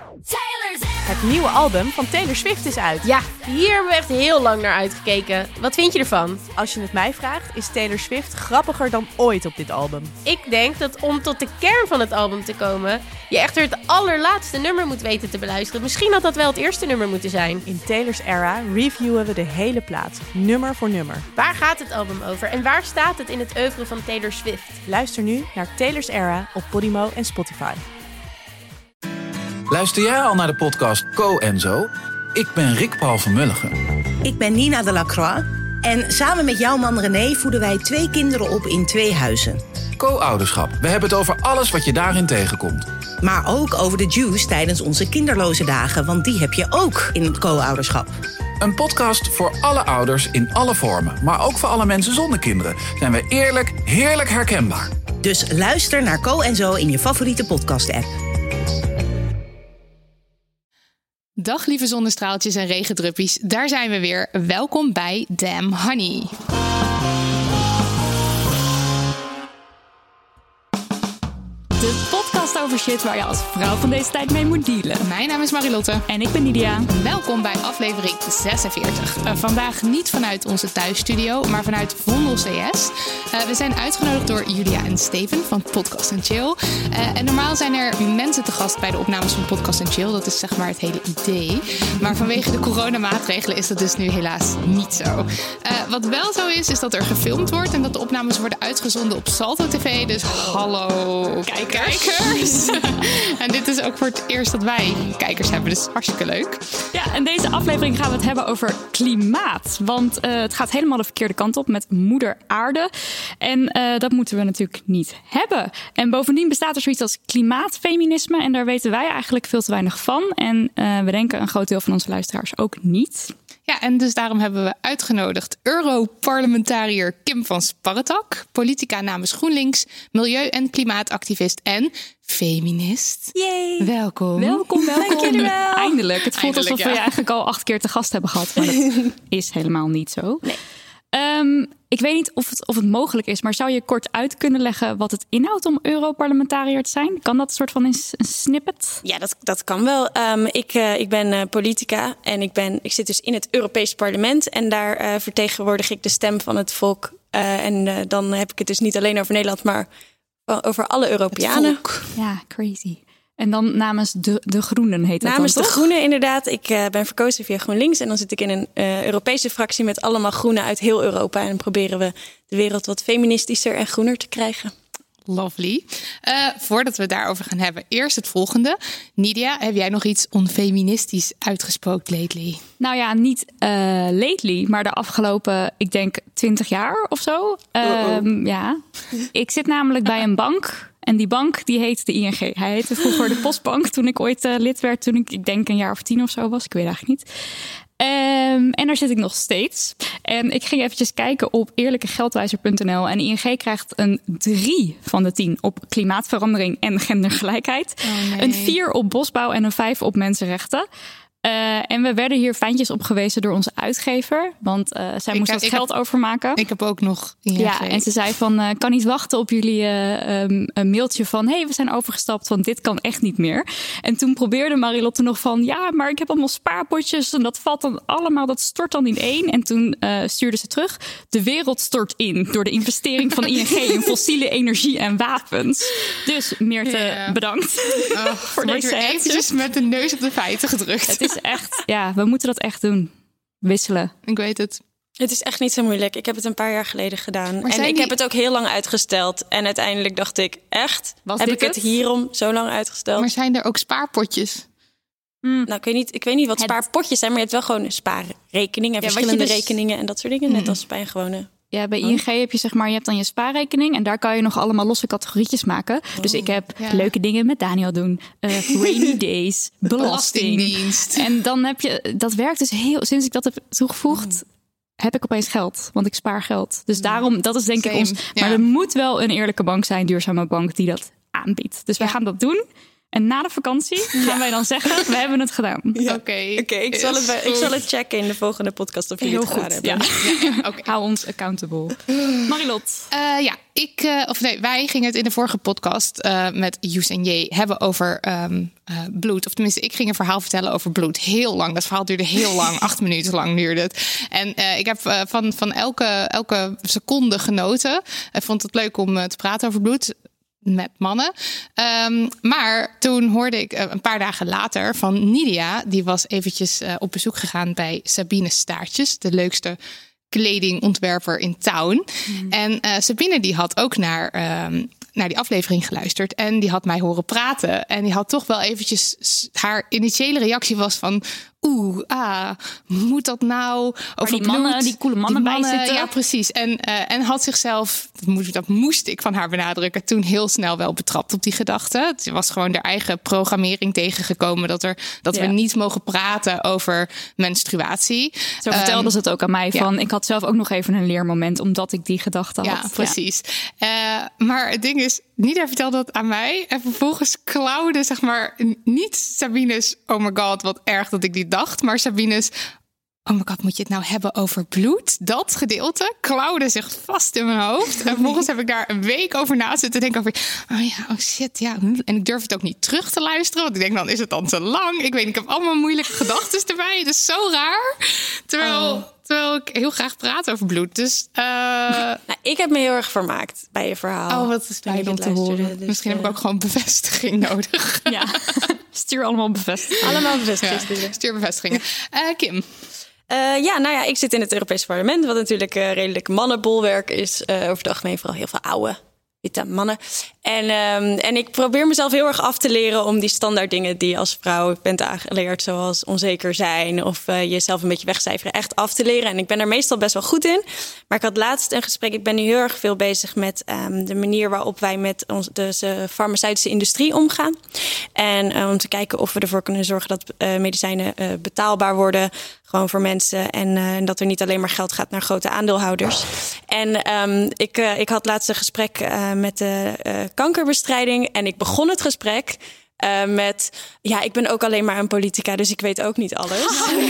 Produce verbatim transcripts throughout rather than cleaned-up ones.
Het nieuwe album van Taylor Swift is uit. Ja, hier hebben we echt heel lang naar uitgekeken. Wat vind je ervan? Als je het mij vraagt, is Taylor Swift grappiger dan ooit op dit album. Ik denk dat om tot de kern van het album te komen, je echt het allerlaatste nummer moet weten te beluisteren. Misschien had dat wel het eerste nummer moeten zijn. In Taylor's era reviewen we de hele plaat, nummer voor nummer. Waar gaat het album over en waar staat het in het oeuvre van Taylor Swift? Luister nu naar Taylor's Era op Podimo en Spotify. Luister jij al naar de podcast Co en Zo? Ik ben Rick Paul van Mulligen. Ik ben Nina de Lacroix. En samen met jouw man René voeden wij twee kinderen op in twee huizen. Co-ouderschap. We hebben het over alles wat je daarin tegenkomt. Maar ook over de juice tijdens onze kinderloze dagen. Want die heb je ook in het co-ouderschap. Een podcast voor alle ouders in alle vormen. Maar ook voor alle mensen zonder kinderen. Zijn we eerlijk, heerlijk herkenbaar. Dus luister naar Co en Zo in je favoriete podcast-app. Dag lieve zonnestraaltjes en regendruppies, daar zijn we weer. Welkom bij Damn Honey. De podcast over shit waar je als vrouw van deze tijd mee moet dealen. Mijn naam is Marilotte. En ik ben Nidia. Welkom bij aflevering zesenveertig. Uh, vandaag niet vanuit onze thuisstudio, maar vanuit Vondel C S. Uh, we zijn uitgenodigd door Julia en Steven van Podcast and Chill. Uh, en normaal zijn er mensen te gast bij de opnames van Podcast and Chill. Dat is zeg maar het hele idee. Maar vanwege de coronamaatregelen is dat dus nu helaas niet zo. Uh, wat wel zo is, is dat er gefilmd wordt en dat de opnames worden uitgezonden op Salto T V. Dus hallo kijkers. Kijkers. En dit is ook voor het eerst dat wij kijkers hebben, dus hartstikke leuk. Ja, en deze aflevering gaan we het hebben over klimaat. Want uh, het gaat helemaal de verkeerde kant op met moeder aarde. En uh, dat moeten we natuurlijk niet hebben. En bovendien bestaat er zoiets als klimaatfeminisme. En daar weten wij eigenlijk veel te weinig van. En uh, we denken een groot deel van onze luisteraars ook niet. Ja, en dus daarom hebben we uitgenodigd Europarlementariër Kim van Sparretak, politica namens GroenLinks, milieu- en klimaatactivist en feminist. Yay. Welkom. Welkom, welkom. Dank jullie wel. Eindelijk. Het voelt Eindelijk, alsof we ja. je eigenlijk al acht keer te gast hebben gehad. Maar dat is helemaal niet zo. Nee. Um, ik weet niet of het, of het mogelijk is, maar zou je kort uit kunnen leggen wat het inhoudt om Europarlementariër te zijn? Kan dat een soort van een, een snippet? Ja, dat, dat kan wel. Um, ik, uh, ik ben uh, politica en ik, ben, ik zit dus in het Europees Parlement. En daar uh, vertegenwoordig ik de stem van het volk. Uh, en uh, dan heb ik het dus niet alleen over Nederland, maar over alle Europeanen. Ja, crazy. En dan namens de, de Groenen heet dat Namens dan, de toch? Groenen inderdaad. Ik uh, ben verkozen via GroenLinks. En dan zit ik in een uh, Europese fractie met allemaal groenen uit heel Europa. En dan proberen we de wereld wat feministischer en groener te krijgen. Lovely. Uh, voordat we het daarover gaan hebben, eerst het volgende. Nidia, heb jij nog iets onfeministisch uitgespookt lately? Nou ja, niet uh, lately, maar de afgelopen, ik denk, twintig jaar of zo. Um, ja. Ik zit namelijk bij een bank. En die bank, die heet de I N G. Hij heette vroeger de Postbank toen ik ooit uh, lid werd. Toen ik, ik denk, een jaar of tien of zo was. Ik weet eigenlijk niet. Um, en daar zit ik nog steeds. En ik ging eventjes kijken op eerlijkegeldwijzer punt n l. En I N G krijgt een drie van de tien op klimaatverandering en gendergelijkheid. Oh nee. Een vier op bosbouw en een vijf op mensenrechten. Uh, en we werden hier fijntjes op gewezen door onze uitgever. Want uh, zij Ik moest heb- dat ik geld heb- overmaken. Ik heb ook nog I N G. Ja, en ze zei van, uh, kan niet wachten op jullie uh, um, een mailtje van, hey, we zijn overgestapt, want dit kan echt niet meer. En toen probeerde Marilotte nog van, ja, maar ik heb allemaal spaarpotjes en dat valt dan allemaal, dat stort dan in één. En toen uh, stuurde ze terug, de wereld stort in door de investering van I N G in fossiele energie en wapens. Dus Meerte, Ja. bedankt Oh, voor wordt deze weer headset. eventjes met de neus op de feiten gedrukt. Het is echt, ja, we moeten dat echt doen. Wisselen. Ik weet het. Het is echt niet zo moeilijk. Ik heb het een paar jaar geleden gedaan. En zijn ik die- heb het ook heel lang uitgesteld. En uiteindelijk dacht ik, echt? Was heb dit ik het het? hierom zo lang uitgesteld? Maar zijn er ook spaarpotjes? Nou, ik weet niet, ik weet niet wat Het- spaarpotjes zijn, maar je hebt wel gewoon een spaarrekening en wat je verschillende dus- rekeningen en dat soort dingen. Net als bij een gewone. Ja, bij I N G heb je zeg maar, je hebt dan je spaarrekening en daar kan je nog allemaal losse categorietjes maken. Dus ik heb Ja. leuke dingen met Daniel doen, uh, rainy days, belasting. Belastingdienst. En dan heb je, dat werkt dus heel, sinds ik dat heb toegevoegd, heb ik opeens geld, want ik spaar geld. Dus daarom, dat is denk ik Same, ons. Maar ja. er moet wel een eerlijke bank zijn, duurzame bank, die dat aanbiedt. Dus wij Ja. gaan dat doen. En na de vakantie gaan ja. wij dan zeggen, we hebben het gedaan. Ja. Oké, okay. okay, ik, zal het bij, ik zal het checken in de volgende podcast of jullie Heel het gedaan goed. hebben. Ja. Ja, ja. Okay. Hou ons accountable. Marilot. Uh, ja, ik, uh, of nee, wij gingen het in de vorige podcast uh, met Joes en J hebben over um, uh, bloed. Of tenminste, ik ging een verhaal vertellen over bloed. Heel lang. Dat verhaal duurde heel lang. Acht minuten lang duurde het. En uh, ik heb uh, van, van elke, elke seconde genoten. Ik vond het leuk om uh, te praten over bloed. Met mannen. Um, maar toen hoorde ik uh, een paar dagen later van Nidia. Die was eventjes uh, op bezoek gegaan bij Sabine Staartjes. De leukste kledingontwerper in town. Mm. En uh, Sabine die had ook naar, um, naar die aflevering geluisterd. En die had mij horen praten. En die had toch wel eventjes... Haar initiële reactie was van... Oeh, ah, moet dat nou over die mannen, die coole mannen, die mannen bij zitten? Ja, precies. En, uh, en had zichzelf, dat moest, dat moest ik van haar benadrukken, toen heel snel wel betrapt op die gedachte. Het was gewoon haar eigen programmering tegengekomen dat, er, dat ja. we niet mogen praten over menstruatie. Zo vertelde um, ze het ook aan mij. Van, ja. Ik had zelf ook nog even een leermoment, omdat ik die gedachte had. Ja, precies. Ja. Uh, maar het ding is, Nidia vertelde dat aan mij. En vervolgens klauwde, zeg maar, niet Sabine's, oh my god, wat erg dat ik die dacht. Maar Sabine's, oh my god, moet je het nou hebben over bloed? Dat gedeelte klauwde zich vast in mijn hoofd. En vervolgens heb ik daar een week over na zitten denken over... oh ja, oh shit, ja. En ik durf het ook niet terug te luisteren. Want ik denk, dan is het dan te lang. Ik weet niet, ik heb allemaal moeilijke gedachten erbij. Het is zo raar. Terwijl... Oh. Terwijl ik heel graag praat over bloed. Dus, uh... nou, ik heb me heel erg vermaakt bij je verhaal. Oh, wat is fijn om te horen. Dus, Misschien uh... heb ik ook gewoon bevestiging nodig. Ja, stuur allemaal bevestigingen. Allemaal bevestigingen. Ja, stuur bevestigingen. Uh, Kim? Uh, ja, nou ja, ik zit in het Europese parlement. Wat natuurlijk uh, redelijk mannenbolwerk is. Uh, over het algemeen vooral heel veel oude witte mannen. En, um, en ik probeer mezelf heel erg af te leren om die standaard dingen die je als vrouw bent aangeleerd, zoals onzeker zijn of uh, jezelf een beetje wegcijferen, echt af te leren. En ik ben er meestal best wel goed in. Maar ik had laatst een gesprek. Ik ben nu heel erg veel bezig met um, de manier waarop wij met ons, dus, uh, farmaceutische industrie omgaan. En uh, om te kijken of we ervoor kunnen zorgen dat uh, medicijnen uh, betaalbaar worden. Gewoon voor mensen. En uh, dat er niet alleen maar geld gaat naar grote aandeelhouders. En um, ik, uh, ik had laatst een gesprek uh, met de uh, kankerbestrijding. En ik begon het gesprek uh, met... Ja, ik ben ook alleen maar een politica, dus ik weet ook niet alles. Oh, nee.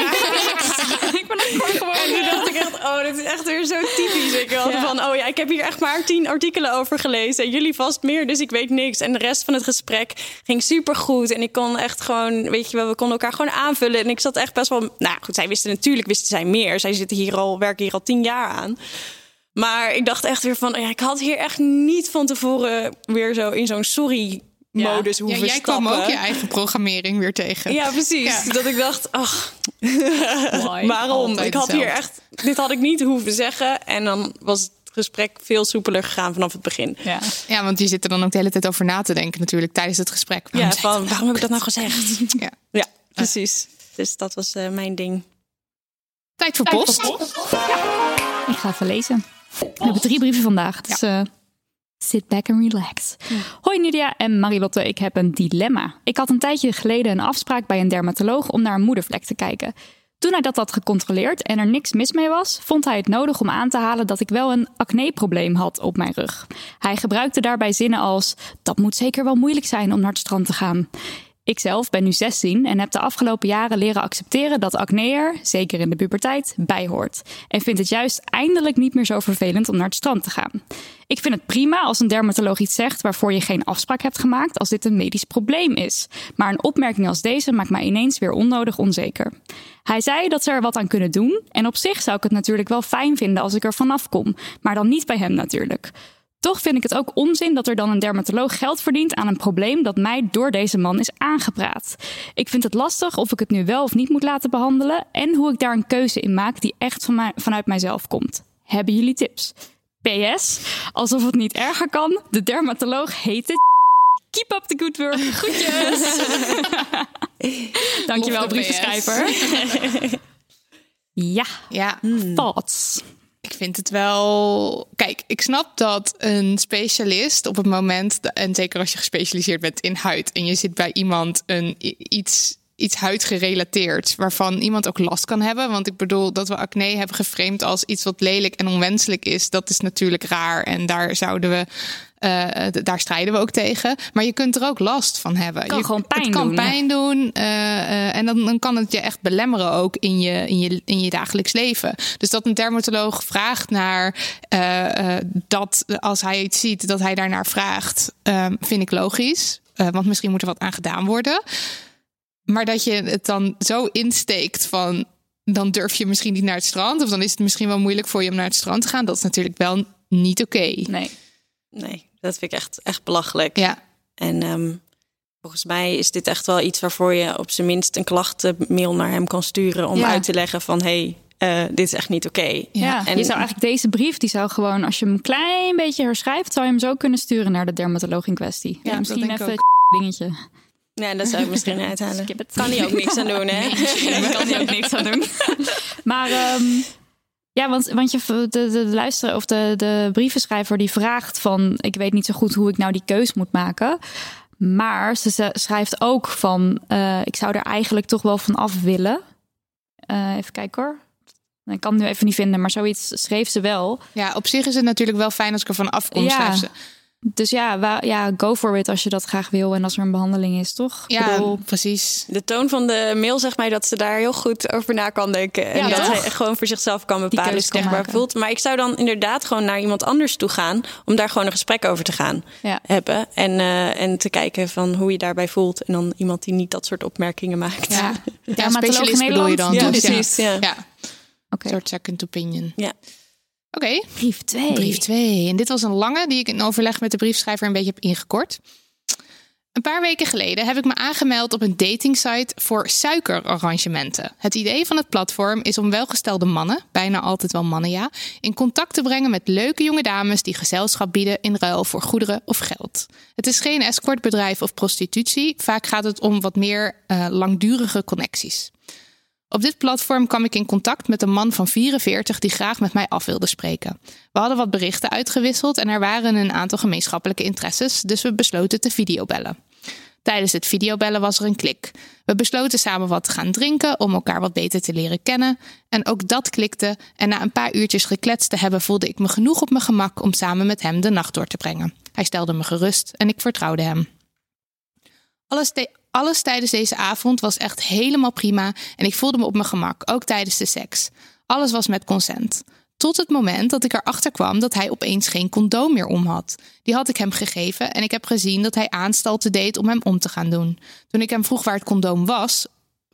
Ik ben ook gewoon... En toen dacht ik echt, oh, dit is echt weer zo typisch. Ik had ja. van, oh ja, ik heb hier echt maar tien artikelen over gelezen. En jullie vast meer, dus ik weet niks. En de rest van het gesprek ging supergoed. En ik kon echt gewoon, weet je wel, we konden elkaar gewoon aanvullen. En ik zat echt best wel... Nou goed, zij wisten natuurlijk, wisten zij meer. Zij zitten hier al, werken hier al tien jaar aan. Maar ik dacht echt weer van, ja, ik had hier echt niet van tevoren weer zo in zo'n sorry... modus ja. hoeven ja, jij stappen. Kwam ook je eigen programmering weer tegen. Ja, precies. Ja. Dat ik dacht, ach, waarom? Ik had hier echt, dit had ik niet hoeven zeggen. En dan was het gesprek veel soepeler gegaan vanaf het begin. Ja, ja, want je zit er dan ook de hele tijd over na te denken natuurlijk tijdens het gesprek. Waarom ja, van, waarom heb ik dat nou gezegd? Ja, ja precies. Dus dat was uh, mijn ding. Tijd voor Tijd post. Voor post. Ja. Ik ga even lezen. We hebben drie brieven vandaag. Dus... Ja. Uh, Sit back and relax. Ja. Hoi Nidia en Marilotte, ik heb een dilemma. Ik had een tijdje geleden een afspraak bij een dermatoloog om naar een moedervlek te kijken. Toen hij dat had gecontroleerd en er niks mis mee was, vond hij het nodig om aan te halen dat ik wel een acneprobleem had op mijn rug. Hij gebruikte daarbij zinnen als, dat moet zeker wel moeilijk zijn om naar het strand te gaan. Ikzelf ben nu zestien en heb de afgelopen jaren leren accepteren dat acne er, zeker in de puberteit, bij hoort. En vind het juist eindelijk niet meer zo vervelend om naar het strand te gaan. Ik vind het prima als een dermatoloog iets zegt waarvoor je geen afspraak hebt gemaakt als dit een medisch probleem is. Maar een opmerking als deze maakt mij ineens weer onnodig onzeker. Hij zei dat ze er wat aan kunnen doen en op zich zou ik het natuurlijk wel fijn vinden als ik er vanaf kom, maar dan niet bij hem natuurlijk. Toch vind ik het ook onzin dat er dan een dermatoloog geld verdient aan een probleem dat mij door deze man is aangepraat. Ik vind het lastig of ik het nu wel of niet moet laten behandelen en hoe ik daar een keuze in maak die echt van mij, vanuit mijzelf komt. Hebben jullie tips? P S, alsof het niet erger kan, de dermatoloog heet het. Keep up the good work. Groetjes. Dankjewel, brievenschrijver. ja, ja. Hmm. Thoughts. Ik vind het wel... Kijk, ik snap dat een specialist op het moment... en zeker als je gespecialiseerd bent in huid... en je zit bij iemand een, iets, iets huidgerelateerd, waarvan iemand ook last kan hebben. Want ik bedoel, dat we acne hebben geframed als iets wat lelijk en onwenselijk is, dat is natuurlijk raar. En daar zouden we, uh, daar strijden we ook tegen. Maar je kunt er ook last van hebben. Het kan je, gewoon pijn het kan doen. pijn doen. Uh, uh, en dan, dan kan het je echt belemmeren ook in je, in je, in je dagelijks leven. Dus dat een dermatoloog vraagt naar uh, uh, dat als hij iets ziet, dat hij daarnaar vraagt, uh, vind ik logisch. Uh, want misschien moet er wat aan gedaan worden. Maar dat je het dan zo insteekt van, dan durf je misschien niet naar het strand. Of dan is het misschien wel moeilijk voor je om naar het strand te gaan. Dat is natuurlijk wel niet oké. Okay. Nee. Nee, dat vind ik echt, echt belachelijk. Ja. En um, volgens mij is dit echt wel iets waarvoor je op zijn minst een klachtenmail naar hem kan sturen. Om ja. uit te leggen van, hé, hey, uh, dit is echt niet oké. Okay. Ja, en je zou eigenlijk deze brief, die zou gewoon, als je hem een klein beetje herschrijft, zou je hem zo kunnen sturen naar de dermatoloog in kwestie. Ja, ja, misschien even het dingetje. Ja, dat zou ik misschien uithalen. Skip it. Kan hij ook niks aan doen, hè? Nee, daar kan hij ook niks aan doen. Maar um, ja, want, want je, de, de, de luisteraar of de, de brievenschrijver die vraagt van, ik weet niet zo goed hoe ik nou die keus moet maken. Maar ze schrijft ook van, uh, ik zou er eigenlijk toch wel van af willen. Uh, even kijken hoor. Ik kan het nu even niet vinden, maar zoiets schreef ze wel. Ja, op zich is het natuurlijk wel fijn als ik er van afkom, ja. schrijf ze. Dus ja, wa- ja, go for it als je dat graag wil en als er een behandeling is, toch? Ja, bedoel, precies. De toon van de mail zegt mij dat ze daar heel goed over na kan denken. En ja, dat toch? hij gewoon voor zichzelf kan bepalen hoe hij zich maar voelt. Maar ik zou dan inderdaad gewoon naar iemand anders toe gaan om daar gewoon een gesprek over te gaan ja. hebben. En, uh, en te kijken van hoe je daarbij voelt. En dan iemand die niet dat soort opmerkingen maakt. Ja, ja, ja specialist bedoel je dan. Ja, dus, precies. Ja. Ja. Okay. Een soort second opinion. Ja. Oké. Okay. Brief twee. Brief twee. En dit was een lange die ik in overleg met de briefschrijver een beetje heb ingekort. Een paar weken geleden heb ik me aangemeld op een datingsite voor suikerarrangementen. Het idee van het platform is om welgestelde mannen, bijna altijd wel mannen ja, in contact te brengen met leuke jonge dames die gezelschap bieden in ruil voor goederen of geld. Het is geen escortbedrijf of prostitutie. Vaak gaat het om wat meer uh, langdurige connecties. Op dit platform kwam ik in contact met een man van vierenveertig die graag met mij af wilde spreken. We hadden wat berichten uitgewisseld en er waren een aantal gemeenschappelijke interesses, dus we besloten te videobellen. Tijdens het videobellen was er een klik. We besloten samen wat te gaan drinken om elkaar wat beter te leren kennen. En ook dat klikte en na een paar uurtjes gekletst te hebben voelde ik me genoeg op mijn gemak om samen met hem de nacht door te brengen. Hij stelde me gerust en ik vertrouwde hem. Alles, te- alles tijdens deze avond was echt helemaal prima en ik voelde me op mijn gemak, ook tijdens de seks. Alles was met consent. Tot het moment dat ik erachter kwam dat hij opeens geen condoom meer om had. Die had ik hem gegeven en ik heb gezien dat hij aanstalten deed om hem om te gaan doen. Toen ik hem vroeg waar het condoom was,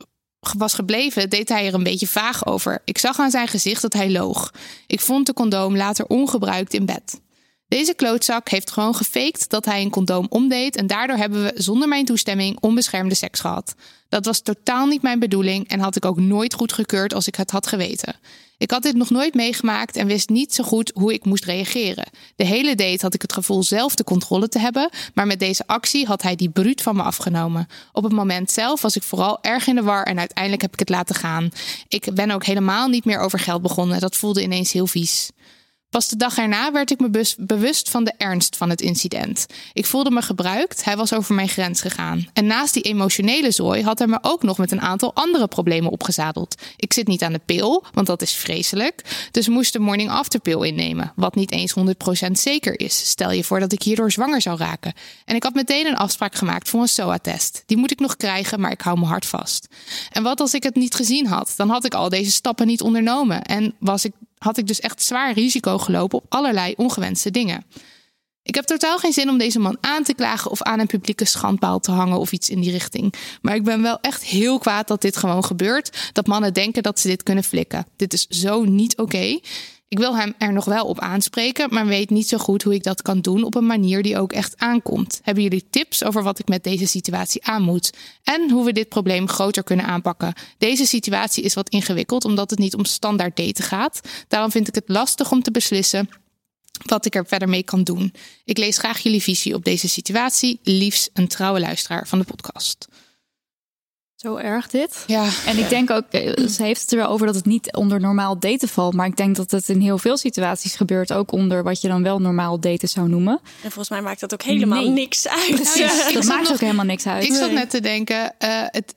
was gebleven, deed hij er een beetje vaag over. Ik zag aan zijn gezicht dat hij loog. Ik vond de condoom later ongebruikt in bed. Deze klootzak heeft gewoon gefaked dat hij een condoom omdeed en daardoor hebben we zonder mijn toestemming onbeschermde seks gehad. Dat was totaal niet mijn bedoeling en had ik ook nooit goedgekeurd als ik het had geweten. Ik had dit nog nooit meegemaakt en wist niet zo goed hoe ik moest reageren. De hele date had ik het gevoel zelf de controle te hebben, maar met deze actie had hij die bruut van me afgenomen. Op het moment zelf was ik vooral erg in de war en uiteindelijk heb ik het laten gaan. Ik ben ook helemaal niet meer over geld begonnen. Dat voelde ineens heel vies. Pas de dag erna werd ik me bewust van de ernst van het incident. Ik voelde me gebruikt, hij was over mijn grens gegaan. En naast die emotionele zooi had hij me ook nog met een aantal andere problemen opgezadeld. Ik zit niet aan de pil, want dat is vreselijk. Dus moest de morning after pil innemen, wat niet eens honderd procent zeker is. Stel je voor dat ik hierdoor zwanger zou raken. En ik had meteen een afspraak gemaakt voor een S O A-test. Die moet ik nog krijgen, maar ik hou me hard vast. En wat als ik het niet gezien had? Dan had ik al deze stappen niet ondernomen en was ik... had ik dus echt zwaar risico gelopen op allerlei ongewenste dingen. Ik heb totaal geen zin om deze man aan te klagen of aan een publieke schandpaal te hangen of iets in die richting. Maar ik ben wel echt heel kwaad dat dit gewoon gebeurt. Dat mannen denken dat ze dit kunnen flikken. Dit is zo niet oké. Okay. Ik wil hem er nog wel op aanspreken, maar weet niet zo goed hoe ik dat kan doen op een manier die ook echt aankomt. Hebben jullie tips over wat ik met deze situatie aan moet? En hoe we dit probleem groter kunnen aanpakken? Deze situatie is wat ingewikkeld, omdat het niet om standaard daten gaat. Daarom vind ik het lastig om te beslissen wat ik er verder mee kan doen. Ik lees graag jullie visie op deze situatie. Liefst een trouwe luisteraar van de podcast. Zo erg dit. Ja. En ik denk ook, ze heeft het er wel over dat het niet onder normaal daten valt. Maar ik denk dat het in heel veel situaties gebeurt. Ook onder wat je dan wel normaal daten zou noemen. En volgens mij maakt dat ook helemaal nee. niks uit. Precies, Ja, dat maakt nog, ook helemaal niks uit. Ik zat nee. net te denken, uh, het,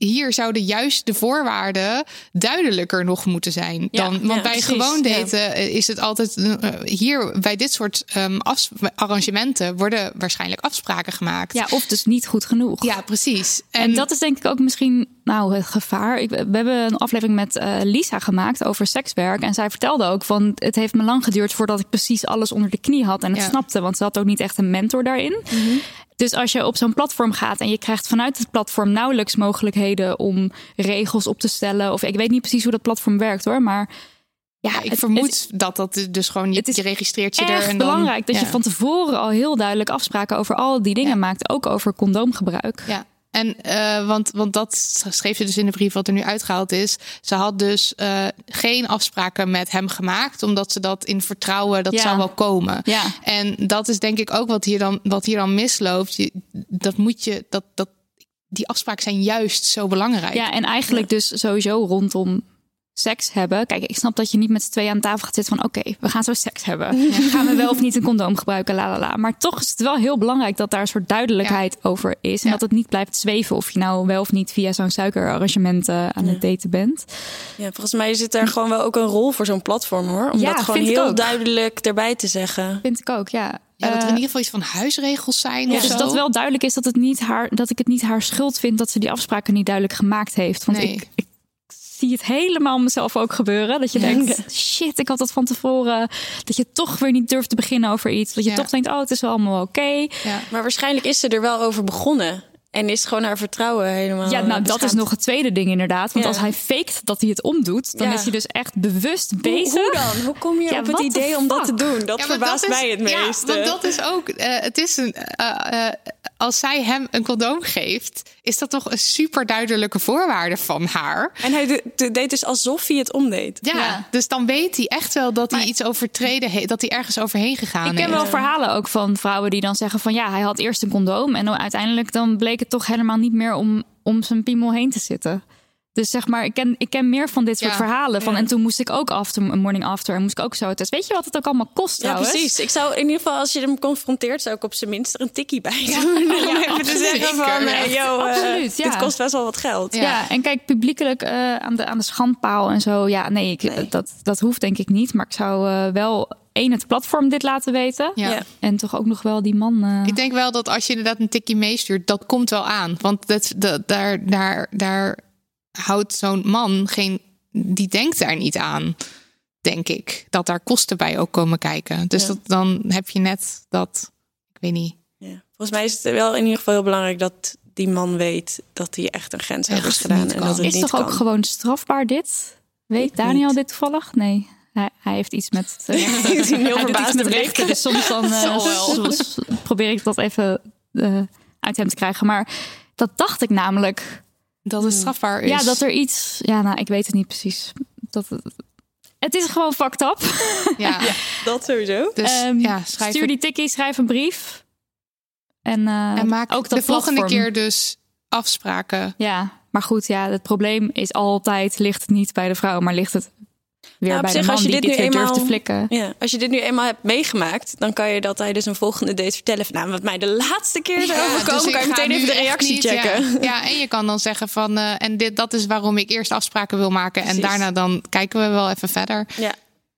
hier zouden juist de voorwaarden duidelijker nog moeten zijn. Dan, Ja, want ja, bij precies, gewoon ja. daten is het altijd... Uh, hier, bij dit soort um, afs- arrangementen worden waarschijnlijk afspraken gemaakt. Ja, of dus niet goed genoeg. Ja, precies. En, en dat is denk ik ook misschien nou het gevaar. Ik, we hebben een aflevering met uh, Lisa gemaakt over sekswerk. En zij vertelde ook van het heeft me lang geduurd voordat ik precies alles onder de knie had en het Ja. snapte. Want ze had ook niet echt een mentor daarin. Mm-hmm. Dus als je op zo'n platform gaat en je krijgt vanuit het platform nauwelijks mogelijkheden om regels op te stellen. Of ik weet niet precies hoe dat platform werkt hoor, maar ja, Ja, ik het, vermoed het, dat dat dus gewoon je, het is je registreert je echt er en dan, belangrijk dat ja. je van tevoren al heel duidelijk afspraken over al die dingen Ja. maakt, ook over condoomgebruik. Ja. En uh, want, want dat schreef ze dus in de brief wat er nu uitgehaald is. Ze had dus uh, geen afspraken met hem gemaakt, omdat ze dat in vertrouwen, dat Ja. zou wel komen. Ja. En dat is denk ik ook wat hier dan, wat hier dan misloopt. Je, dat moet je, dat, dat, die afspraken zijn juist zo belangrijk. Ja, en eigenlijk dus sowieso rondom seks hebben. Kijk, ik snap dat je niet met z'n tweeën aan tafel gaat zitten van oké, okay, we gaan zo seks hebben. Ja. Gaan we wel of niet een condoom gebruiken, la la la. Maar toch is het wel heel belangrijk dat daar een soort duidelijkheid ja. over is. En ja. dat het niet blijft zweven of je nou wel of niet via zo'n suikerarrangement uh, aan ja. het daten bent. Ja, volgens mij zit daar gewoon wel ook een rol voor zo'n platform hoor. Om ja, dat gewoon heel duidelijk erbij te zeggen. Vind ik ook, ja. Ja, dat er in ieder geval iets van huisregels zijn. Ja, of dus zo. dat wel duidelijk is dat, het niet haar, dat ik het niet haar schuld vind dat ze die afspraken niet duidelijk gemaakt heeft. Want nee. ik, ik zie het helemaal mezelf ook gebeuren. Dat je denkt, shit, ik had dat van tevoren. Dat je toch weer niet durft te beginnen over iets. Dat je ja. toch denkt, oh, het is wel allemaal oké. Okay. Ja. Maar waarschijnlijk is ze er wel over begonnen. En is gewoon haar vertrouwen helemaal Ja, nou, dat is nog het tweede ding inderdaad. Want ja. als hij faked dat hij het omdoet, dan ja. is hij dus echt bewust bezig. Hoe, hoe dan? Hoe kom je ja, op het idee om dat te doen? Dat ja, verbaast dat is, mij het meest. Ja, want dat is ook... Uh, het is een... Uh, uh, als zij hem een condoom geeft, is dat toch een super duidelijke voorwaarde van haar. En hij de, de, deed dus alsof hij het omdeed. Ja, ja. Dus dan weet hij echt wel dat hij maar, iets overtreden heeft, dat hij ergens overheen gegaan is. Ik ken wel verhalen ook van vrouwen die dan zeggen van ja, hij had eerst een condoom en dan uiteindelijk dan bleek het toch helemaal niet meer om, om zijn piemel heen te zitten. Dus zeg maar, ik ken, ik ken meer van dit soort ja, verhalen. Van, ja. En toen moest ik ook after, een morning after en moest ik ook zo test. Weet je wat het ook allemaal kost trouwens? Ja, precies. Ik zou in ieder geval, als je hem confronteert, zou ik op zijn minst er een tikkie bij doen. Ja, ja, even te zeggen van, ja. Hey, yo, absoluut, ja. dit kost best wel wat geld. Ja, ja en kijk, publiekelijk uh, aan, de, aan de schandpaal en zo. Ja, nee, ik, nee. Dat, dat hoeft denk ik niet. Maar ik zou uh, wel... één, het platform dit laten weten. Ja. En toch ook nog wel die man... Uh... Ik denk wel dat als je inderdaad een tikkie meestuurt, dat komt wel aan. Want dat, dat, daar, daar, daar houdt zo'n man geen... Die denkt daar niet aan, denk ik. Dat daar kosten bij ook komen kijken. Dus ja. dat, dan heb je net dat... Ik weet niet. Ja. Volgens mij is het wel in ieder geval heel belangrijk dat die man weet dat hij echt een grens heeft gedaan. En dat het is niet toch kan. ook gewoon strafbaar dit? Weet ik Daniel niet. dit toevallig? Nee. Hij, hij heeft iets met uh, een heel verbaasde rechten. Dus soms dan uh, soms probeer ik dat even uh, uit hem te krijgen. Maar dat dacht ik namelijk. Dat het strafbaar is. Ja, dat er iets... Ja, nou, ik weet het niet precies. Dat het, het is gewoon fucked up. Ja, ja dat sowieso. Dus, um, ja, schrijf stuur die tikkie, schrijf een brief. En, uh, en maak ook dat de volgende platform. keer dus afspraken. Ja, maar goed, ja, het probleem is altijd... ligt het niet bij de vrouw, maar ligt het... Weer nou, bij zich, de man als je die dit dit nu weer eenmaal, durft te flikken. Ja, als je dit nu eenmaal hebt meegemaakt, dan kan je dat tijdens een volgende date vertellen. Van, nou, wat mij de laatste keer zou ja, overkomen, dus kan je meteen even de reactie niet, checken. Ja. ja, en je kan dan zeggen van, uh, en dit, dat is waarom ik eerst afspraken wil maken. Precies. En daarna dan kijken we wel even verder. Ja.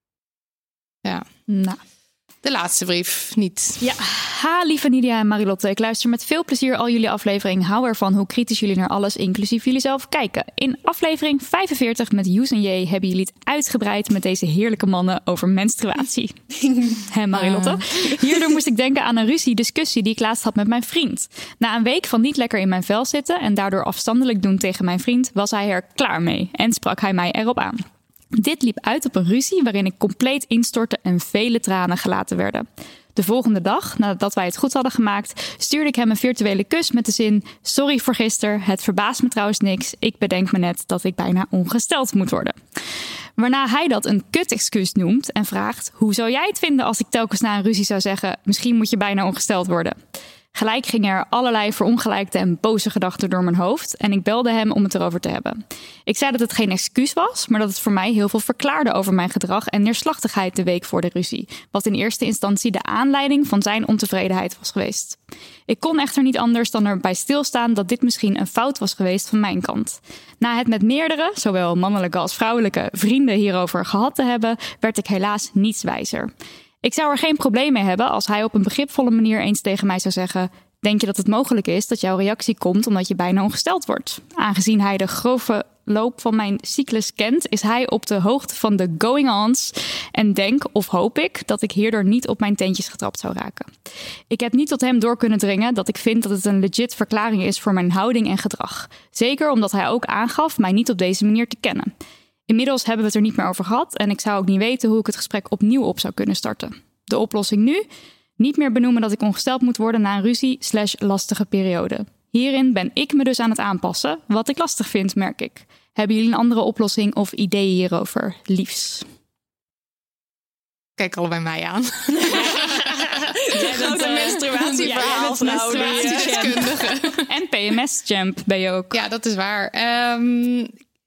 Ja. Nou. De laatste brief, niet. Ja, ha, lieve Nidia en Marilotte. Ik luister met veel plezier al jullie aflevering. Hou ervan hoe kritisch jullie naar alles, inclusief jullie zelf, kijken. In aflevering vijfenveertig met Joes en J hebben jullie het uitgebreid met deze heerlijke mannen over menstruatie. Hè, Marilotte? Uh. Hierdoor moest ik denken aan een ruzie-discussie die ik laatst had met mijn vriend. Na een week van niet lekker in mijn vel zitten en daardoor afstandelijk doen tegen mijn vriend, was hij er klaar mee en sprak hij mij erop aan. Dit liep uit op een ruzie waarin ik compleet instortte en vele tranen gelaten werden. De volgende dag, nadat wij het goed hadden gemaakt, stuurde ik hem een virtuele kus met de zin: sorry voor gisteren, het verbaast me trouwens niks. Ik bedenk me net dat ik bijna ongesteld moet worden. Waarna hij dat een kut-excuus noemt en vraagt: hoe zou jij het vinden als ik telkens na een ruzie zou zeggen: misschien moet je bijna ongesteld worden? Gelijk gingen er allerlei verongelijkte en boze gedachten door mijn hoofd en ik belde hem om het erover te hebben. Ik zei dat het geen excuus was, maar dat het voor mij heel veel verklaarde over mijn gedrag en neerslachtigheid de week voor de ruzie, wat in eerste instantie de aanleiding van zijn ontevredenheid was geweest. Ik kon echter niet anders dan erbij stilstaan dat dit misschien een fout was geweest van mijn kant. Na het met meerdere, zowel mannelijke als vrouwelijke, vrienden hierover gehad te hebben, werd ik helaas niets wijzer. Ik zou er geen probleem mee hebben als hij op een begripvolle manier eens tegen mij zou zeggen: denk je dat het mogelijk is dat jouw reactie komt omdat je bijna ongesteld wordt? Aangezien hij de grove loop van mijn cyclus kent, is hij op de hoogte van de going-ons en denk of hoop ik dat ik hierdoor niet op mijn teentjes getrapt zou raken. Ik heb niet tot hem door kunnen dringen dat ik vind dat het een legit verklaring is voor mijn houding en gedrag. Zeker omdat hij ook aangaf mij niet op deze manier te kennen. Inmiddels hebben we het er niet meer over gehad en ik zou ook niet weten hoe ik het gesprek opnieuw op zou kunnen starten. De oplossing nu? Niet meer benoemen dat ik ongesteld moet worden na een ruzie slash lastige periode. Hierin ben ik me dus aan het aanpassen, wat ik lastig vind, merk ik. Hebben jullie een andere oplossing of ideeën hierover? Liefs. Kijk allebei mij aan. Jij bent een menstruatieverhaal van menstruatiedeskundige. En P M S-champ ben je ook. Ja, dat is waar. Um,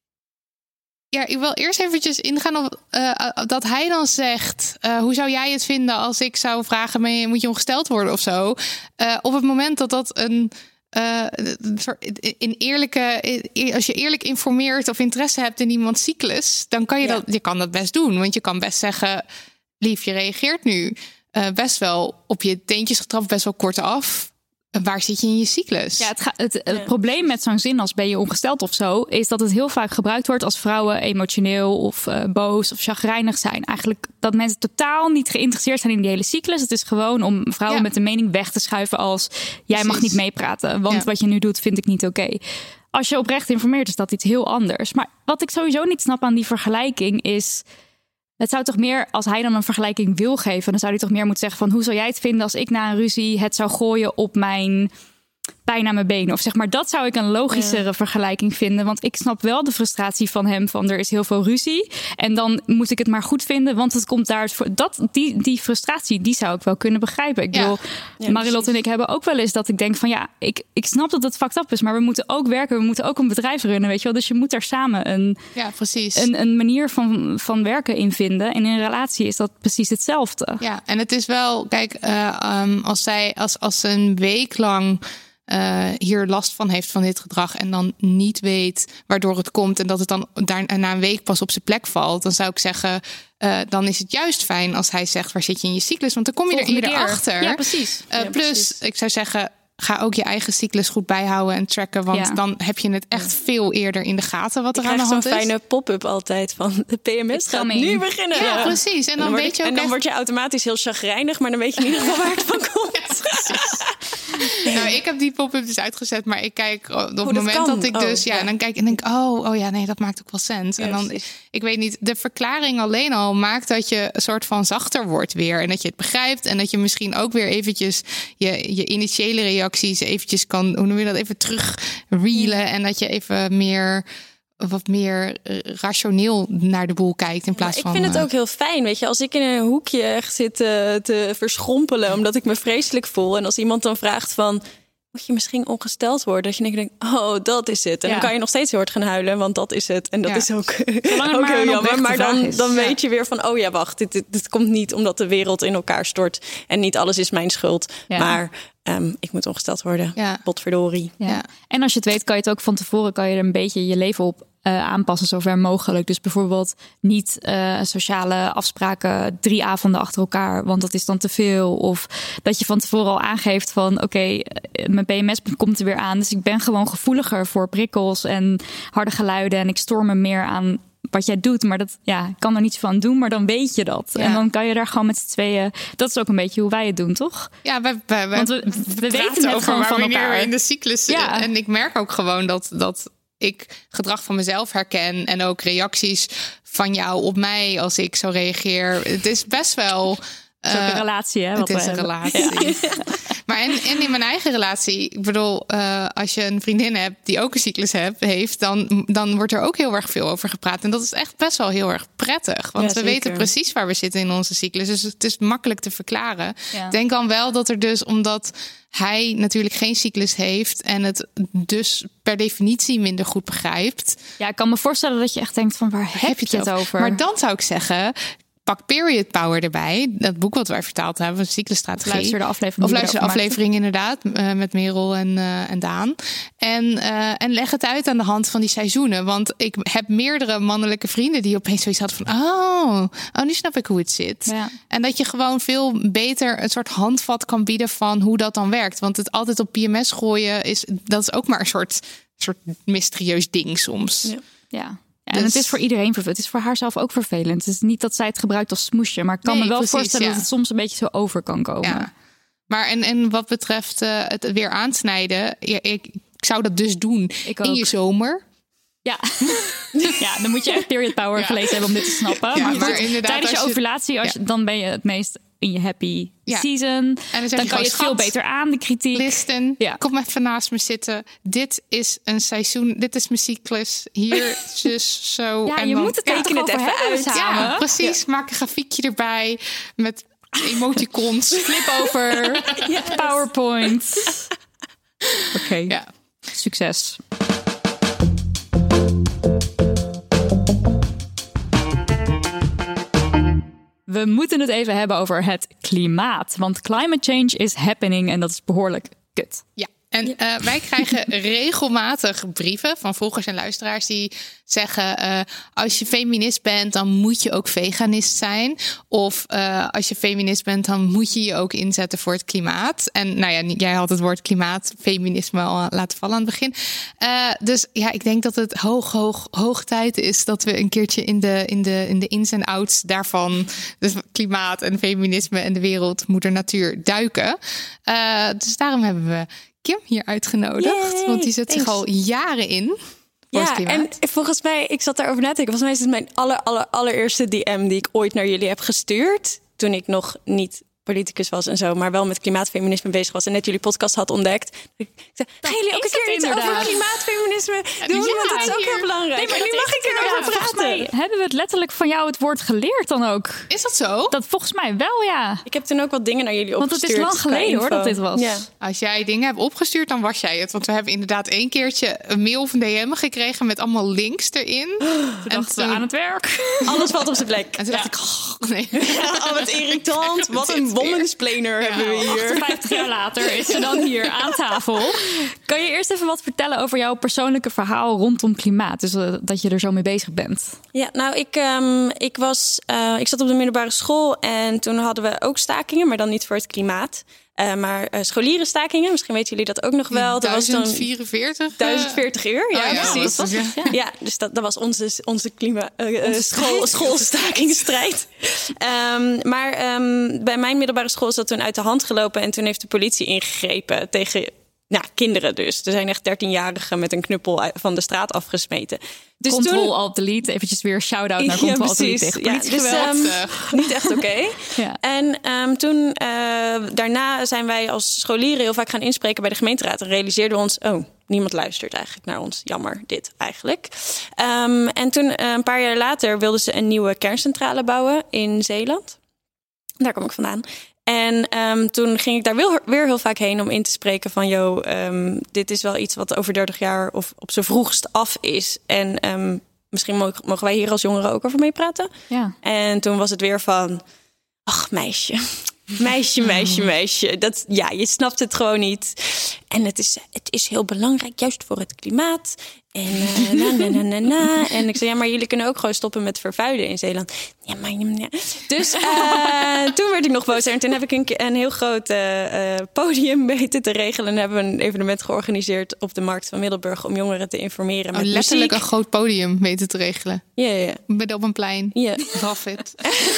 ja, ik wil eerst eventjes ingaan op uh, dat hij dan zegt: Uh, hoe zou jij het vinden als ik zou vragen: moet je ongesteld worden of zo? Uh, op het moment dat dat een Uh, in eerlijke, als je eerlijk informeert of interesse hebt in iemands cyclus, dan kan je ja. dat, je kan dat best doen. Want je kan best zeggen: lief, je reageert nu uh, best wel op je teentjes getrapt, best wel kort af. Waar zit je in je cyclus? Ja, het, ga, het, het ja. probleem met zo'n zin als ben je ongesteld of zo, is dat het heel vaak gebruikt wordt als vrouwen emotioneel of uh, boos of chagrijnig zijn. Eigenlijk dat mensen totaal niet geïnteresseerd zijn in die hele cyclus. Het is gewoon om vrouwen ja. met een mening weg te schuiven als jij Precies. mag niet meepraten, want ja. wat je nu doet vind ik niet oké. Okay. Als je oprecht informeert is dat iets heel anders. Maar wat ik sowieso niet snap aan die vergelijking is, het zou toch meer, als hij dan een vergelijking wil geven, dan zou hij toch meer moeten zeggen van: hoe zou jij het vinden als ik na een ruzie het zou gooien op mijn pijn aan mijn benen? Of zeg maar, dat zou ik een logischere ja. vergelijking vinden. Want ik snap wel de frustratie van hem van er is heel veel ruzie en dan moet ik het maar goed vinden, want het komt daar voor. Dat, die, die frustratie, die zou ik wel kunnen begrijpen. Ik ja. bedoel, ja, Marilotte en ik hebben ook wel eens dat ik denk van ja, ik, ik snap dat het fucked up is, maar we moeten ook werken, we moeten ook een bedrijf runnen, weet je wel. Dus je moet daar samen een, ja, precies. een, een manier van, van werken in vinden. En in een relatie is dat precies hetzelfde. Ja, en het is wel, kijk, uh, um, als zij als, als een week lang Uh, hier last van heeft van dit gedrag en dan niet weet waardoor het komt en dat het dan daar na een week pas op zijn plek valt, dan zou ik zeggen, uh, dan is het juist fijn als hij zegt: waar zit je in je cyclus? Want dan kom je Volgende er eerder keer. achter. Ja, precies. Uh, ja, plus, precies. ik zou zeggen, ga ook je eigen cyclus goed bijhouden en tracken, want ja. dan heb je het echt veel eerder in de gaten wat er ik aan de hand is. Ik krijg zo'n fijne pop-up altijd van de P M S gaat nu beginnen. Ja, ja, precies. En dan, en dan weet je ook En dan echt... word je automatisch heel chagrijnig, maar dan weet je in ieder geval waar het van komt. Ja, nou, ik heb die pop-up dus uitgezet, maar ik kijk op het oh, moment dat, dat ik dus... oh, ja, ja, en dan kijk en denk oh, oh ja, nee, dat maakt ook wel sens. Ja, en dan, precies. ik weet niet, de verklaring alleen al maakt dat je een soort van zachter wordt weer. En dat je het begrijpt en dat je misschien ook weer eventjes je, je initiële reacties eventjes kan, hoe noem je dat, even terug reelen. En dat je even meer... wat meer rationeel naar de boel kijkt in plaats ja, van... Ik vind het ook heel fijn, weet je. Als ik in een hoekje echt zit te, te verschrompelen omdat ik me vreselijk voel. En als iemand dan vraagt van, moet je misschien ongesteld worden? Dat je denkt, oh, dat is het. En ja. dan kan je nog steeds heel hard gaan huilen, want dat is het. En dat ja. is ook, ook heel jammer. Maar dan, dan ja. weet je weer van, oh ja, wacht. Dit, dit, dit komt niet omdat de wereld in elkaar stort. En niet alles is mijn schuld. Ja. Maar... Um, ik moet ongesteld worden. Ja. Potverdorie. Ja. Ja. En als je het weet, kan je het ook van tevoren kan je er een beetje je leven op uh, aanpassen, zover mogelijk. Dus bijvoorbeeld niet uh, sociale afspraken drie avonden achter elkaar, want dat is dan te veel. Of dat je van tevoren al aangeeft van oké, okay, mijn P M S komt er weer aan. Dus ik ben gewoon gevoeliger voor prikkels en harde geluiden. En ik stoor me meer aan wat jij doet, maar dat ja, ik kan er niets van doen, maar dan weet je dat. Ja. En dan kan je daar gewoon met z'n tweeën... Dat is ook een beetje hoe wij het doen, toch? Ja, wij, wij, wij Want we, we, we weten het over gewoon van elkaar. We in de cyclus. Ja. En ik merk ook gewoon dat, dat ik gedrag van mezelf herken en ook reacties van jou op mij als ik zo reageer. Het is best wel... Het is ook een relatie, hè? Wat Het is we een hebben. relatie. Ja. Maar en, en in mijn eigen relatie, ik bedoel, uh, als je een vriendin hebt die ook een cyclus heb, heeft, dan, dan wordt er ook heel erg veel over gepraat. En dat is echt best wel heel erg prettig. Want Ja, we weten precies waar we zitten in onze cyclus. Dus het is makkelijk te verklaren. Ja. Ik denk dan wel dat er dus, omdat hij natuurlijk geen cyclus heeft en het dus per definitie minder goed begrijpt. Ja, ik kan me voorstellen dat je echt denkt van waar heb, je het over? Maar dan zou ik zeggen, pak Period Power erbij. Dat boek wat wij vertaald hebben, cyclusstrategie. Luister de aflevering. Of die luister de we erover aflevering inderdaad, uh, met Merel en, uh, en Daan. En, uh, en leg het uit aan de hand van die seizoenen. Want ik heb meerdere mannelijke vrienden die opeens zoiets hadden van, oh, oh nu snap ik hoe het zit. Ja. En dat je gewoon veel beter een soort handvat kan bieden van hoe dat dan werkt. Want het altijd op P M S gooien, is, dat is ook maar een soort, soort mysterieus ding soms. Ja. Ja. Ja, en Dus- het is voor iedereen vervelend. Het is voor haar zelf ook vervelend. Het is niet dat zij het gebruikt als smoesje. Maar ik kan Nee, me wel precies, voorstellen ja. dat het soms een beetje zo over kan komen. Ja. Maar en, en wat betreft uh, het weer aansnijden, ja, ik, ik zou dat dus doen Ik in ook. je zomer. Ja. Ja, dan moet je echt Period Power Ja. gelezen hebben om dit te snappen. Ja, maar maar goed, inderdaad, tijdens je als je- ovulatie, als Ja. je, dan ben je het meest in je happy Ja. season. En dan, zeg Dan je kan gewoon, je het veel schat, beter aan, de kritiek. Listen, Ja. kom even naast me zitten. Dit is een seizoen, dit is mijn cyclus. Hier, zus, zo. Ja, en je dan, moet het ja, er toch het over even hebben uit. samen. Ja, precies. Maak een grafiekje erbij met emoticons. Flip over, PowerPoint. Oké, Ja. succes. We moeten het even hebben over het klimaat. Want climate change is happening en dat is behoorlijk kut. Ja, en uh, wij krijgen regelmatig brieven van volgers en luisteraars die zeggen, uh, als je feminist bent, dan moet je ook veganist zijn. Of uh, als je feminist bent, dan moet je je ook inzetten voor het klimaat. En nou ja, jij had het woord klimaat, feminisme al laten vallen aan het begin. Uh, dus ja, ik denk dat het hoog, hoog, hoog tijd is dat we een keertje in de, in de, in de ins en outs daarvan, dus klimaat en feminisme en de wereld, moeder natuur, duiken. Uh, dus daarom hebben we Kim hier uitgenodigd. Yay, want die zet zich thanks. al jaren in voor het Ja, klimaat. en volgens mij, ik zat daarover na te denken. Volgens mij is het mijn aller, aller, allereerste D M die ik ooit naar jullie heb gestuurd. Toen ik nog niet politicus was en zo, maar wel met klimaatfeminisme bezig was en net jullie podcast had ontdekt. Ik zei, gaan jullie ook is een keer het iets over inderdaad. klimaatfeminisme doen? Ja, want dat is ook hier. heel belangrijk. Nee, maar en nu dat mag is ik er inderdaad. over Volgens praten. mij hebben we het letterlijk van jou het woord geleerd dan ook. Is dat zo? Dat volgens mij wel, ja. Ik heb toen ook wat dingen naar jullie Want het opgestuurd. is lang qua geleden hoor info. dat dit was. Ja. Als jij dingen hebt opgestuurd, dan was jij het. Want we hebben inderdaad één keertje een mail of een D M gekregen met allemaal links erin. Toen en dachten we aan het werk. Alles valt op zijn plek. En toen dacht ik, oh, nee. Oh, wat irritant. Wat een womansplainer hebben we hier. achtenvijftig jaar later is ze dan hier aan tafel. Kan je eerst even wat vertellen over jouw persoonlijke verhaal rondom klimaat? Dus uh, dat je er zo mee bezig bent. Ja, nou, ik, um, ik, was, uh, ik zat op de middelbare school en toen hadden we ook stakingen, maar dan niet voor het klimaat. Uh, maar uh, scholierenstakingen, misschien weten jullie dat ook nog wel. Dat was dan duizend vierenveertig? duizend veertig uur, ja, Oh, ja, precies. dat was- ja. Ja, dus dat, dat was onze, onze klima, uh, uh, school, schoolstakingsstrijd. um, maar um, bij mijn middelbare school is dat toen uit de hand gelopen en toen heeft de politie ingegrepen tegen nou, kinderen dus. Er zijn echt dertienjarigen met een knuppel van de straat afgesmeten. Dus Control toen... Alt Delete. Eventjes weer shout-out naar Control Alt Delete tegen Ja, politiegeweld. dus, um, niet echt oké. Okay. Ja. En um, toen, uh, daarna zijn wij als scholieren heel vaak gaan inspreken bij de gemeenteraad. En realiseerden we ons, oh, niemand luistert eigenlijk naar ons. Jammer, dit eigenlijk. Um, en toen, uh, een paar jaar later, wilden ze een nieuwe kerncentrale bouwen in Zeeland. Daar kom ik vandaan. En um, toen ging ik daar weer, weer heel vaak heen om in te spreken van... yo, um, dit is wel iets wat over dertig jaar of op z'n vroegst af is. En um, misschien mogen, mogen wij hier als jongeren ook over meepraten. Ja. En toen was het weer van... ach, meisje, meisje, meisje, meisje. Dat, ja, je snapt het gewoon niet. En het is, het is heel belangrijk, juist voor het klimaat. En uh, na, na, na, na, na. En ik zei, ja, maar jullie kunnen ook gewoon stoppen met vervuilen in Zeeland. Ja, maar... Ja. Dus uh, toen werd ik nog bozer. En toen heb ik een, een heel groot uh, podium weten te regelen. En hebben we een evenement georganiseerd op de Markt van Middelburg... om jongeren te informeren met Oh, letterlijk muziek. een groot podium weten te regelen. Ja, ja, ja. Met op een plein. Ja. Love it.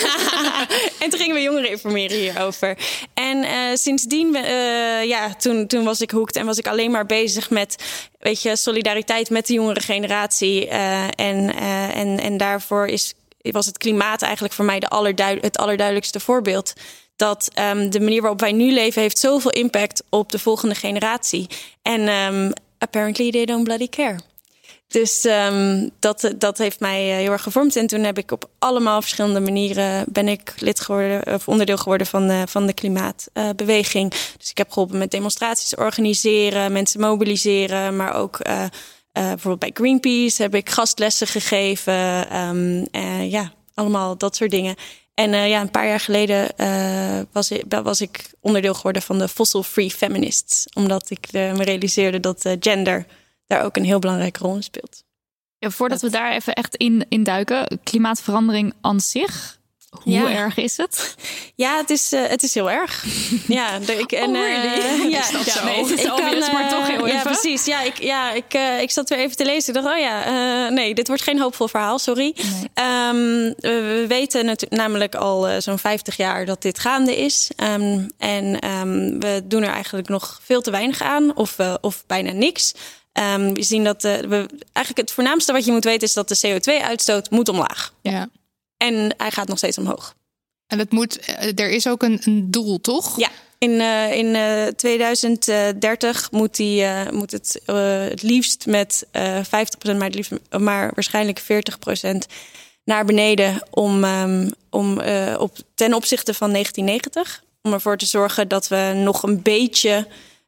En toen gingen we jongeren informeren hierover. En uh, sindsdien, uh, ja, toen, toen was ik hooked en was ik alleen maar bezig met, weet je, solidariteit met de jongere generatie. Uh, en, uh, en, en daarvoor is, was het klimaat eigenlijk voor mij de allerduid, het allerduidelijkste voorbeeld. dat um, de manier waarop wij nu leven heeft zoveel impact op de volgende generatie. En um, apparently they don't bloody care. Dus um, dat, dat heeft mij heel erg gevormd. En toen heb ik op allemaal verschillende manieren ben ik lid geworden of onderdeel geworden van de, van de klimaatbeweging. Uh, dus ik heb geholpen met demonstraties organiseren, mensen mobiliseren, maar ook uh, uh, bijvoorbeeld bij Greenpeace heb ik gastlessen gegeven. Um, uh, ja, allemaal dat soort dingen. En uh, ja, een paar jaar geleden uh, was, ik, was ik onderdeel geworden van de Fossil Free Feminists. Omdat ik uh, me realiseerde dat uh, gender daar ook een heel belangrijke rol in speelt. Ja, voordat we daar even echt in, in duiken, klimaatverandering aan zich, hoe ja. erg is het? Ja, het is, uh, het is heel erg. Ja, de, ik, en, oh, really? uh, ja, is dat ja, zo? Nee, het is ik obvious, kan, maar toch heel ja, even. precies. Ja, ik, ja ik, uh, ik zat weer even te lezen. Ik dacht, oh ja, uh, nee, dit wordt geen hoopvol verhaal, sorry. Nee. Um, we weten natu- namelijk al uh, zo'n vijftig jaar dat dit gaande is. Um, en um, we doen er eigenlijk nog veel te weinig aan, of, uh, of bijna niks. Um, we zien dat de, we, eigenlijk het voornaamste wat je moet weten is dat de C O twee uitstoot moet omlaag. Ja. En hij gaat nog steeds omhoog. En het moet, er is ook een, een doel, toch? Ja, in, uh, in uh, twintig dertig moet, die, uh, moet het uh, het liefst met uh, vijftig procent, maar, het liefst, maar waarschijnlijk veertig procent naar beneden om, um, om uh, op, ten opzichte van negentien negentig. Om ervoor te zorgen dat we nog een beetje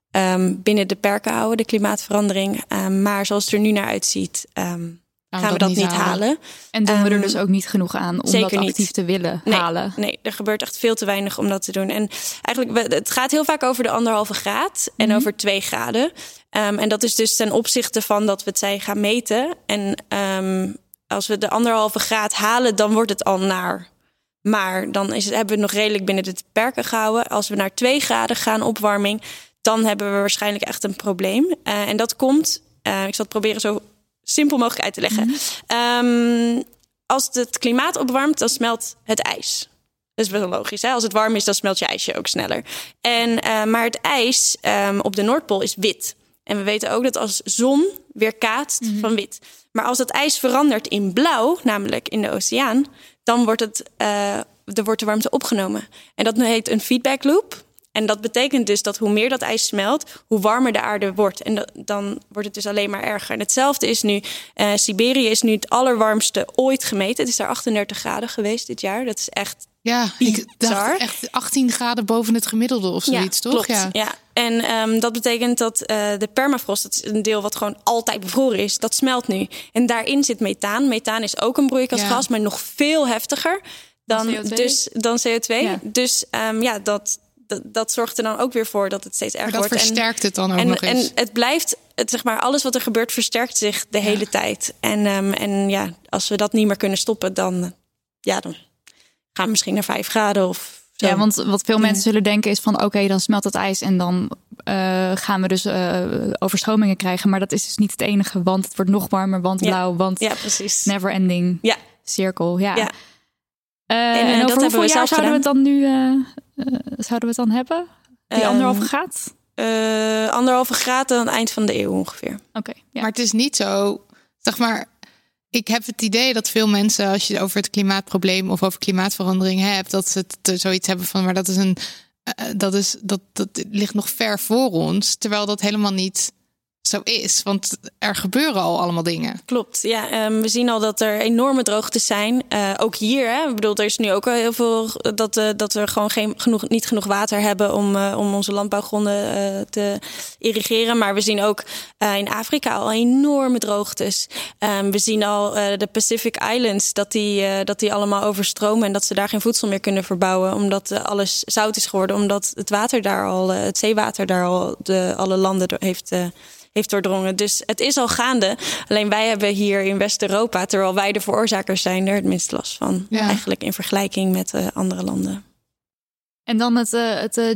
um, binnen de perken houden, de klimaatverandering. Um, maar zoals het er nu naar uitziet, um, gaan we dat, dat niet halen. halen. En doen we er um, dus ook niet genoeg aan om dat actief niet. te willen nee, halen? Nee, er gebeurt echt veel te weinig om dat te doen. En eigenlijk, het gaat heel vaak over de anderhalve graad en mm-hmm. over twee graden. Um, en dat is dus ten opzichte van dat we het zijn gaan meten. En um, als we de anderhalve graad halen, dan wordt het al naar. Maar dan is het, hebben we het nog redelijk binnen de perken gehouden. Als we naar twee graden gaan opwarming, dan hebben we waarschijnlijk echt een probleem. Uh, en dat komt, uh, ik zal het proberen zo simpel mogelijk uit te leggen. Mm-hmm. Um, als het klimaat opwarmt, dan smelt het ijs. Dat is wel logisch. Hè? Als het warm is, dan smelt je ijsje ook sneller. En, uh, maar het ijs um, op de Noordpool is wit. En we weten ook dat als zon weerkaatst mm-hmm. van wit. Maar als dat ijs verandert in blauw, namelijk in de oceaan, dan wordt, het, uh, er wordt de warmte opgenomen. En dat heet een feedback loop. En dat betekent dus dat hoe meer dat ijs smelt, hoe warmer de aarde wordt. En dat, dan wordt het dus alleen maar erger. En hetzelfde is nu, uh, Siberië is nu het allerwarmste ooit gemeten. Het is daar achtendertig graden geweest dit jaar. Dat is echt Ja, ik dacht echt achttien graden boven het gemiddelde of zoiets, ja, toch? Klopt. Ja, ja. En um, dat betekent dat uh, de permafrost, dat is een deel wat gewoon altijd bevroren is, dat smelt nu. En daarin zit methaan. Methaan is ook een broeikasgas, ja. maar nog veel heftiger dan C O twee. Dus, dan C O twee. Ja. Dus um, ja, dat... Dat, dat zorgt er dan ook weer voor dat het steeds erger wordt. Maar dat wordt. versterkt en, het dan ook en, nog eens. En het blijft, het, zeg maar, alles wat er gebeurt versterkt zich de ja. hele tijd. En, um, en ja, als we dat niet meer kunnen stoppen, dan, ja, dan gaan we misschien naar vijf graden of zo. Ja, want wat veel mensen zullen denken is van oké, okay, dan smelt het ijs en dan uh, gaan we dus uh, overstromingen krijgen. Maar dat is dus niet het enige, want het wordt nog warmer, want blauw, ja. want ja, precies. never ending ja. cirkel. Ja. ja. Uh, en, en over dat hoeveel jaar zouden we het dan nu uh, uh, zouden we het dan hebben? Die um, anderhalve graad? Uh, anderhalve graad aan het eind van de eeuw ongeveer. Oké. Okay, ja. Maar het is niet zo, zeg maar, ik heb het idee dat veel mensen, als je over het klimaatprobleem of over klimaatverandering hebt, dat ze het zoiets hebben van, maar dat is een, uh, dat is dat dat ligt nog ver voor ons, terwijl dat helemaal niet zo is, want er gebeuren al allemaal dingen. Klopt, ja. Um, we zien al dat er enorme droogtes zijn. Uh, ook hier, hè. Ik bedoel, er is nu ook al heel veel dat, uh, dat we gewoon geen, genoeg, niet genoeg water hebben om, uh, om onze landbouwgronden uh, te irrigeren. Maar we zien ook uh, in Afrika al enorme droogtes. Um, we zien al uh, de Pacific Islands, dat die, uh, dat die allemaal overstromen en dat ze daar geen voedsel meer kunnen verbouwen, omdat uh, alles zout is geworden, omdat het water daar al, uh, het zeewater daar al de, alle landen heeft uh, heeft doordrongen. Dus het is al gaande. Alleen wij hebben hier in West-Europa, terwijl wij de veroorzakers zijn, er het minst last van. Ja. Eigenlijk in vergelijking met uh, andere landen. En dan het, uh, het uh,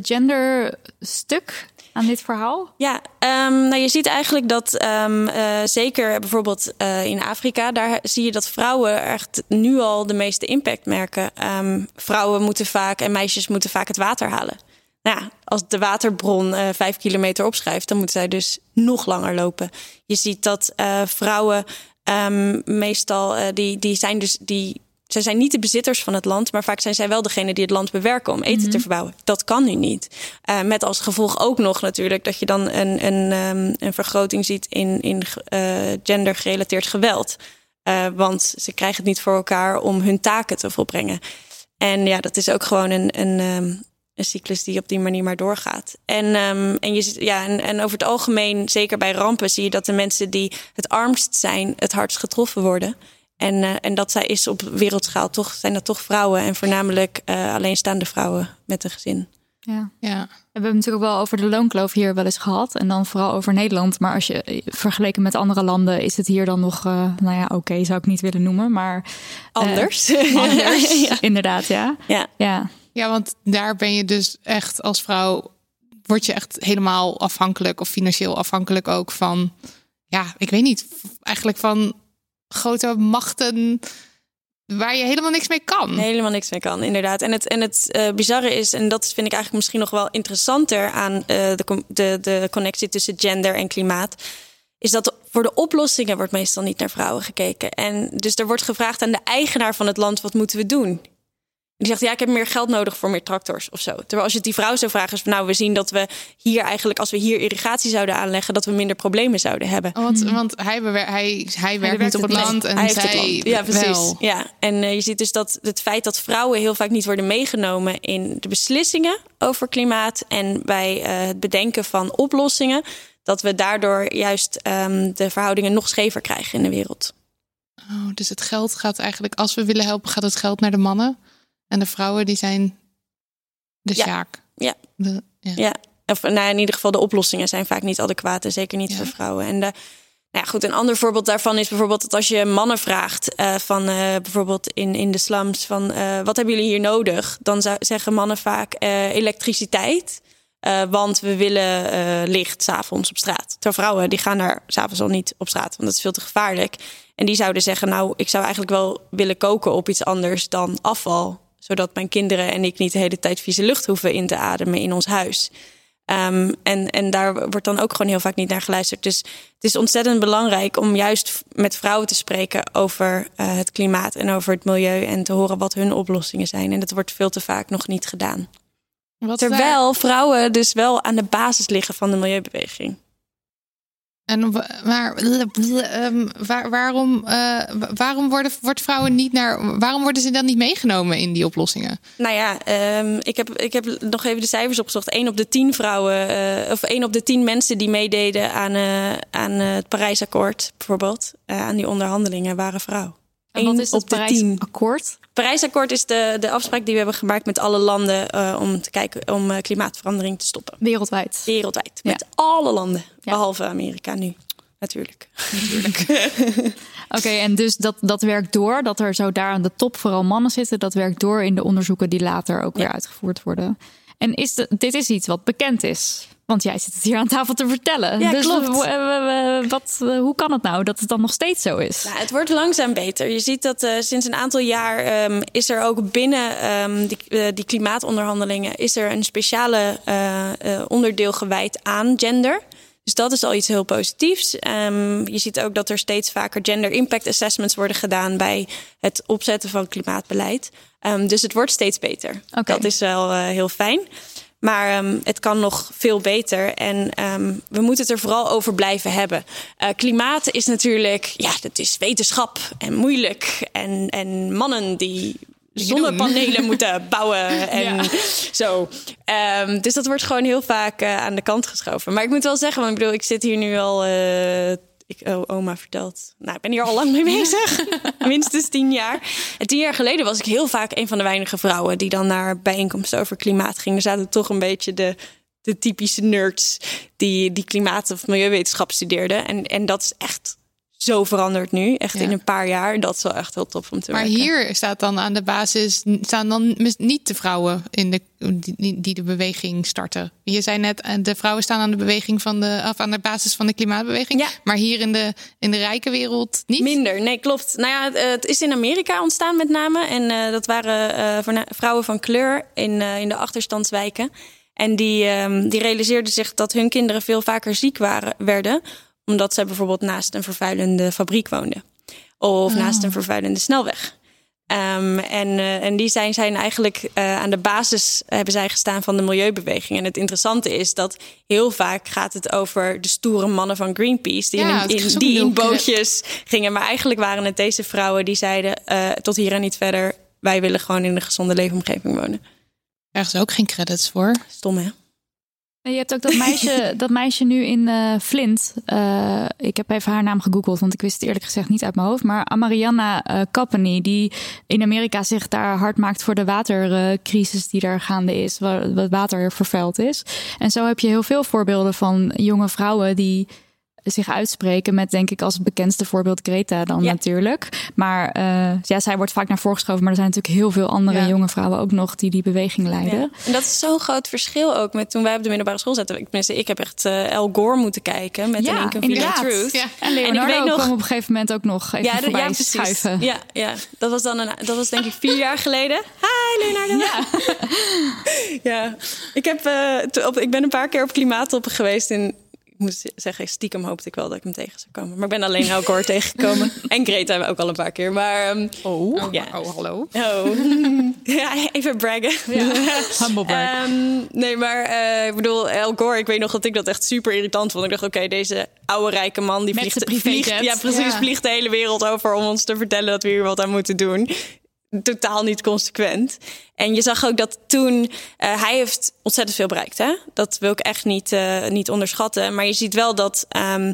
genderstuk aan dit verhaal? Ja, um, nou je ziet eigenlijk dat um, uh, zeker bijvoorbeeld uh, in Afrika, daar zie je dat vrouwen echt nu al de meeste impact merken. Um, vrouwen moeten vaak en meisjes moeten vaak het water halen. Nou ja, als de waterbron uh, vijf kilometer opschrijft, dan moeten zij dus nog langer lopen. Je ziet dat uh, vrouwen um, meestal, uh, die, die zijn dus, die zij zijn niet de bezitters van het land, maar vaak zijn zij wel degene die het land bewerken om eten mm-hmm. te verbouwen. Dat kan nu niet. Uh, met als gevolg ook nog natuurlijk dat je dan een, een, um, een vergroting ziet in, in uh, gendergerelateerd geweld. Uh, want ze krijgen het niet voor elkaar om hun taken te volbrengen. En ja, dat is ook gewoon een, een, um, een cyclus die op die manier maar doorgaat. En, um, en, je ziet, ja, en, en over het algemeen, zeker bij rampen, zie je dat de mensen die het armst zijn het hardst getroffen worden. En, uh, en dat zij is op wereldschaal toch, zijn dat toch vrouwen en voornamelijk uh, alleenstaande vrouwen met een gezin. Ja. ja, we hebben het natuurlijk ook wel over de loonkloof hier wel eens gehad. En dan vooral over Nederland. Maar als je vergeleken met andere landen is het hier dan nog, uh, nou ja, oké, okay, zou ik niet willen noemen. Maar uh, anders. anders, ja. Inderdaad, ja. ja. Ja. Ja, want daar ben je dus echt als vrouw, word je echt helemaal afhankelijk of financieel afhankelijk ook van, ja, ik weet niet, eigenlijk van grote machten waar je helemaal niks mee kan. Helemaal niks mee kan, inderdaad. En het, en het uh, bizarre is, en dat vind ik eigenlijk misschien nog wel interessanter aan uh, de, de, de connectie tussen gender en klimaat, is dat voor de oplossingen wordt meestal niet naar vrouwen gekeken. En dus er wordt gevraagd aan de eigenaar van het land, wat moeten we doen? Die zegt, ja, ik heb meer geld nodig voor meer tractors of zo. Terwijl als je het die vrouw zou vragen, is van, nou, we zien dat we hier eigenlijk, als we hier irrigatie zouden aanleggen, dat we minder problemen zouden hebben. Oh, want, want hij, bewer- hij, hij werkt niet op het land en hij zij het land. Ja, precies. Wel. Ja, en uh, je ziet dus dat het feit dat vrouwen heel vaak niet worden meegenomen in de beslissingen over klimaat en bij uh, het bedenken van oplossingen, dat we daardoor juist um, de verhoudingen nog schever krijgen in de wereld. Oh, dus het geld gaat eigenlijk, als we willen helpen, gaat het geld naar de mannen. En de vrouwen, die zijn de sjaak. Ja. De, ja. ja. Of nou, in ieder geval de oplossingen zijn vaak niet adequaat. En zeker niet ja. voor vrouwen. En de, nou ja, goed, een ander voorbeeld daarvan is bijvoorbeeld dat als je mannen vraagt, uh, van uh, bijvoorbeeld in, in de slums, van uh, wat hebben jullie hier nodig? Dan zou, zeggen mannen vaak uh, elektriciteit. Uh, want we willen uh, licht 's avonds op straat. Terwijl vrouwen, die gaan daar 's avonds al niet op straat. Want dat is veel te gevaarlijk. En die zouden zeggen, nou, ik zou eigenlijk wel willen koken op iets anders dan afval, zodat mijn kinderen en ik niet de hele tijd vieze lucht hoeven in te ademen in ons huis. Um, en, en daar wordt dan ook gewoon heel vaak niet naar geluisterd. Dus het is ontzettend belangrijk om juist met vrouwen te spreken over uh, het klimaat en over het milieu en te horen wat hun oplossingen zijn. En dat wordt veel te vaak nog niet gedaan. Wat Terwijl daar? vrouwen dus wel aan de basis liggen van de milieubeweging. En maar um, waar, waarom, uh, waarom worden wordt vrouwen niet naar? Waarom worden ze dan niet meegenomen in die oplossingen? Nou ja, um, ik heb ik heb nog even de cijfers opgezocht. Eén op de tien vrouwen, uh, of één op de tien mensen die meededen aan, uh, aan uh, het Parijsakkoord, bijvoorbeeld, uh, aan die onderhandelingen, waren vrouw. En wat is het Parijsakkoord? Parijsakkoord is de, de afspraak die we hebben gemaakt met alle landen uh, om te kijken om uh, klimaatverandering te stoppen. Wereldwijd. Wereldwijd. Ja. Met alle landen. Ja. Behalve Amerika nu. Natuurlijk. Natuurlijk. Oké, okay, en dus dat, dat werkt door. Dat er zo daar aan de top vooral mannen zitten. Dat werkt door in de onderzoeken die later ook ja. weer uitgevoerd worden. En is de, dit is iets wat bekend is. Want jij zit het hier aan tafel te vertellen. Ja, dus klopt. W- w- w- wat, hoe kan het nou dat het dan nog steeds zo is? Nou, het wordt langzaam beter. Je ziet dat uh, sinds een aantal jaar um, is er ook binnen um, die, uh, die klimaatonderhandelingen is er een speciale uh, uh, onderdeel gewijd aan gender. Dus dat is al iets heel positiefs. Um, je ziet ook dat er steeds vaker gender impact assessments worden gedaan bij het opzetten van klimaatbeleid. Um, dus het wordt steeds beter. Okay. Dat is wel uh, heel fijn. Maar um, het kan nog veel beter. En um, we moeten het er vooral over blijven hebben. Uh, klimaat is natuurlijk, ja, dat is wetenschap en moeilijk. En, en mannen die zonnepanelen moeten bouwen en ja. zo. Um, dus dat wordt gewoon heel vaak uh, aan de kant geschoven. Maar ik moet wel zeggen, want ik bedoel, ik zit hier nu al. Uh, ik, oh, oma vertelt. Nou, ik ben hier al lang mee bezig. Minstens tien jaar. En tien jaar geleden was ik heel vaak een van de weinige vrouwen die dan naar bijeenkomsten over klimaat gingen. Er zaten toch een beetje de, de typische nerds die, die klimaat- of milieuwetenschap studeerden. En, en dat is echt zo veranderd nu. Echt ja. in een paar jaar. Dat is wel echt heel tof om te maar werken. Maar hier staat dan aan de basis, staan dan niet de vrouwen in de, die, die de beweging starten. Je zei net, de vrouwen staan aan de beweging van de, of aan de basis van de klimaatbeweging. Ja. Maar hier in de, in de rijke wereld niet? Minder, nee, klopt. Nou ja, het is in Amerika ontstaan met name. En uh, dat waren uh, vrouwen van kleur in, uh, in de achterstandswijken. En die, um, die realiseerden zich dat hun kinderen veel vaker ziek waren, werden, omdat zij bijvoorbeeld naast een vervuilende fabriek woonden. Of oh. naast een vervuilende snelweg. Um, en, uh, en die zijn, zijn eigenlijk uh, aan de basis hebben zij gestaan van de milieubeweging. En het interessante is dat heel vaak gaat het over de stoere mannen van Greenpeace. Die Ja, in, in, die in bootjes gingen. Maar eigenlijk waren het deze vrouwen die zeiden uh, tot hier en niet verder. Wij willen gewoon in een gezonde leefomgeving wonen. Krijgen ze ook geen credits voor. Stom, hè? En je hebt ook dat meisje, dat meisje nu in uh, Flint. Uh, ik heb even haar naam gegoogeld, want ik wist het eerlijk gezegd niet uit mijn hoofd. Maar Mariana uh, Kappeny, die in Amerika zich daar hard maakt voor de watercrisis die daar gaande is. Waar het water vervuild is. En zo heb je heel veel voorbeelden van jonge vrouwen die zich uitspreken met, denk ik, als bekendste voorbeeld Greta dan ja. natuurlijk. Maar uh, ja, zij wordt vaak naar voren geschoven. Maar er zijn natuurlijk heel veel andere ja. jonge vrouwen ook nog die die beweging leiden. Ja. En dat is zo'n groot verschil ook met toen wij op de middelbare school zaten. Ik, tenminste, ik heb echt uh, Al Gore moeten kijken met ja, een Inconvenient Truth. Ja. En Leonardo en ik weet nog, kwam op een gegeven moment ook nog even ja, voorbij ja, schuiven. Ja, ja, dat was dan een, dat was denk ik vier jaar geleden. Hi Leonardo. Ja, ja. Ik, heb, uh, op, ik ben een paar keer op klimaattoppen geweest in. Ik moet zeggen, stiekem hoopte ik wel dat ik hem tegen zou komen. Maar ik ben alleen Al Gore tegengekomen. En Greta hebben we ook al een paar keer. Maar, um, oh, ja. oh, hallo. Oh. Ja, even braggen. Ja. Humble brag. Um, nee, maar uh, ik bedoel, Al Gore, ik weet nog dat ik dat echt super irritant vond. Ik dacht, oké, okay, deze oude rijke man die Met vliegt, vliegt, ja, precies, ja. vliegt de hele wereld over om ons te vertellen dat we hier wat aan moeten doen. Totaal niet consequent. En je zag ook dat toen... Uh, hij heeft ontzettend veel bereikt. Hè? Dat wil ik echt niet, uh, niet onderschatten. Maar je ziet wel dat um,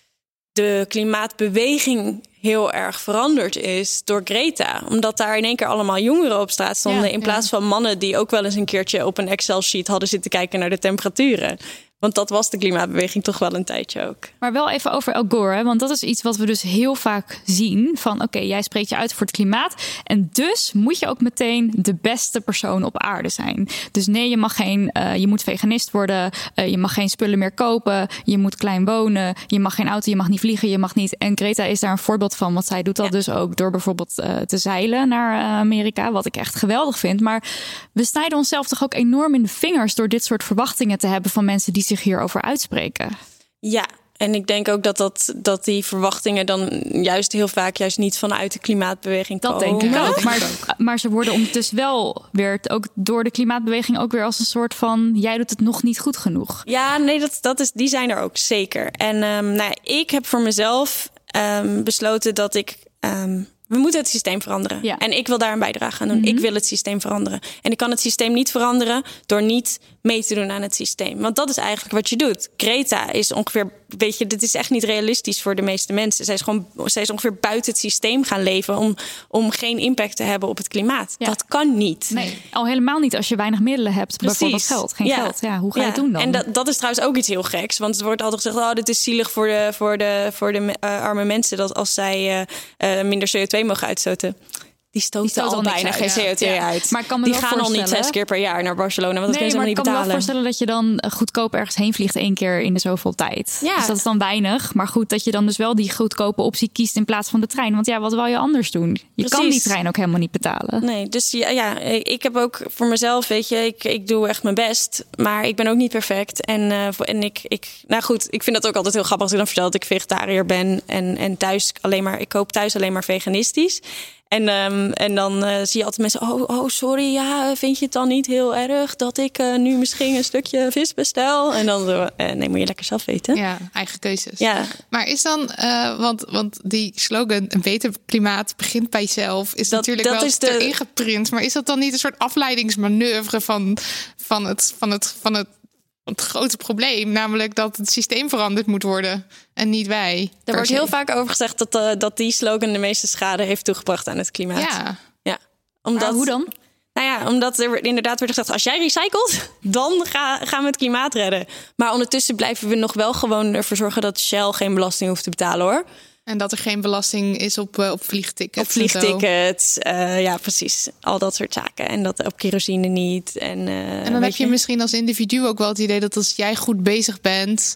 de klimaatbeweging heel erg veranderd is door Greta. Omdat daar in één keer allemaal jongeren op straat stonden. Ja, in plaats ja. van mannen die ook wel eens een keertje op een Excel-sheet hadden zitten kijken naar de temperaturen. Want dat was de klimaatbeweging toch wel een tijdje ook. Maar wel even over Al Gore, hè? Want dat is iets wat we dus heel vaak zien. Van oké, okay, jij spreekt je uit voor het klimaat. En dus moet je ook meteen de beste persoon op aarde zijn. Dus nee, je mag geen, uh, je moet veganist worden. Uh, je mag geen spullen meer kopen. Je moet klein wonen. Je mag geen auto, je mag niet vliegen, je mag niet. En Greta is daar een voorbeeld van. Want zij doet dat ja. dus ook door bijvoorbeeld uh, te zeilen naar uh, Amerika. Wat ik echt geweldig vind. Maar we snijden onszelf toch ook enorm in de vingers door dit soort verwachtingen te hebben van mensen die zich hierover uitspreken. Ja, en ik denk ook dat, dat, dat die verwachtingen dan juist heel vaak juist niet vanuit de klimaatbeweging dat komen. Dat denk ik ook. Maar, maar ze worden ondertussen wel weer ook door de klimaatbeweging ook weer als een soort van jij doet het nog niet goed genoeg. Ja, nee, dat, dat is, die zijn er ook zeker. En um, nou, ik heb voor mezelf um, besloten dat ik um, we moeten het systeem veranderen. Ja. En ik wil daar een bijdrage aan doen. Mm-hmm. Ik wil het systeem veranderen. En ik kan het systeem niet veranderen door niet mee te doen aan het systeem. Want dat is eigenlijk wat je doet. Greta is ongeveer, weet je, dit is echt niet realistisch voor de meeste mensen. Zij is gewoon, zij is ongeveer buiten het systeem gaan leven om, om geen impact te hebben op het klimaat. Ja. Dat kan niet. Nee, al helemaal niet als je weinig middelen hebt. Precies. Bijvoorbeeld geld, geen ja. geld. Ja, hoe ga je ja. het doen dan? En dat, dat is trouwens ook iets heel geks. Want het wordt altijd gezegd, oh, dit is zielig voor de, voor de, voor de uh, arme mensen. Dat als zij uh, uh, minder C O twee mogen uitstoten. Die stoten al bijna geen C O twee ja. uit. Maar kan me die wel gaan al niet zes keer per jaar naar Barcelona. Want dat nee, kunnen ze helemaal niet betalen. Ik kan me wel voorstellen dat je dan goedkoop ergens heen vliegt één keer in de zoveel tijd. Ja. Dus dat is dan weinig. Maar goed, dat je dan dus wel die goedkope optie kiest in plaats van de trein. Want ja, wat wil je anders doen? Je Precies. kan die trein ook helemaal niet betalen. Nee, dus ja, ja, ik heb ook voor mezelf, weet je, ik, ik doe echt mijn best. Maar ik ben ook niet perfect. En, uh, en ik, ik, nou goed, ik vind dat ook altijd heel grappig als ik dan vertel dat ik vegetariër ben. En, en thuis alleen maar, ik koop thuis alleen maar veganistisch. En, um, en dan uh, zie je altijd mensen, oh, oh, sorry, ja, vind je het dan niet heel erg dat ik uh, nu misschien een stukje vis bestel? En dan zo, uh, nee, moet je lekker zelf weten. Ja, eigen keuzes. Ja. Maar is dan, uh, want, want die slogan, een beter klimaat begint bij jezelf, is dat, natuurlijk dat wel is de... erin geprint. Maar is dat dan niet een soort afleidingsmanoeuvre van, van het, van het, van het het grote probleem, namelijk dat het systeem veranderd moet worden en niet wij. Er wordt heel vaak over gezegd dat, uh, dat die slogan de meeste schade heeft toegebracht aan het klimaat. Ja. Ja. Omdat, maar hoe dan? Nou ja, omdat er inderdaad wordt gezegd, als jij recycelt, dan ga, gaan we het klimaat redden. Maar ondertussen blijven we nog wel gewoon ervoor zorgen dat Shell geen belasting hoeft te betalen, hoor. En dat er geen belasting is op, uh, op vliegtickets. Op vliegtickets, uh, ja, precies. Al dat soort zaken. En dat op kerosine niet. En, uh, en dan heb je, je misschien als individu ook wel het idee dat als jij goed bezig bent,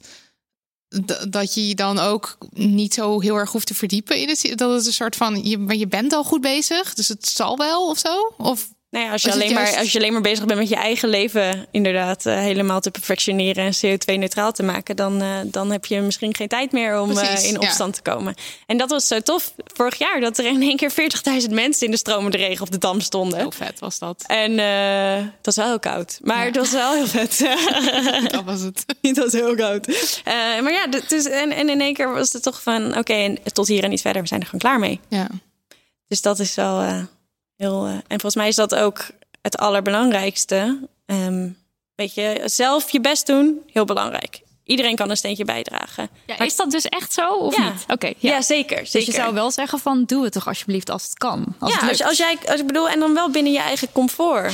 d- dat je je dan ook niet zo heel erg hoeft te verdiepen in het. Dat het een soort van, je, maar je bent al goed bezig, dus het zal wel of zo? Of Nou ja, als je, Was het alleen juist- maar, als je alleen maar bezig bent met je eigen leven... inderdaad uh, helemaal te perfectioneren en C O twee neutraal te maken... dan, uh, dan heb je misschien geen tijd meer om uh, in opstand ja. te komen. En dat was zo tof vorig jaar... dat er in één keer veertigduizend mensen in de stromende regen op de Dam stonden. Heel vet was dat. En uh, het was wel heel koud. Maar ja. het was wel heel vet. Dat was het. Het was heel koud. Uh, maar ja, dus, en, en in één keer was het toch van... oké, okay, tot hier en niet verder. We zijn er gewoon klaar mee. Ja. Dus dat is wel... Uh, Heel, uh, en volgens mij is dat ook het allerbelangrijkste. Um, weet je, zelf je best doen, heel belangrijk. Iedereen kan een steentje bijdragen. Ja, maar is dat dus echt zo of ja. niet? Oké, okay, ja. ja, zeker, zeker. Dus je zou wel zeggen van, doe het toch alsjeblieft als het kan. Als ja, het als, als jij, als ik bedoel, en dan wel binnen je eigen comfort.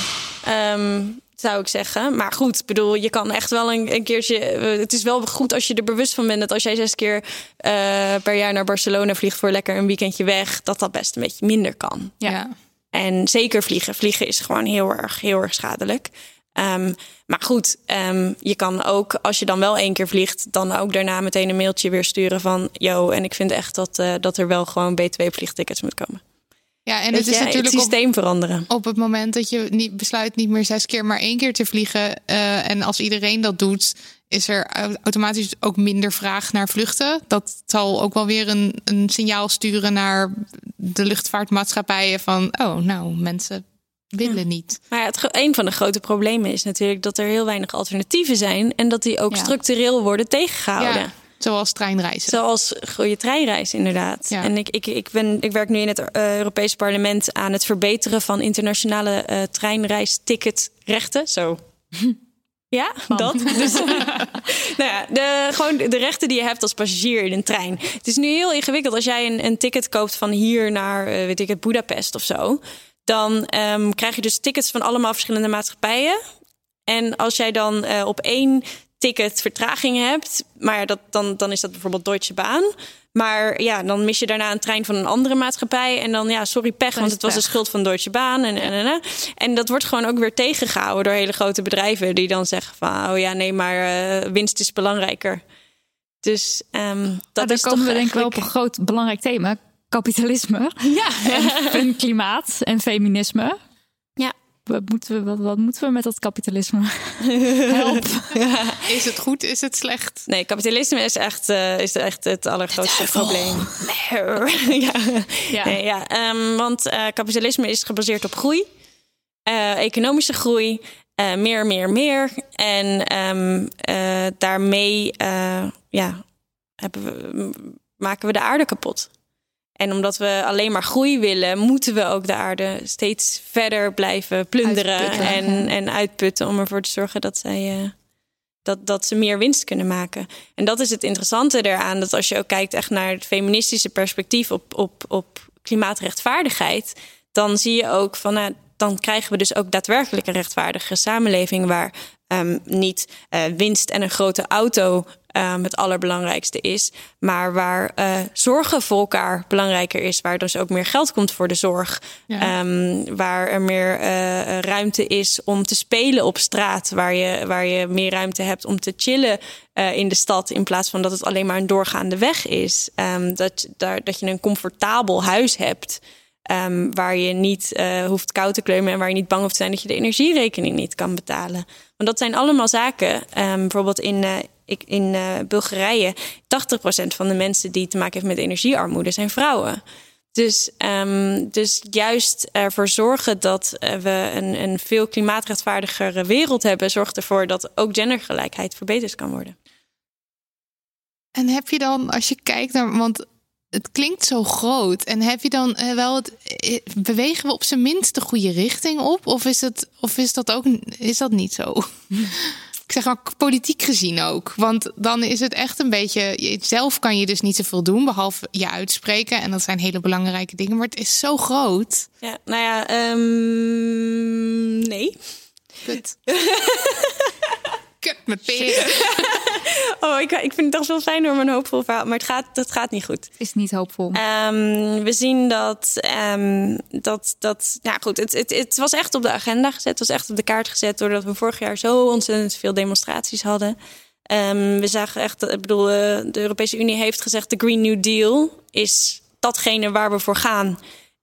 Um, zou ik zeggen. Maar goed, bedoel, je kan echt wel een, een keertje... Uh, het is wel goed als je er bewust van bent... dat als jij zes keer uh, per jaar naar Barcelona vliegt... voor lekker een weekendje weg... dat dat best een beetje minder kan. Ja. ja. En zeker vliegen. Vliegen is gewoon heel erg, heel erg schadelijk. Um, maar goed, um, je kan ook, als je dan wel één keer vliegt... dan ook daarna meteen een mailtje weer sturen van... yo, en ik vind echt dat, uh, dat er wel gewoon B twee vliegtickets moet komen. Ja, en het is je, natuurlijk het systeem op, veranderen. Op het moment dat je niet besluit niet meer zes keer, maar één keer te vliegen. Uh, en als iedereen dat doet, is er automatisch ook minder vraag naar vluchten. Dat zal ook wel weer een, een signaal sturen naar de luchtvaartmaatschappijen van, oh, nou, mensen willen ja. niet. Maar ja, het, een van de grote problemen is natuurlijk dat er heel weinig alternatieven zijn en dat die ook ja. structureel worden tegengehouden. Ja. Zoals treinreizen. Zoals goede treinreizen, inderdaad. Ja. En ik, ik, ik, ben, ik werk nu in het uh, Europese parlement aan het verbeteren van internationale uh, treinreisticketrechten. Zo. Ja, Bam. dat. Dus, nou ja, de, gewoon de rechten die je hebt als passagier in een trein. Het is nu heel ingewikkeld als jij een, een ticket koopt van hier naar, uh, weet ik het, Budapest of zo. Dan um, krijg je dus tickets van allemaal verschillende maatschappijen. En als jij dan uh, op één ticket vertraging hebt, maar dat, dan, dan is dat bijvoorbeeld Deutsche Bahn. Maar ja, dan mis je daarna een trein van een andere maatschappij. En dan, ja, sorry, pech, want het was de schuld van Deutsche Bahn. En, en, en, en. en dat wordt gewoon ook weer tegengehouden door hele grote bedrijven die dan zeggen van, oh ja, nee, maar uh, winst is belangrijker. Dus um, dat dan is komen toch we eigenlijk... denk ik wel op een groot belangrijk thema. Kapitalisme. Ja. En, en klimaat en feminisme. Ja. Wat moeten we, wat, wat moeten we met dat kapitalisme? Help. Ja. Is het goed? Is het slecht? Nee, kapitalisme is echt, uh, is echt het allergrootste probleem. ja. Ja. Nee, ja. Um, want uh, kapitalisme is gebaseerd op groei. Uh, economische groei. Uh, meer, meer, meer. En um, uh, daarmee uh, ja, hebben we, maken we de aarde kapot. En omdat we alleen maar groei willen, moeten we ook de aarde steeds verder blijven plunderen uitputten, en, ja. en uitputten om ervoor te zorgen dat, zij, uh, dat, dat ze meer winst kunnen maken. En dat is het interessante eraan, dat als je ook kijkt echt naar het feministische perspectief op, op, op klimaatrechtvaardigheid, dan zie je ook van, nou, dan krijgen we dus ook daadwerkelijk een rechtvaardige samenleving waar um, niet uh, winst en een grote auto Um, het allerbelangrijkste is, maar waar uh, zorgen voor elkaar belangrijker is, waar dus ook meer geld komt voor de zorg, ja. um, waar er meer uh, ruimte is om te spelen op straat, waar je, waar je meer ruimte hebt om te chillen uh, in de stad, in plaats van dat het alleen maar een doorgaande weg is. Um, dat, daar, dat je een comfortabel huis hebt, um, waar je niet uh, hoeft koud te kleumen en waar je niet bang hoeft te zijn dat je de energierekening niet kan betalen. Want dat zijn allemaal zaken, um, bijvoorbeeld in uh, Ik, in uh, Bulgarije, tachtig procent van de mensen die te maken heeft met energiearmoede zijn vrouwen. Dus, um, dus juist ervoor zorgen dat uh, we een, een veel klimaatrechtvaardigere wereld hebben, zorgt ervoor dat ook gendergelijkheid verbeterd kan worden. En heb je dan, als je kijkt naar, want het klinkt zo groot, en heb je dan uh, wel het, bewegen we op zijn minst de goede richting op? Of is het, of is dat ook, is dat niet zo? Ik zeg maar politiek gezien ook. Want dan is het echt een beetje, zelf kan je dus niet zoveel doen, behalve je uitspreken. En dat zijn hele belangrijke dingen. Maar het is zo groot. Ja, nou ja, um, nee. Kut. Kut met peren. Oh, ik, ik vind het toch wel fijn door mijn hoopvol verhaal. Maar het gaat, het gaat niet goed. Het is niet hoopvol. Um, we zien dat, um, dat, dat ja goed, het, het, het was echt op de agenda gezet. Het was echt op de kaart gezet doordat we vorig jaar zo ontzettend veel demonstraties hadden. Um, we zagen echt, ik bedoel, de Europese Unie heeft gezegd, de Green New Deal is datgene waar we voor gaan.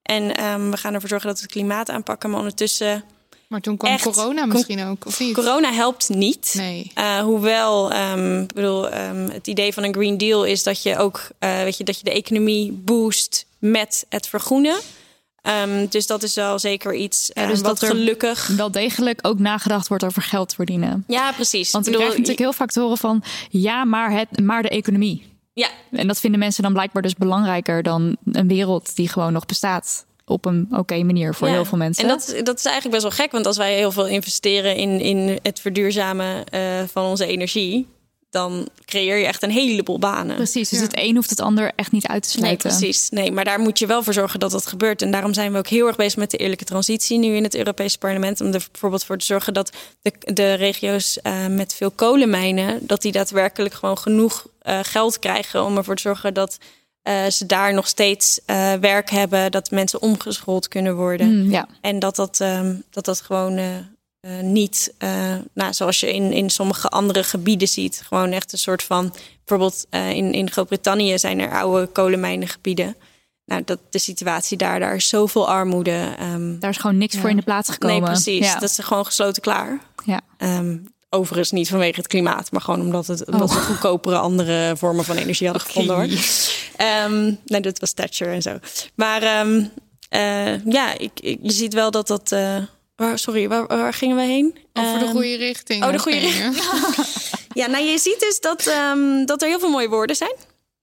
En um, we gaan ervoor zorgen dat we het klimaat aanpakken. Maar ondertussen... Maar toen kwam echt, corona misschien ook, of niet? Corona helpt niet. Nee. Uh, hoewel, um, ik bedoel, um, het idee van een Green Deal is dat je ook, uh, weet je, dat je de economie boost met het vergroenen. Um, dus dat is wel zeker iets uh, ja, dus wat dat gelukkig... wel degelijk ook nagedacht wordt over geld verdienen. Ja, precies. Want ik krijg natuurlijk heel vaak te horen van... ja, maar, het, maar de economie. Ja. En dat vinden mensen dan blijkbaar dus belangrijker... dan een wereld die gewoon nog bestaat... op een oké okay manier voor ja. heel veel mensen. En dat, dat is eigenlijk best wel gek. Want als wij heel veel investeren in, in het verduurzamen uh, van onze energie... dan creëer je echt een heleboel banen. Precies, dus ja. het een hoeft het ander echt niet uit te sluiten. Nee, precies. Nee, maar daar moet je wel voor zorgen dat dat gebeurt. En daarom zijn we ook heel erg bezig met de eerlijke transitie... nu in het Europese parlement. Om er bijvoorbeeld voor te zorgen dat de, de regio's uh, met veel kolenmijnen... dat die daadwerkelijk gewoon genoeg uh, geld krijgen... om ervoor te zorgen dat... Uh, ze daar nog steeds uh, werk hebben, dat mensen omgeschoold kunnen worden. Mm, ja. En dat dat, um, dat, dat gewoon uh, uh, niet, uh, nou, zoals je in, in sommige andere gebieden ziet, gewoon echt een soort van, bijvoorbeeld uh, in, in Groot-Brittannië zijn er oude kolenmijnengebieden. Nou, dat de situatie daar, daar is zoveel armoede. Um, daar is gewoon niks ja. voor in de plaats gekomen. Nee, precies. Ja. Dat is gewoon gesloten klaar. Ja. Um, Overigens niet vanwege het klimaat, maar gewoon omdat, het, omdat oh. ze goedkopere andere vormen van energie hadden okay. gevonden. Hoor. Um, nee, dat was Thatcher en zo. Maar um, uh, ja, ik, ik, je ziet wel dat dat... Uh, waar, sorry, waar, waar gingen we heen? Over um, de goede richting. Oh, de goede richting. Ja, nou je ziet dus dat, um, dat er heel veel mooie woorden zijn.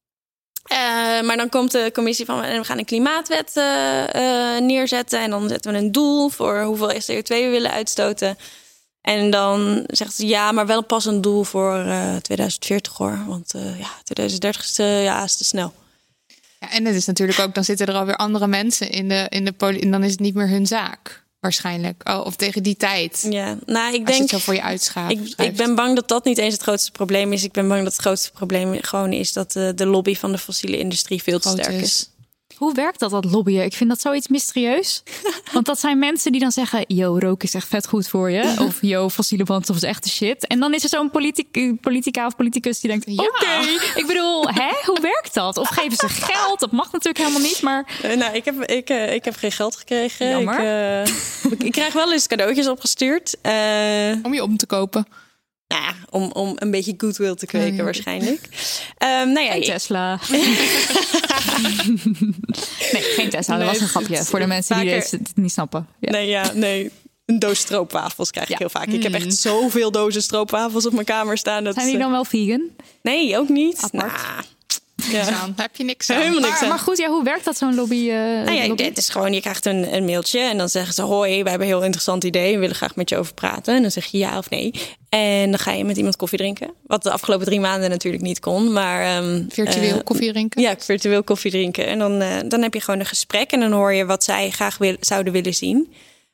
Uh, maar dan komt de commissie van... we gaan een klimaatwet uh, uh, neerzetten... en dan zetten we een doel voor hoeveel C O twee we willen uitstoten... En dan zegt ze ja, maar wel pas een doel voor uh, tweeduizend veertig hoor. Want uh, ja, tweeduizend dertig is, uh, ja, is te snel. Ja, en het is natuurlijk ook, dan zitten er alweer andere mensen in de, in de poli- en dan is het niet meer hun zaak. Waarschijnlijk. Oh, of tegen die tijd. Ja, nou, ik Als denk. je het zo voor je uitschaaft. Ik, ik ben bang dat dat niet eens het grootste probleem is. Ik ben bang dat het grootste probleem gewoon is dat de, de lobby van de fossiele industrie veel te sterk is. is. Hoe werkt dat, dat lobbyen? Ik vind dat zoiets mysterieus. Want dat zijn mensen die dan zeggen... yo, rook is echt vet goed voor je. Of yo, fossiele brandstof is echt de shit. En dan is er zo'n politic- politica of politicus die denkt... ja. oké, okay. Ik bedoel, hè? Hoe werkt dat? Of geven ze geld? Dat mag natuurlijk helemaal niet, maar... Uh, nou, ik heb, ik, uh, ik heb geen geld gekregen. Jammer. Ik, uh, ik krijg wel eens cadeautjes opgestuurd. Uh, om je om te kopen. Nou ja, om, om een beetje goodwill te kweken, oh, ja. waarschijnlijk. Um, nou ja, geen Tesla. Nee, geen Tesla. Dat nee, was een grapje voor de mensen vaker... die het niet snappen. Ja. Nee, ja, nee. Een doos stroopwafels krijg ik ja. heel vaak. Ik heb echt zoveel dozen stroopwafels op mijn kamer staan. Dat zijn die dan wel vegan? Nee, ook niet. Apart. Nah. Ja. Daar heb je niks aan. Helemaal niks maar, aan. maar goed, ja, hoe werkt dat zo'n lobby? Uh, nou ja, lobby? Het is gewoon, je krijgt een, een mailtje en dan zeggen ze... hoi, we hebben een heel interessant idee, we willen graag met je over praten. En dan zeg je ja of nee. En dan ga je met iemand koffie drinken. Wat de afgelopen drie maanden natuurlijk niet kon. Maar, um, virtueel uh, koffie drinken? Ja, virtueel koffie drinken. En dan, uh, dan heb je gewoon een gesprek en dan hoor je wat zij graag wil, zouden willen zien.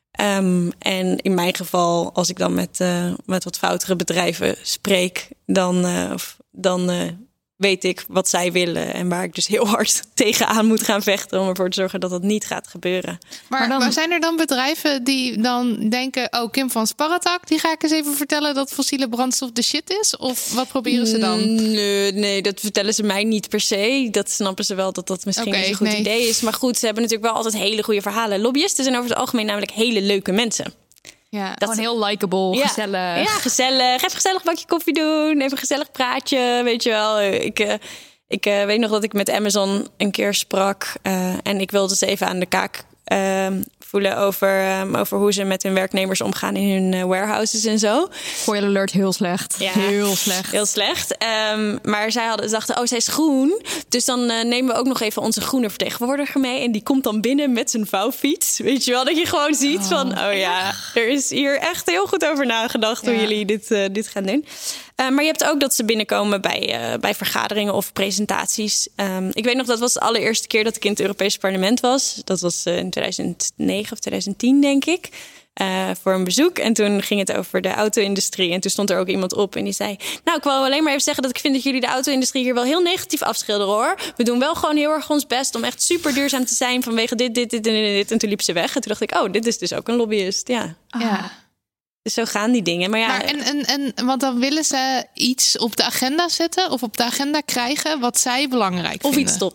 Um, en in mijn geval, als ik dan met, uh, met wat foutere bedrijven spreek... dan, uh, of, dan uh, weet ik wat zij willen... en waar ik dus heel hard tegenaan moet gaan vechten... om ervoor te zorgen dat dat niet gaat gebeuren. Maar, maar, dan, maar zijn er dan bedrijven die dan denken... oh, Kim van Sparretak, die ga ik eens even vertellen... dat fossiele brandstof de shit is? Of wat proberen ze dan? Nee, nee, dat vertellen ze mij niet per se. Dat snappen ze wel dat dat misschien okay, niet een goed nee. idee is. Maar goed, ze hebben natuurlijk wel altijd hele goede verhalen. Lobbyisten zijn over het algemeen namelijk hele leuke mensen. Ja, dat gewoon heel likable, ja, gezellig. Ja, gezellig. Even gezellig een bakje koffie doen. Even een gezellig praatje, weet je wel. Ik, uh, ik uh, weet nog dat ik met Amazon een keer sprak. Uh, en ik wilde ze even aan de kaak uh, voelen over, um, over hoe ze met hun werknemers omgaan in hun uh, warehouses en zo. Spoiler alert, heel slecht. Ja, heel slecht. Heel slecht. Um, maar zij hadden, ze dachten, oh, zij is groen. Dus dan uh, nemen we ook nog even onze groene vertegenwoordiger mee. En die komt dan binnen met zijn vouwfiets. Weet je wel, dat je gewoon ziet oh. van... oh ja, er is hier echt heel goed over nagedacht... Ja. hoe jullie dit, uh, dit gaan doen. Uh, maar je hebt ook dat ze binnenkomen bij, uh, bij vergaderingen of presentaties. Um, ik weet nog, dat was de allereerste keer dat ik in het Europese parlement was. Dat was uh, in tweeduizend negen of tweeduizend tien, denk ik. Uh, voor een bezoek. En toen ging het over de auto-industrie. En toen stond er ook iemand op en die zei... nou, ik wou alleen maar even zeggen dat ik vind dat jullie de auto-industrie hier wel heel negatief afschilderen, hoor. We doen wel gewoon heel erg ons best om echt super duurzaam te zijn vanwege dit, dit, dit en dit. En toen liep ze weg. En toen dacht ik, oh, dit is dus ook een lobbyist. Ja. Ja. Dus zo gaan die dingen. Maar ja, maar en, en, en, want dan willen ze iets op de agenda zetten... of op de agenda krijgen wat zij belangrijk of vinden. Of iets stoppen.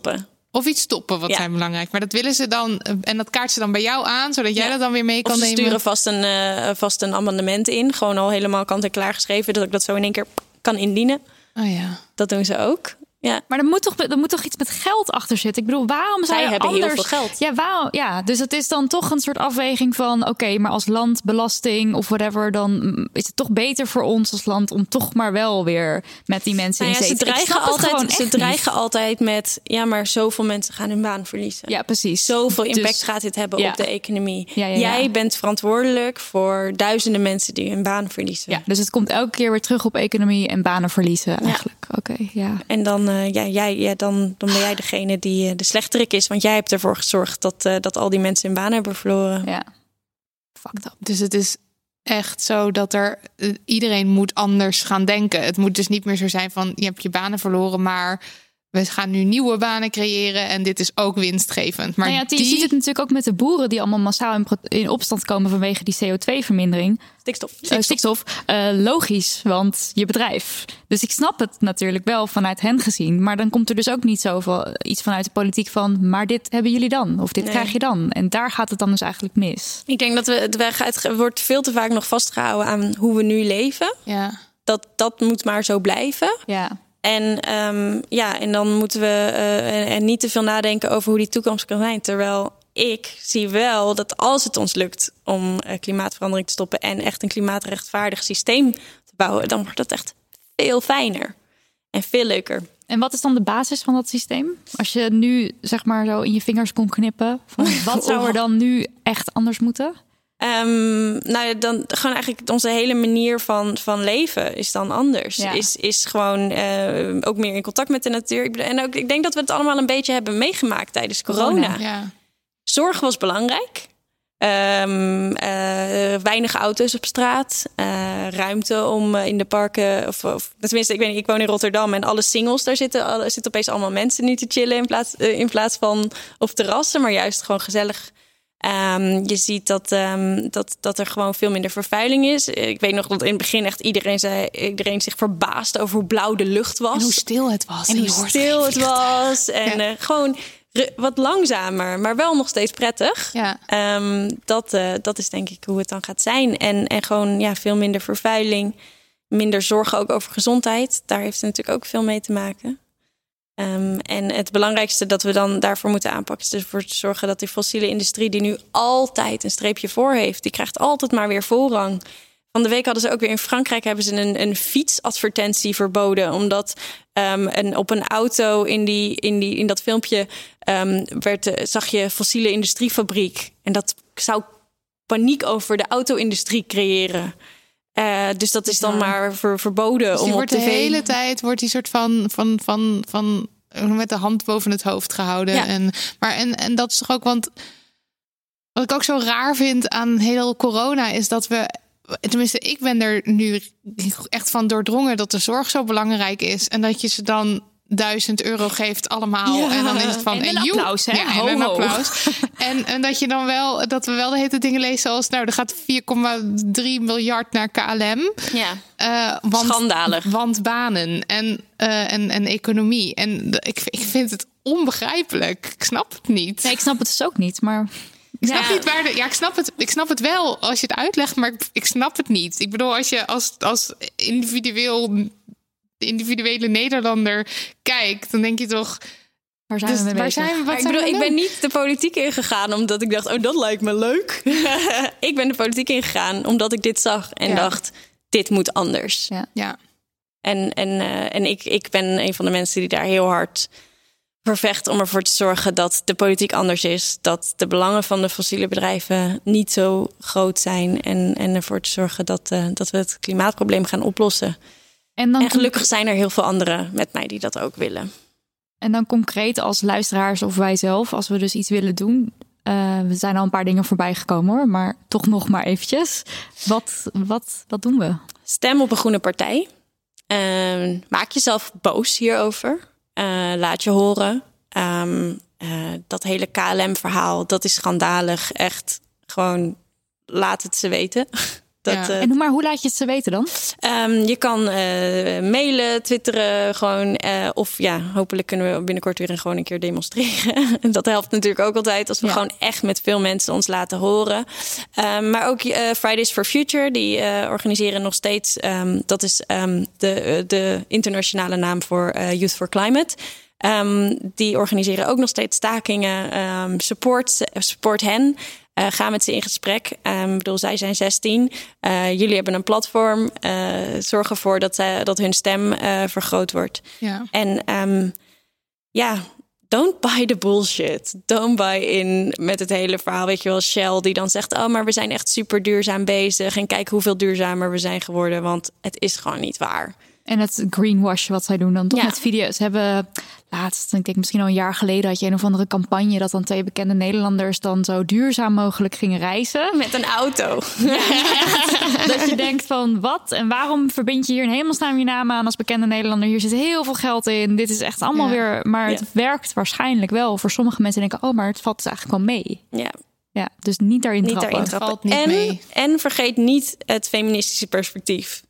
of iets stoppen, wat Ja. zijn belangrijk. Maar dat willen ze dan, en dat kaart ze dan bij jou aan, zodat jij Ja. dat dan weer mee kan Of ze nemen. sturen vast een, uh, vast een amendement in. Gewoon al helemaal kant en klaar geschreven. Dat ik dat zo in één keer kan indienen. Oh ja. Dat doen ze ook. Ja. Maar er moet, toch, er moet toch iets met geld achter zitten? Ik bedoel, waarom zou Zij je hebben anders... heel veel geld. Ja, waarom, ja, dus het is dan toch een soort afweging van... oké, okay, maar als land, belasting of whatever... dan is het toch beter voor ons als land... om toch maar wel weer met die mensen Nou ja, in zee ze te- Ik dreigen, snap het gewoon altijd, ze echt dreigen niet. altijd met... ja, maar zoveel mensen gaan hun baan verliezen. Ja, precies. Zoveel impact Dus- gaat dit hebben ja. op de economie. Ja, ja, ja. Jij bent verantwoordelijk voor duizenden mensen... die hun baan verliezen. Ja, dus het komt elke keer weer terug op economie en banen verliezen eigenlijk. Oké, ja. En dan, uh, ja, jij, ja, dan, dan ben jij degene die uh, de slechterik is. Want jij hebt ervoor gezorgd dat, uh, dat al die mensen hun baan hebben verloren. Ja. Fucked up. Dus het is echt zo dat er uh, iedereen moet anders gaan denken. Het moet dus niet meer zo zijn van je hebt je banen verloren, maar we gaan nu nieuwe banen creëren en dit is ook winstgevend. Maar Nou ja, die... die... je ziet het natuurlijk ook met de boeren die allemaal massaal in, pro- in opstand komen vanwege die C O twee vermindering. Stikstof. Stikstof. stikstof. Uh, logisch, want je bedrijf. Dus ik snap het natuurlijk wel vanuit hen gezien. Maar dan komt er dus ook niet zoveel iets vanuit de politiek van... maar dit hebben jullie dan, of dit Nee. krijg je dan. En daar gaat het dan dus eigenlijk mis. Ik denk dat we, het weg- het wordt veel te vaak nog vastgehouden aan hoe we nu leven. Ja. Dat, dat moet maar zo blijven. Ja. En, um, ja, en dan moeten we uh, en niet te veel nadenken over hoe die toekomst kan zijn. Terwijl ik zie wel dat als het ons lukt om uh, klimaatverandering te stoppen... en echt een klimaatrechtvaardig systeem te bouwen... dan wordt dat echt veel fijner en veel leuker. En wat is dan de basis van dat systeem? Als je nu zeg maar zo in je vingers kon knippen... van wat zou er dan nu echt anders moeten? Um, nou ja, dan gewoon eigenlijk onze hele manier van, van leven is dan anders. Ja. Is, is gewoon uh, ook meer in contact met de natuur. Ik bedoel, en ook, ik denk dat we het allemaal een beetje hebben meegemaakt tijdens corona. Corona. Ja. Zorg was belangrijk. Um, uh, weinig auto's op straat. Uh, ruimte om uh, in de parken... Of, of tenminste, ik weet niet, ik woon in Rotterdam... en alle singles, daar zitten, alle, zitten opeens allemaal mensen nu te chillen... in plaats, uh, in plaats van op terrassen, maar juist gewoon gezellig... Um, je ziet dat, um, dat, dat er gewoon veel minder vervuiling is. Ik weet nog dat in het begin echt iedereen, zei, iedereen zich verbaasde over hoe blauw de lucht was. En hoe stil het was. En hoe je hoort stil geen het vliegtuig. was. En Ja. uh, gewoon re- wat langzamer, maar wel nog steeds prettig. Ja. Um, dat, uh, dat is denk ik hoe het dan gaat zijn. En, en gewoon ja, veel minder vervuiling. Minder zorgen ook over gezondheid. Daar heeft het natuurlijk ook veel mee te maken. Um, en het belangrijkste dat we dan daarvoor moeten aanpakken... is dus ervoor te zorgen dat die fossiele industrie... die nu altijd een streepje voor heeft... die krijgt altijd maar weer voorrang. Van de week hadden ze ook weer in Frankrijk... hebben ze een, een fietsadvertentie verboden... omdat um, een, op een auto in, die, in, die, in dat filmpje... Um, werd, zag je fossiele industriefabriek. En dat zou paniek over de auto-industrie creëren... Uh, dus dat is dan maar ver, verboden Dus die om op wordt de tv... hele tijd wordt die soort van, van, van, van met de hand boven het hoofd gehouden. Ja. En, maar en, en dat is toch ook, want wat ik ook zo raar vind aan heel corona is dat we, tenminste ik ben er nu echt van doordrongen dat de zorg zo belangrijk is en dat je ze dan duizend euro geeft allemaal. Ja. En dan is het van En een joe. applaus, hè? Ja, en Ho, een ho. applaus. en, en dat je dan wel, dat we wel de hele dingen lezen zoals, nou, er gaat vier komma drie miljard naar K L M. Ja. Uh, want, Schandalig. Want banen en, uh, en, en economie. En de, ik, ik vind het onbegrijpelijk. Ik snap het niet. Nee, ik snap het dus ook niet, maar... Ik snap Ja. niet waar de, ja, ik snap het. Ik snap het wel als je het uitlegt, maar ik, ik snap het niet. Ik bedoel, als je als, als individueel, individuele Nederlander kijkt, dan denk je toch. Waar zijn Dus we mee waar bezig? zijn we? Wat Maar ik zijn bedoel, we ik ben doen? niet de politiek ingegaan omdat ik dacht, oh, dat lijkt me leuk. Ik ben de politiek ingegaan omdat ik dit zag en Ja. dacht, dit moet anders. Ja. Ja. En, en, uh, en ik, ik ben een van de mensen die daar heel hard voor vecht om ervoor te zorgen dat de politiek anders is. Dat de belangen van de fossiele bedrijven niet zo groot zijn. En, en ervoor te zorgen dat, uh, dat we het klimaatprobleem gaan oplossen. En dan En gelukkig zijn er heel veel anderen met mij die dat ook willen. En dan concreet als luisteraars of wij zelf, als we dus iets willen doen. Uh, we zijn al een paar dingen voorbij gekomen hoor, maar toch nog maar eventjes. Wat, wat, wat doen we? Stem op een groene partij. Uh, maak jezelf boos hierover. Uh, laat je horen. Um, uh, dat hele K L M-verhaal, dat is schandalig. Echt gewoon, laat het ze weten. Dat, Ja. uh, En hoe- maar hoe laat je het ze weten dan? um, je kan uh, mailen, twitteren, gewoon. Uh, of ja, hopelijk kunnen we binnenkort weer gewoon een keer demonstreren. Dat helpt natuurlijk ook altijd als we Ja. gewoon echt met veel mensen ons laten horen. Um, maar ook uh, Fridays for Future, die uh, organiseren nog steeds. Um, dat is um, de, de internationale naam voor uh, Youth for Climate. Um, die organiseren ook nog steeds stakingen. Um, support, support hen. Uh, ga met ze in gesprek. Um, ik bedoel, zij zijn zestien. Uh, jullie hebben een platform. Uh, zorg ervoor dat, uh, dat hun stem uh, vergroot wordt. Ja. En um, ja, don't buy the bullshit. Don't buy in met het hele verhaal. Weet je wel, Shell die dan zegt... oh, maar we zijn echt super duurzaam bezig. En kijk hoeveel duurzamer we zijn geworden. Want het is gewoon niet waar. En het greenwash wat zij doen dan toch Ja. met video's. Ze hebben laatst, ik denk misschien al een jaar geleden... had je een of andere campagne dat dan twee bekende Nederlanders... dan zo duurzaam mogelijk gingen reizen. Met een auto. Dat je denkt van wat en waarom verbind je hier in hemelsnaam je naam aan als bekende Nederlander? Hier zit heel veel geld in. Dit is echt allemaal Ja. weer... Maar het Ja. werkt waarschijnlijk wel. Voor sommige mensen denken, oh, maar het valt dus eigenlijk wel mee. Ja, Ja, dus niet daarin niet trappen. daarin trappen. valt niet en, mee. en vergeet niet het feministische perspectief.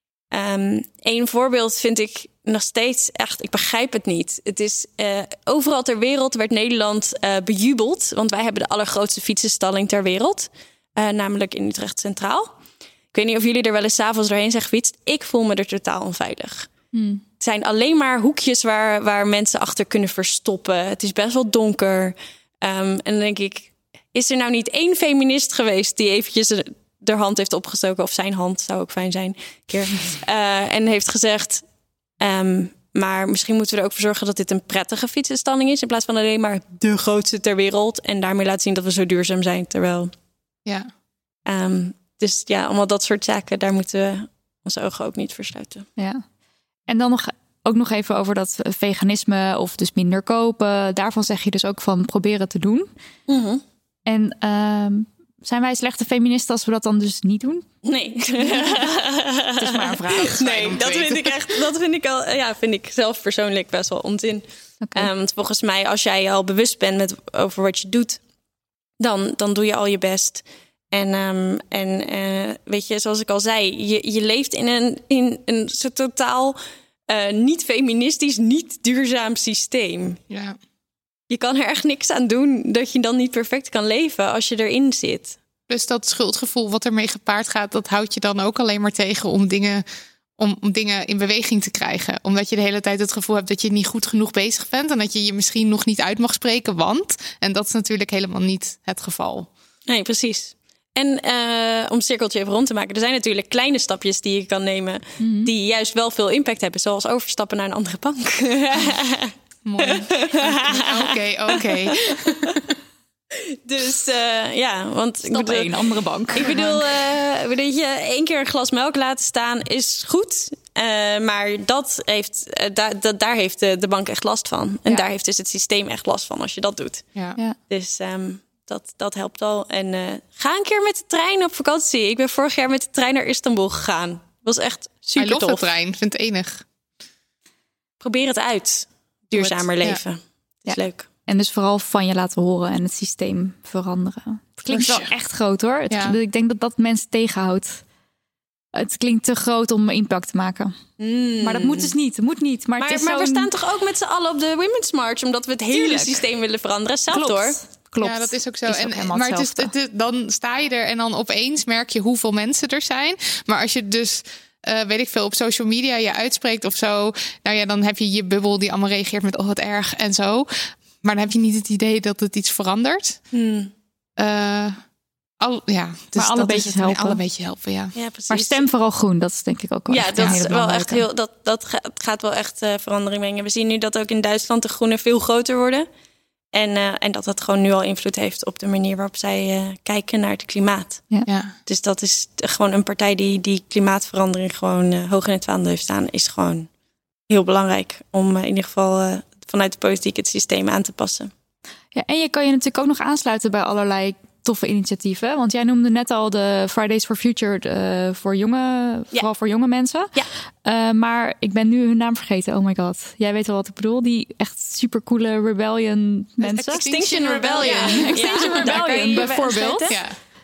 Um, Eén voorbeeld vind ik nog steeds echt... Ik begrijp het niet. Het is uh, overal ter wereld werd Nederland uh, bejubeld. Want wij hebben de allergrootste fietsenstalling ter wereld. Uh, namelijk in Utrecht Centraal. Ik weet niet of jullie er wel eens 's avonds doorheen zijn gefietst. Ik voel me er totaal onveilig. Hmm. Het zijn alleen maar hoekjes waar, waar mensen achter kunnen verstoppen. Het is best wel donker. Um, en dan denk ik... Is er nou niet één feminist geweest die eventjes de hand heeft opgestoken... of zijn hand, zou ook fijn zijn, een keer. Uh, en heeft gezegd... Um, maar misschien moeten we er ook voor zorgen dat dit een prettige fietsenstalling is... in plaats van alleen maar de grootste ter wereld... en daarmee laten zien dat we zo duurzaam zijn. Terwijl... Ja. Um, dus ja, allemaal dat soort zaken... daar moeten we onze ogen ook niet voor sluiten. Ja. En dan nog, ook nog even over dat veganisme of dus minder kopen. Daarvan zeg je dus ook van proberen te doen. Mm-hmm. En um, zijn wij slechte feministen als we dat dan dus niet doen? Nee. Het is maar een vraag. Nee, dat vind ik echt... Dat vind ik, al, ja, vind ik zelf persoonlijk best wel onzin. Okay. Um, want volgens mij, als jij al bewust bent met, over wat je doet... dan, dan doe je al je best... En, um, en uh, weet je, zoals ik al zei, je, je leeft in een, in een soort totaal uh, niet feministisch, niet duurzaam systeem. Ja. Je kan er echt niks aan doen dat je dan niet perfect kan leven als je erin zit. Dus dat schuldgevoel wat ermee gepaard gaat, dat houdt je dan ook alleen maar tegen om dingen, om, om dingen in beweging te krijgen. Omdat je de hele tijd het gevoel hebt dat je niet goed genoeg bezig bent en dat je je misschien nog niet uit mag spreken, want... En dat is natuurlijk helemaal niet het geval. Nee, precies. En uh, om het cirkeltje even rond te maken... er zijn natuurlijk kleine stapjes die je kan nemen... Mm-hmm. die juist wel veel impact hebben. Zoals overstappen naar een andere bank. Mooi. Oké, oké. Dus uh, ja, want... Stap ik bedoel, één, andere bank. Ik bedoel, uh, weet je, één keer een glas melk laten staan is goed... Uh, maar dat heeft, uh, da- da- daar heeft de, de bank echt last van. En ja. daar heeft dus het systeem echt last van als je dat doet. Ja. Ja. Dus... Um, Dat, dat helpt al. En uh, ga een keer met de trein op vakantie. Ik ben vorig jaar met de trein naar Istanbul gegaan. Dat was echt super I love tof. de trein, vind het enig. Probeer het uit. Duurzamer het, leven. Ja. Dat is ja. leuk. En dus vooral van je laten horen en het systeem veranderen. Het klinkt wel echt groot hoor. Het, ja. Ik denk dat dat mensen tegenhoudt. Het klinkt te groot om impact te maken. Mm. Maar dat moet dus niet. Het moet niet. Maar, Maar, het is maar we zo'n... staan toch ook met z'n allen op de Women's March... omdat we het hele Tuurlijk. systeem willen veranderen. Zelf Klopt. door. Klopt. Ja, dat is ook zo. Is ook en, helemaal maar het is, hetzelfde. het is, dan sta je er en dan opeens merk je hoeveel mensen er zijn. Maar als je dus, uh, weet ik veel, op social media je uitspreekt of zo... nou ja, dan heb je je bubbel die allemaal reageert met oh, wat erg en zo. Maar dan heb je niet het idee dat het iets verandert. Hmm. Uh, al, ja, dus maar alle dat beetjes is het, helpen. Alle beetje helpen, ja. Ja, precies. Maar stem vooral groen. Dat is denk ik ook wel Ja, echt dat een is hele wel echt belangrijke. heel. Dat, dat gaat, gaat wel echt uh, verandering brengen. We zien nu dat ook in Duitsland de groenen veel groter worden. En, uh, en dat dat gewoon nu al invloed heeft op de manier waarop zij uh, kijken naar het klimaat. Ja. Ja. Dus dat is gewoon een partij die die klimaatverandering gewoon uh, hoog in het vaandel heeft staan. Is gewoon heel belangrijk om uh, in ieder geval uh, vanuit de politiek het systeem aan te passen. Ja, en je kan je natuurlijk ook nog aansluiten bij allerlei toffe initiatieven. Want jij noemde net al de Fridays for Future uh, voor jonge, ja. vooral voor jonge mensen. Ja. Uh, maar ik ben nu hun naam vergeten. Oh my god. Jij weet wel wat ik bedoel. Die echt supercoole rebellion mensen. Extinction Rebellion. Ja. Extinction Ja, daar kan Rebellion je je bij bijvoorbeeld. aansluiten. Ja.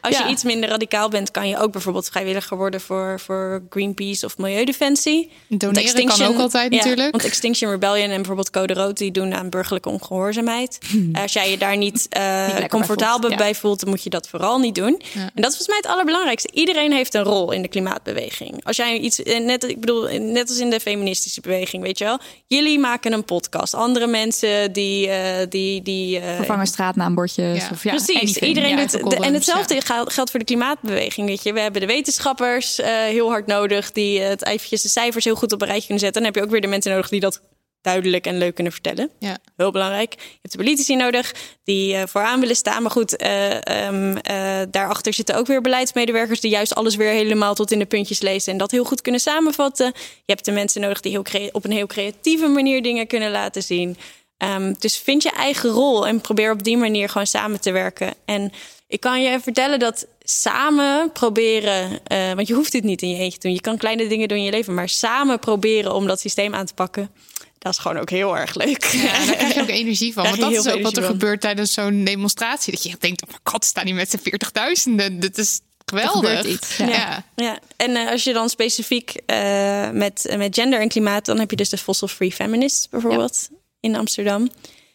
Als Ja. je iets minder radicaal bent, kan je ook bijvoorbeeld vrijwilliger worden voor, voor Greenpeace of Milieudefensie. Doneren kan ook altijd ja, natuurlijk. Want Extinction Rebellion en bijvoorbeeld Code Rood, die doen aan burgerlijke ongehoorzaamheid. Hmm. Als jij je daar niet, uh, lekker comfortabel bij voelt, ja. bij voelt, dan moet je dat vooral niet doen. Ja. En dat is volgens mij het allerbelangrijkste. Iedereen heeft een rol in de klimaatbeweging. Als jij iets, net, ik bedoel, net als in de feministische beweging, weet je wel. Jullie maken een podcast. Andere mensen die, uh, die, die uh, Vervangen straatnaambordjes. Ja. Of, ja, Precies, anything. iedereen Ja. doet het. En hetzelfde geldt geldt voor de klimaatbeweging. Weet je, we hebben de wetenschappers uh, heel hard nodig die uh, het eventjes de cijfers heel goed op een rijtje kunnen zetten. Dan heb je ook weer de mensen nodig die dat duidelijk en leuk kunnen vertellen. Ja. Heel belangrijk. Je hebt de politici nodig die uh, vooraan willen staan. Maar goed, uh, um, uh, daarachter zitten ook weer beleidsmedewerkers die juist alles weer helemaal tot in de puntjes lezen en dat heel goed kunnen samenvatten. Je hebt de mensen nodig die heel crea- op een heel creatieve manier dingen kunnen laten zien. Um, dus vind je eigen rol en probeer op die manier gewoon samen te werken. En ik kan je vertellen dat samen proberen, uh, want je hoeft dit niet in je eentje te doen. Je kan kleine dingen doen in je leven, maar samen proberen om dat systeem aan te pakken, dat is gewoon ook heel erg leuk. Ja, daar krijg je ook energie van. Krijg Want je dat heel is ook veel wat er energie van. gebeurt tijdens zo'n demonstratie. Dat je echt denkt, oh mijn god, staan die met z'n veertigduizenden. Dit is Er geweldig. gebeurt iets. Ja. Ja. Ja, en uh, als je dan specifiek uh, met, met gender en klimaat, dan heb je dus de Fossil Free Feminists bijvoorbeeld in Amsterdam.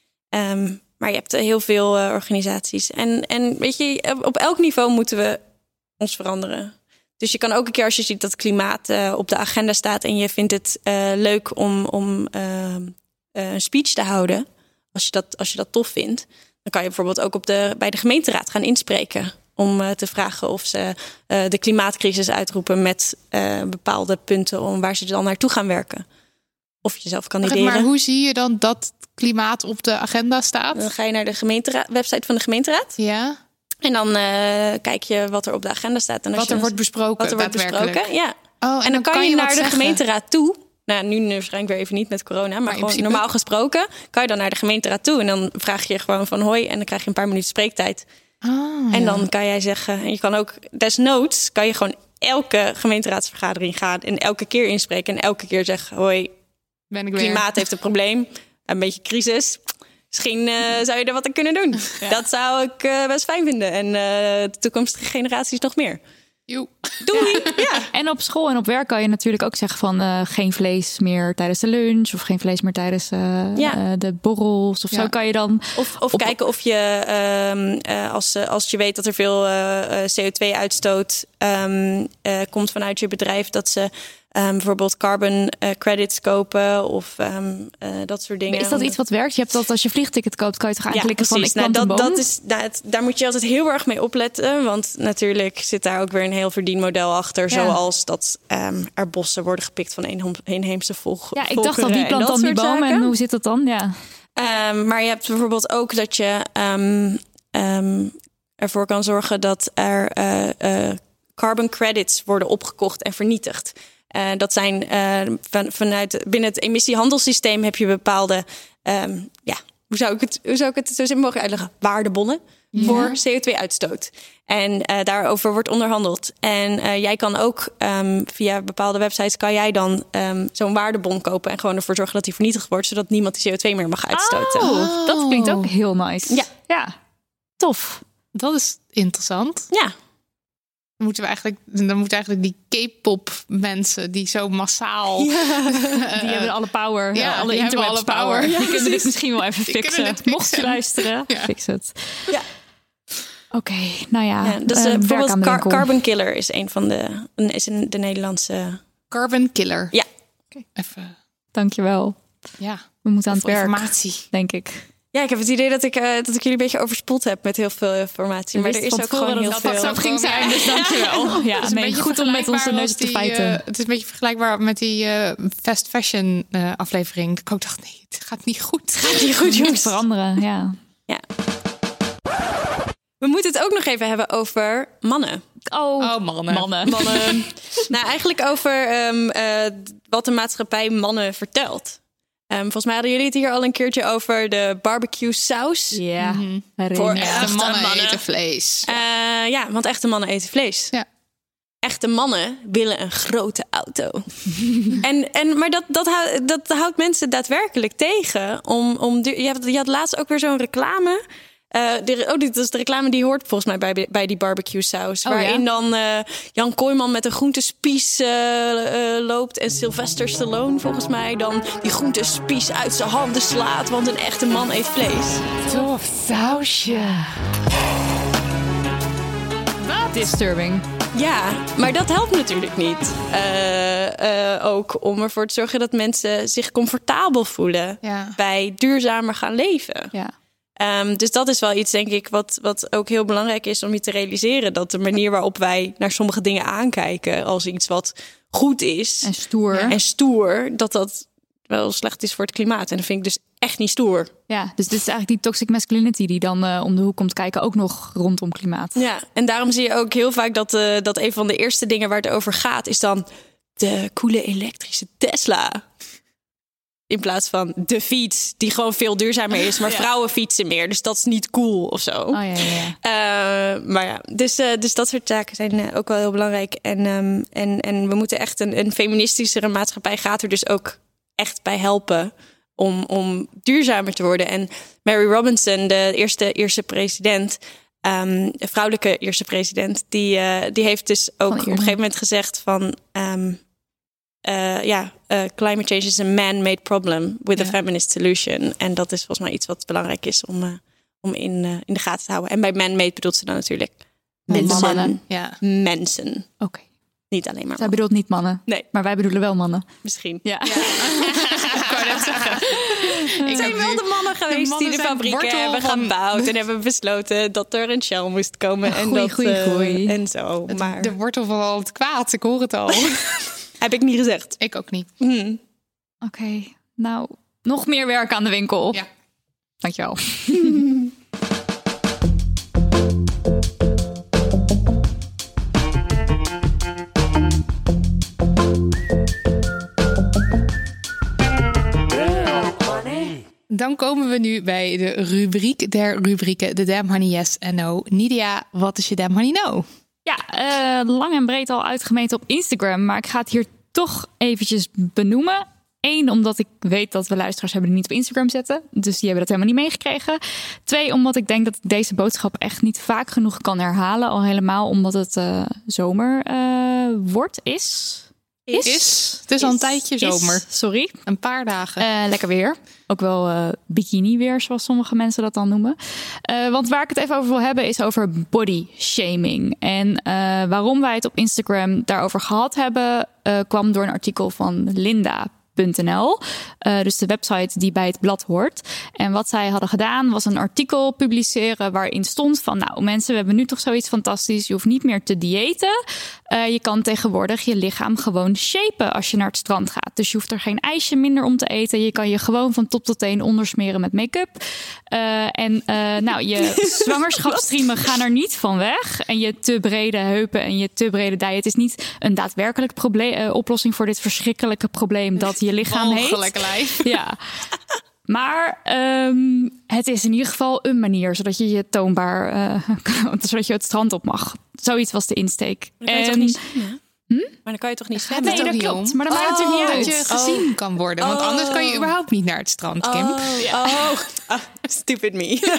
Um, maar je hebt uh, heel veel uh, organisaties. En, en weet je, op elk niveau moeten we ons veranderen. Dus je kan ook een keer als je ziet dat klimaat uh, op de agenda staat en je vindt het uh, leuk om, om uh, uh, een speech te houden, als je, dat, als je dat tof vindt, dan kan je bijvoorbeeld ook op de, bij de gemeenteraad gaan inspreken om uh, te vragen of ze uh, de klimaatcrisis uitroepen met uh, bepaalde punten om waar ze dan naartoe gaan werken. Of jezelf kandideren. Maar hoe zie je dan dat klimaat op de agenda staat? Dan ga je naar de gemeenteraad, website van de gemeenteraad. Ja. En dan uh, kijk je wat er op de agenda staat. En als Wat er je, wordt besproken, Wat er wordt daadwerkelijk. besproken, ja. Oh, en, En dan kan je wat naar de zeggen. gemeenteraad toe. Nou, nu waarschijnlijk weer even niet met corona. Maar, in gewoon principe. normaal gesproken kan je dan naar de gemeenteraad toe. En dan vraag je gewoon van hoi. En dan krijg je een paar minuten spreektijd. Ah, En ja. dan kan jij zeggen... En je kan ook desnoods kan je gewoon elke gemeenteraadsvergadering gaan. En elke keer inspreken. En elke keer zeggen hoi, ben ik weer. klimaat heeft een probleem. Een beetje crisis. Misschien uh, zou je er wat aan kunnen doen. Ja. Dat zou ik uh, best fijn vinden. En uh, de toekomstige generaties nog meer. Joe. Doei! Ja. En op school en op werk kan je natuurlijk ook zeggen van uh, geen vlees meer tijdens de lunch of geen vlees meer tijdens uh, Ja. uh, de borrels of Ja. zo kan je dan. Of, of Op- kijken of je, um, uh, als, uh, als je weet dat er veel uh, C O twee uitstoot um, uh, komt vanuit je bedrijf, dat ze um, bijvoorbeeld carbon uh, credits kopen of um, uh, dat soort dingen. Is dat iets wat werkt? Je hebt dat als je vliegticket koopt, kan je toch aanklikken van ik Nou, plant een dat, boom? dat is, nou, het- daar moet je altijd heel erg mee opletten. Want natuurlijk zit daar ook weer een heel verdienmodel achter. Ja. Zoals dat um, er bossen worden gepikt van inheem- inheemse volk. Ja, ik dacht al, wie plant dan die boom en hoe zit dat dan? Ja. Um, maar je hebt bijvoorbeeld ook dat je um, um, ervoor kan zorgen dat er uh, uh, carbon credits worden opgekocht en vernietigd. Uh, dat zijn uh, van, vanuit binnen het emissiehandelssysteem heb je bepaalde, um, ja, hoe zou ik het, hoe zou ik het zo simpel mogelijk uitleggen? Waardebonnen Ja. voor C O twee uitstoot. En uh, daarover wordt onderhandeld. En uh, jij kan ook um, via bepaalde websites kan jij dan um, zo'n waardebon kopen en gewoon ervoor zorgen dat die vernietigd wordt, zodat niemand die C O twee meer mag uitstoten. Oh, dat klinkt ook heel nice. Ja. Ja, tof. Dat is interessant. Ja. Dan moeten we eigenlijk, dan moeten eigenlijk die K-pop mensen die zo massaal. Die hebben alle power, ja, ja, alle die hebben interwebs alle power. power. Ja, die kunnen dit precies. misschien wel even Die kunnen fixen. dit fixen. Mocht je luisteren, Ja. fix het. Ja. Oké, nou ja. Ja, dus eh, uh, werk bijvoorbeeld aan de Car- winkel. Carbon Killer is een van de een- is een, de Nederlandse. Carbon Killer. Ja. Okay. Even. Dankjewel. Ja. We moeten aan het Veel werk, informatie. denk ik. Ja, ik heb het idee dat ik, uh, dat ik jullie een beetje overspoeld heb met heel veel informatie. Je Maar wist er is van ook tevoren gewoon heel dat dat veel. zo ging zijn, dus dankjewel. Ja, Het is een nee, beetje goed om met onze vergelijkbaar neus als te die, feiten. uh, het is een beetje vergelijkbaar met die uh, fast fashion uh, aflevering. Ik ook dacht, nee, het gaat niet goed. Het gaat niet goed, Moet jongens. veranderen, ja. Ja. We moeten het ook nog even hebben over mannen. Oh, Oh, mannen. mannen. Mannen. Nou, eigenlijk over um, uh, wat de maatschappij mannen vertelt. Um, volgens mij hadden jullie het hier al een keertje over de barbecue saus. Ja, Mhm. Voor herinner. echte De mannen, mannen. eten vlees. Uh, ja, want echte mannen eten vlees. Ja. Echte mannen willen een grote auto. en, en, maar dat, dat, hou- dat houdt mensen daadwerkelijk tegen. Om, om, du- je, had, je had laatst ook weer zo'n reclame. Uh, de, oh, dit is de reclame die hoort volgens mij bij, bij die barbecue saus. Oh, waarin ja? dan uh, Jan Kooijman met een groentespies uh, uh, loopt. En Sylvester Stallone volgens mij dan die groentespies uit zijn handen slaat. Want een echte man eet vlees. Tof sausje. Wat? Disturbing. Ja, maar dat helpt natuurlijk niet. Uh, uh, ook om ervoor te zorgen dat mensen zich comfortabel voelen ja. bij duurzamer gaan leven. Ja. Um, dus dat is wel iets, denk ik, wat, wat ook heel belangrijk is om je te realiseren. Dat de manier waarop wij naar sommige dingen aankijken als iets wat goed is. En stoer. En stoer, dat dat wel slecht is voor het klimaat. En dat vind ik dus echt niet stoer. Ja, dus dit is eigenlijk die toxic masculinity die dan uh, om de hoek komt kijken, ook nog rondom klimaat. Ja, en daarom zie je ook heel vaak dat, uh, dat een van de eerste dingen waar het over gaat is dan de coole elektrische Tesla. In plaats van de fiets, die gewoon veel duurzamer is. Maar ja. vrouwen fietsen meer, dus dat is niet cool of zo. Oh, ja, ja, ja. Uh, maar ja, dus, uh, dus dat soort zaken zijn uh, ook wel heel belangrijk. En, um, en, en we moeten echt een, een feministischere maatschappij gaat er dus ook echt bij helpen om, om duurzamer te worden. En Mary Robinson, de eerste eerste president, um, de vrouwelijke eerste president, die, uh, die heeft dus ook op een gegeven moment gezegd van Um, Uh, ja, uh, climate change is a man-made problem with ja. a feminist solution. En dat is volgens mij iets wat belangrijk is om, uh, om in, uh, in de gaten te houden. En bij man-made bedoelt ze dan natuurlijk mensen. Mannen. Ja. Mensen. Oké. Okay. Niet alleen maar Zij bedoelt niet mannen. Nee. Maar wij bedoelen wel mannen. Misschien. Ja. ja. Ik wou net zeggen. Ik zijn wel de mannen geweest de mannen die de fabrieken hebben van gebouwd en hebben besloten dat er een Shell moest komen. Oh, en goeie, dat goeie, goeie. Uh, en zo. Het, maar de wortel van al het kwaad, ik hoor het al. Heb ik niet gezegd. Ik ook niet. Mm. Oké, okay. Nou, nog meer werk aan de winkel. Ja. Dankjewel. Dan komen we nu bij de rubriek der rubrieken. De Damn Honey Yes en No. Nidia, wat is je Damn Honey No? Ja, uh, lang en breed al uitgemeten op Instagram. Maar ik ga het hier toch eventjes benoemen. Eén, omdat ik weet dat we luisteraars hebben die niet op Instagram zetten. Dus die hebben dat helemaal niet meegekregen. Twee, omdat ik denk dat ik deze boodschap echt niet vaak genoeg kan herhalen. Al helemaal omdat het uh, zomer uh, wordt, is... Is. is. Het is is, al een tijdje zomer. Is, sorry. Een paar dagen. Uh, lekker weer. Ook wel uh, bikini weer, zoals sommige mensen dat dan noemen. Uh, want waar ik het even over wil hebben is over body shaming. En uh, waarom wij het op Instagram daarover gehad hebben, uh, kwam door een artikel van Linda punt n l. Uh, dus de website die bij het blad hoort. En wat zij hadden gedaan was een artikel publiceren waarin stond van, nou mensen, we hebben nu toch zoiets fantastisch. Je hoeft niet meer te diëten. Uh, je kan tegenwoordig je lichaam gewoon shapen als je naar het strand gaat. Dus je hoeft er geen ijsje minder om te eten. Je kan je gewoon van top tot teen ondersmeren met make-up. Uh, en uh, nou, je zwangerschapsstriemen gaan er niet van weg. En je te brede heupen en je te brede dij. Het is niet een daadwerkelijk probleem, uh, oplossing voor dit verschrikkelijke probleem dat je lichaam heeft. Walgelijk lijf. Ja. Maar um, het is in ieder geval een manier zodat je je toonbaar, uh, zodat je het strand op mag. Zoiets was de insteek. Maar dan kan je en, toch niet zwemmen? Hm? Maar dan kan je toch niet zwemmen? Nee, dat klopt. Om. Maar dan maakt het oh, natuurlijk niet uit. Dat je gezien oh. kan worden. Want oh. anders kan je überhaupt niet naar het strand, Kim. Oh, ja. oh. oh stupid me.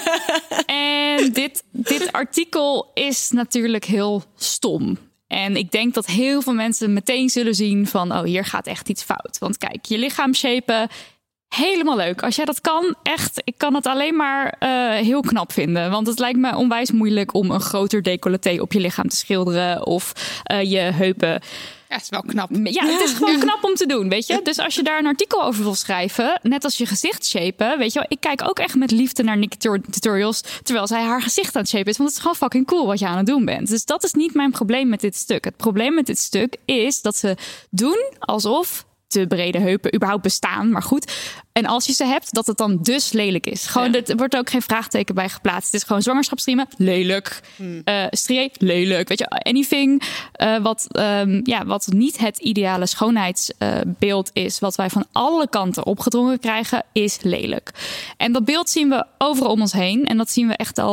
En dit, dit artikel is natuurlijk heel stom. En ik denk dat heel veel mensen meteen zullen zien van, oh, hier gaat echt iets fout. Want kijk, je lichaam shapen, helemaal leuk. Als jij dat kan, echt, ik kan het alleen maar uh, heel knap vinden. Want het lijkt me onwijs moeilijk om een groter decolleté op je lichaam te schilderen. Of uh, je heupen. Ja, het is wel knap. Ja, het is gewoon knap om te doen, weet je. Dus als je daar een artikel over wil schrijven, net als je gezicht shapen, weet je wel, ik kijk ook echt met liefde naar Nikki Tutorials, terwijl zij haar gezicht aan het shapen is. Want het is gewoon fucking cool wat je aan het doen bent. Dus dat is niet mijn probleem met dit stuk. Het probleem met dit stuk is dat ze doen alsof te brede heupen überhaupt bestaan, maar goed. En als je ze hebt, dat het dan dus lelijk is. Gewoon, ja. Er wordt ook geen vraagteken bij geplaatst. Het is gewoon zwangerschapsstriemen, lelijk. Hmm. Uh, strié, lelijk. Weet je, anything uh, wat, um, ja, wat niet het ideale schoonheidsbeeld uh, is, wat wij van alle kanten opgedrongen krijgen, is lelijk. En dat beeld zien we overal om ons heen. En dat zien we echt al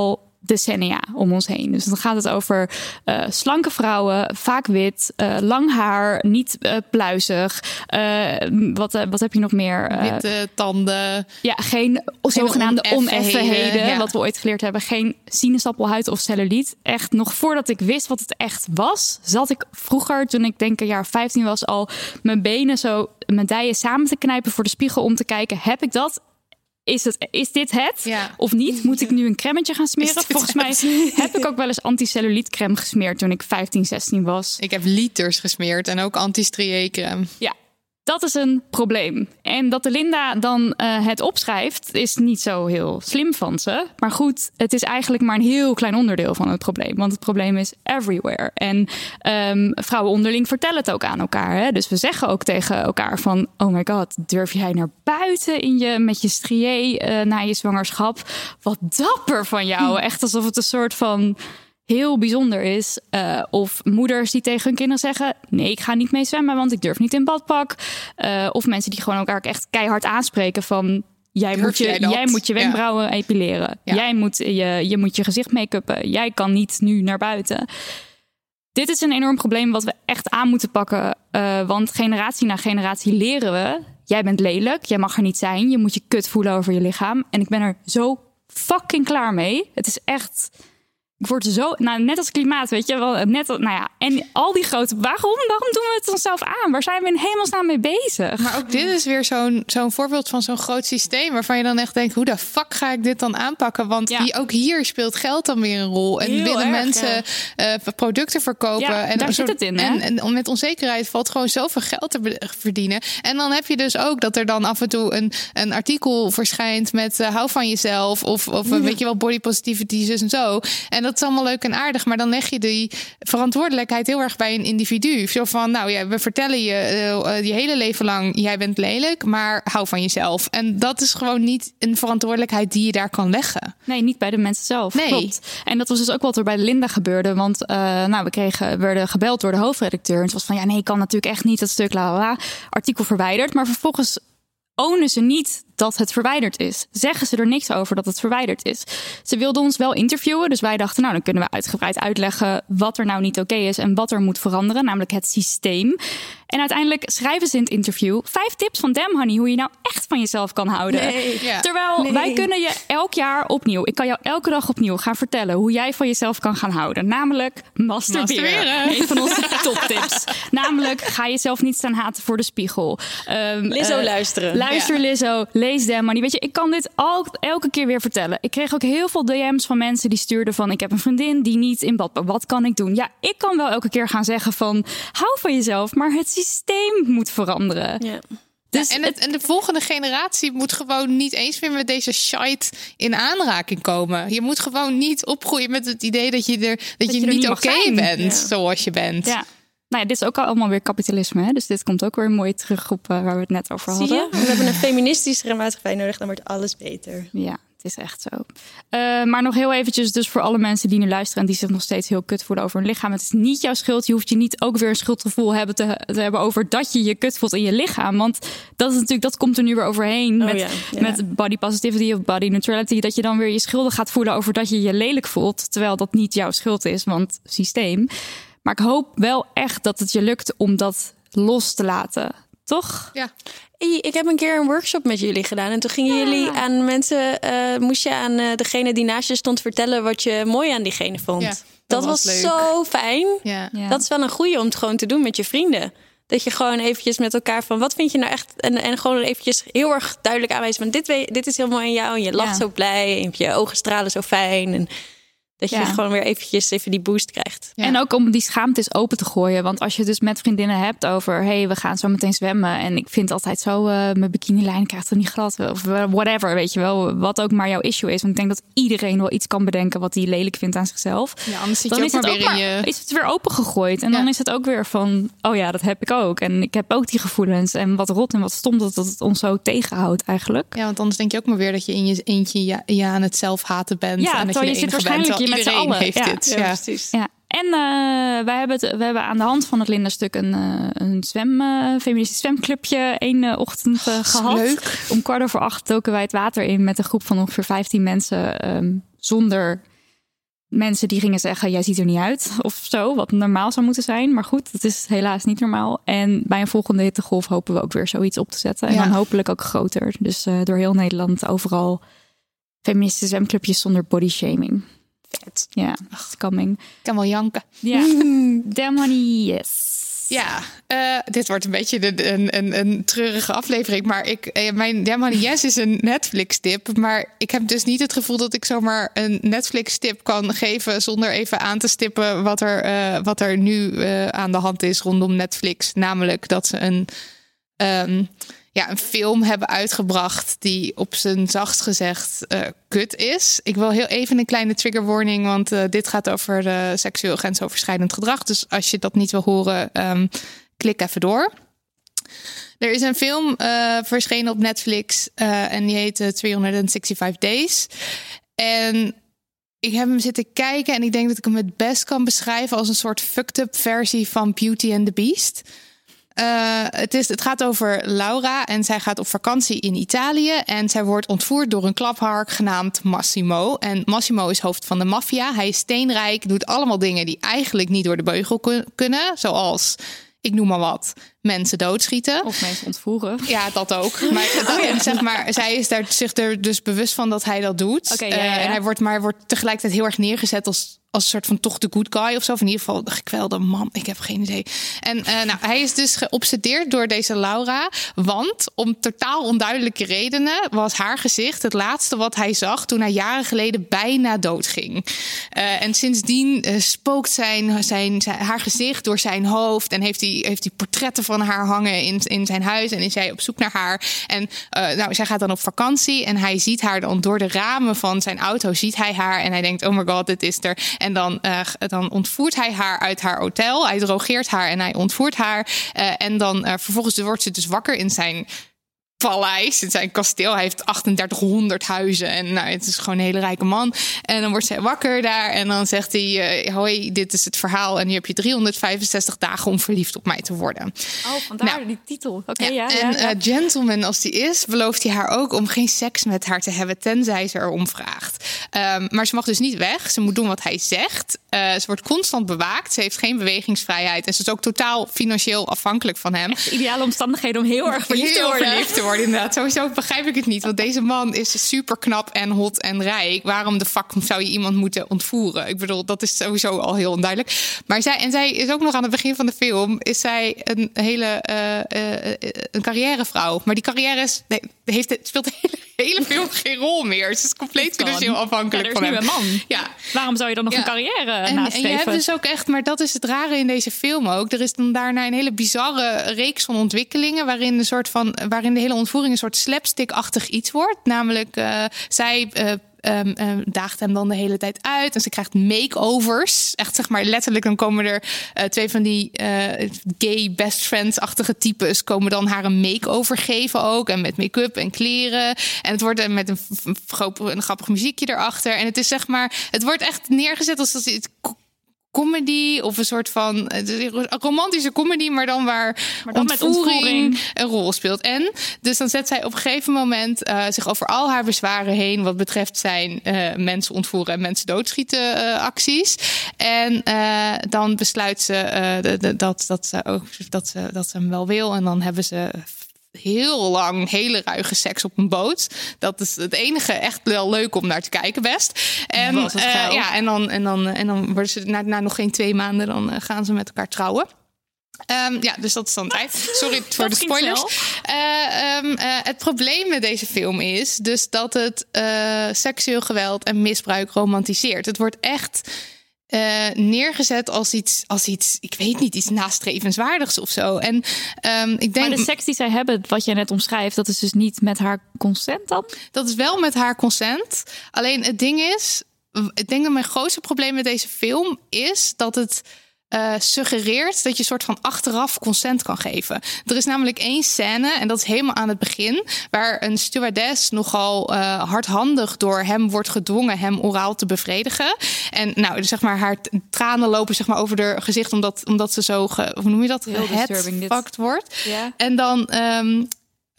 decennia om ons heen. Dus dan gaat het over uh, slanke vrouwen, vaak wit, uh, lang haar, niet uh, pluizig. Uh, wat, uh, wat heb je nog meer? Uh, Witte tanden. Ja, geen zogenaamde oneffenheden. oneffenheden, ja. Wat we ooit geleerd hebben. Geen sinaasappelhuid of celluliet. Echt, nog voordat ik wist wat het echt was, zat ik vroeger, toen ik denk een jaar vijftien was, al mijn benen zo, mijn dijen samen te knijpen voor de spiegel om te kijken, heb ik dat? Is, het, is dit het? Ja. Of niet? Moet ik nu een cremmetje gaan smeren? Volgens mij heb ik ook wel eens anti-cellulietcrème gesmeerd toen ik vijftien, zestien was. Ik heb liters gesmeerd en ook anti-strié-crème. Ja, dat is een probleem. En dat de Linda dan uh, het opschrijft, is niet zo heel slim van ze. Maar goed, het is eigenlijk maar een heel klein onderdeel van het probleem. Want het probleem is everywhere. En um, vrouwen onderling vertellen het ook aan elkaar. Hè? Dus we zeggen ook tegen elkaar van, oh my god, durf jij naar buiten in je, met je strié uh, na je zwangerschap? Wat dapper van jou. Hm. Echt alsof het een soort van heel bijzonder is. Uh, of moeders die tegen hun kinderen zeggen, nee, ik ga niet mee zwemmen, want ik durf niet in badpak. Uh, of mensen die gewoon elkaar echt keihard aanspreken van, jij, moet je, jij, jij moet je wenkbrauwen ja. epileren. Ja. Jij moet je, je moet je gezicht make-uppen. Jij kan niet nu naar buiten. Dit is een enorm probleem wat we echt aan moeten pakken. Uh, want generatie na generatie leren we, jij bent lelijk, jij mag er niet zijn. Je moet je kut voelen over je lichaam. En ik ben er zo fucking klaar mee. Het is echt, ik word zo, nou, net als klimaat, weet je wel, net, nou ja, en al die grote, waarom, waarom doen we het onszelf aan? Waar zijn we in hemelsnaam mee bezig? Maar ook dit is weer zo'n, zo'n voorbeeld van zo'n groot systeem waarvan je dan echt denkt, hoe de fuck ga ik dit dan aanpakken? Want ja. die, ook hier speelt geld dan weer een rol. En Heel willen erg, mensen ja. uh, producten verkopen. Ja, en daar zit het in. Hè? En, en met onzekerheid valt gewoon zoveel geld te be- verdienen. En dan heb je dus ook dat er dan af en toe een, een artikel verschijnt met uh, hou van jezelf of, of ja. weet je wel, body positivity zus en zo. En dat is allemaal leuk en aardig, maar dan leg je die verantwoordelijkheid heel erg bij een individu. Zo van, nou ja, we vertellen je uh, je hele leven lang, jij bent lelijk, maar hou van jezelf. En dat is gewoon niet een verantwoordelijkheid die je daar kan leggen. Nee, niet bij de mensen zelf. Nee. Klopt. En dat was dus ook wat er bij Linda gebeurde, want uh, nou, we kregen, werden gebeld door de hoofdredacteur en het was van, ja, nee, ik kan natuurlijk echt niet dat stuk, la la la, artikel verwijderd, maar vervolgens ownen ze niet dat het verwijderd is. Zeggen ze er niks over dat het verwijderd is. Ze wilden ons wel interviewen, dus wij dachten, nou, dan kunnen we uitgebreid uitleggen wat er nou niet oké is en wat er moet veranderen, namelijk het systeem. En uiteindelijk schrijven ze in het interview vijf tips van Damn Honey hoe je nou echt van jezelf kan houden. Nee, ja. Terwijl nee. wij kunnen je elk jaar opnieuw, ik kan jou elke dag opnieuw gaan vertellen hoe jij van jezelf kan gaan houden. Namelijk masturberen. masturberen. Een van onze toptips. Namelijk, ga jezelf niet staan haten voor de spiegel. Um, Lizzo uh, luisteren. Luister ja. Lizzo, lees Damn Honey. Weet je, ik kan dit al, elke keer weer vertellen. Ik kreeg ook heel veel D M's van mensen die stuurden van, ik heb een vriendin die niet in bad, wat kan ik doen? Ja, ik kan wel elke keer gaan zeggen van, hou van jezelf, maar het systeem moet veranderen. Ja. Dus ja, en, het, en de volgende generatie moet gewoon niet eens meer met deze shite in aanraking komen. Je moet gewoon niet opgroeien met het idee dat je er, dat dat je, je er niet oké okay bent ja. zoals je bent. Ja. Nou ja, dit is ook allemaal weer kapitalisme. Hè? Dus dit komt ook weer mooi terug op uh, waar we het net over hadden. Zie je? We hebben een feministischere maatschappij nodig, dan wordt alles beter. Ja, het is echt zo. Uh, maar nog heel eventjes dus voor alle mensen die nu luisteren en die zich nog steeds heel kut voelen over hun lichaam. Het is niet jouw schuld. Je hoeft je niet ook weer een schuldgevoel hebben te, te hebben over dat je je kut voelt in je lichaam. Want dat is natuurlijk, dat komt er nu weer overheen. Oh, met, ja, ja. met body positivity of body neutrality. Dat je dan weer je schuldig gaat voelen over dat je je lelijk voelt. Terwijl dat niet jouw schuld is, want systeem. Maar ik hoop wel echt dat het je lukt om dat los te laten. Toch? Ja. Ik heb een keer een workshop met jullie gedaan. En toen gingen ja. jullie aan mensen, uh, moest je aan uh, degene die naast je stond vertellen wat je mooi aan diegene vond. Ja, dat, dat was, was zo fijn. Ja. Ja. Dat is wel een goeie om het gewoon te doen met je vrienden. Dat je gewoon eventjes met elkaar van, wat vind je nou echt? En, en gewoon eventjes heel erg duidelijk aanwijzen van, dit, dit is heel mooi aan jou. En je lacht ja. zo blij. En je ogen stralen zo fijn. En dat je ja. gewoon weer eventjes even die boost krijgt. Ja. En ook om die schaamte eens open te gooien. Want als je dus met vriendinnen hebt over, hey, we gaan zo meteen zwemmen. En ik vind altijd zo, uh, mijn bikinilijn krijgt er niet glad. Of whatever, weet je wel. Wat ook maar jouw issue is. Want ik denk dat iedereen wel iets kan bedenken wat hij lelijk vindt aan zichzelf. Ja, anders zit dan je is ook het maar ook weer maar, in je... is het weer opengegooid. En ja. dan is het ook weer van, oh ja, dat heb ik ook. En ik heb ook die gevoelens. En wat rot en wat stom dat het ons zo tegenhoudt eigenlijk. Ja, want anders denk je ook maar weer dat je in je eentje ja, ja aan het zelfhaten bent. Ja, en dat je, je zit waarschijnlijk bent, je met z'n allen. Heeft ja. dit. Ja, Ja, precies. Ja. En uh, wij hebben het, we hebben aan de hand van het Linda-stuk een, uh, een zwem, uh, feministisch zwemclubje één uh, ochtend uh, gehad. Leuk. Om kwart over acht doken wij het water in met een groep van ongeveer vijftien mensen um, zonder mensen die gingen zeggen, jij ziet er niet uit of zo, wat normaal zou moeten zijn. Maar goed, dat is helaas niet normaal. En bij een volgende hittegolf hopen we ook weer zoiets op te zetten. En ja. dan hopelijk ook groter. Dus uh, door heel Nederland overal feministische zwemclubjes zonder bodyshaming. Vet. Ja, it's coming. Ik kan wel janken. Ja, damn honey, yes. Ja, uh, dit wordt een beetje de, een, een, een treurige aflevering. Maar ik, uh, mijn Damn Honey Yes is een Netflix-tip. Maar ik heb dus niet het gevoel dat ik zomaar een Netflix-tip kan geven zonder even aan te stippen wat er, uh, wat er nu uh, aan de hand is rondom Netflix. Namelijk dat ze een, um, ja, een film hebben uitgebracht die op zijn zachtst gezegd uh, kut is. Ik wil heel even een kleine trigger warning, want uh, dit gaat over uh, seksueel grensoverschrijdend gedrag. Dus als je dat niet wil horen, um, klik even door. Er is een film uh, verschenen op Netflix uh, en die heet uh, driehonderdvijfenzestig Days. En ik heb hem zitten kijken en ik denk dat ik hem het best kan beschrijven als een soort fucked up versie van Beauty and the Beast. Uh, het, is, het gaat over Laura en zij gaat op vakantie in Italië. En zij wordt ontvoerd door een klaphark genaamd Massimo. En Massimo is hoofd van de maffia. Hij is steenrijk, doet allemaal dingen die eigenlijk niet door de beugel kunnen. Zoals, ik noem maar wat, mensen doodschieten. Of mensen ontvoeren. Ja, dat ook. Maar, dat, oh, ja. zeg maar zij is daar, zich er dus bewust van dat hij dat doet. Okay, ja, ja, ja. Uh, en hij wordt, maar hij wordt tegelijkertijd heel erg neergezet als... als een soort van toch de good guy of zo. Of in ieder geval de gekwelde man. Ik heb geen idee. En uh, nou, hij is dus geobsedeerd door deze Laura. Want om totaal onduidelijke redenen was haar gezicht het laatste wat hij zag toen hij jaren geleden bijna doodging. Uh, en sindsdien uh, spookt zijn, zijn, zijn, haar gezicht door zijn hoofd. En heeft hij, heeft hij portretten van haar hangen in, in zijn huis. En is hij op zoek naar haar. En uh, nou, zij gaat dan op vakantie. En hij ziet haar dan door de ramen van zijn auto. Ziet hij haar. En hij denkt, oh my god, dit is er. En dan, uh, dan ontvoert hij haar uit haar hotel. Hij drogeert haar en hij ontvoert haar. Uh, en dan uh, vervolgens wordt ze dus wakker in zijn paleis, in zijn kasteel. Hij heeft achtendertighonderd huizen en nou, het is gewoon een hele rijke man. En dan wordt zij wakker daar en dan zegt hij, uh, hoi, dit is het verhaal en nu heb je driehonderdvijfenzestig dagen om verliefd op mij te worden. Oh, vandaar nou, die titel. Oké, okay, ja, ja. En ja, ja. Uh, gentleman als die is, belooft hij haar ook om geen seks met haar te hebben, tenzij ze erom vraagt. Um, maar ze mag dus niet weg. Ze moet doen wat hij zegt. Uh, ze wordt constant bewaakt. Ze heeft geen bewegingsvrijheid. En ze is ook totaal financieel afhankelijk van hem. Echt ideale omstandigheden om heel erg verliefd te worden. Verliefd te worden, inderdaad. Sowieso begrijp ik het niet. Want deze man is super knap en hot en rijk. Waarom de fuck zou je iemand moeten ontvoeren? Ik bedoel, dat is sowieso al heel onduidelijk. Maar zij, en zij is ook nog aan het begin van de film, is zij een hele uh, uh, een carrièrevrouw. Maar die carrière is, nee, heeft, speelt de hele, hele film geen rol meer. Ze is compleet financieel afhankelijk ja, van hem. Een man. Ja. Waarom zou je dan nog ja. een carrière en, nastreven? En je hebt dus ook echt, maar dat is het rare in deze film ook. Er is dan daarna een hele bizarre reeks van ontwikkelingen waarin de soort van, waarin de hele ontvoering een soort slapstick-achtig iets wordt. Namelijk, uh, zij uh, Um, um, daagt hem dan de hele tijd uit. En ze krijgt makeovers. Echt zeg maar letterlijk, dan komen er uh, twee van die uh, gay best friends-achtige types komen dan haar een makeover geven ook. En met make-up en kleren. En het wordt met een, een, een grappig muziekje erachter. En het is zeg maar, het wordt echt neergezet als dat het comedy of een soort van een romantische comedy, maar dan waar maar dan ontvoering, met ontvoering een rol speelt. En dus dan zet zij op een gegeven moment uh, zich over al haar bezwaren heen wat betreft zijn uh, mensen ontvoeren en mensen doodschieten uh, acties. En uh, dan besluit ze uh, de, de, dat, dat, ze ook, dat, ze, dat ze hem wel wil. En dan hebben ze heel lang hele ruige seks op een boot. Dat is het enige echt wel leuk om naar te kijken best. En uh, ja, en dan en dan en dan worden ze na, na nog geen twee maanden dan uh, gaan ze met elkaar trouwen. Um, ja, dus dat is dan tijd. Sorry voor de spoilers. Uh, um, uh, het probleem met deze film is dus dat het uh, seksueel geweld en misbruik romantiseert. Het wordt echt Uh, neergezet als iets, als iets, ik weet niet, iets nastrevenswaardigs of zo. En um, ik denk, maar de seks die zij hebben, wat je net omschrijft, dat is dus niet met haar consent dan? Dat is wel met haar consent. Alleen het ding is, ik denk dat mijn grootste probleem met deze film is dat het Uh, suggereert dat je soort van achteraf consent kan geven. Er is namelijk één scène, en dat is helemaal aan het begin, waar een stewardess nogal uh, hardhandig door hem wordt gedwongen hem oraal te bevredigen. En nou, zeg maar, haar tranen lopen zeg maar over haar gezicht, omdat, omdat ze zo, ge, hoe noem je dat, geheadfucked wordt. Ja. En dan Um,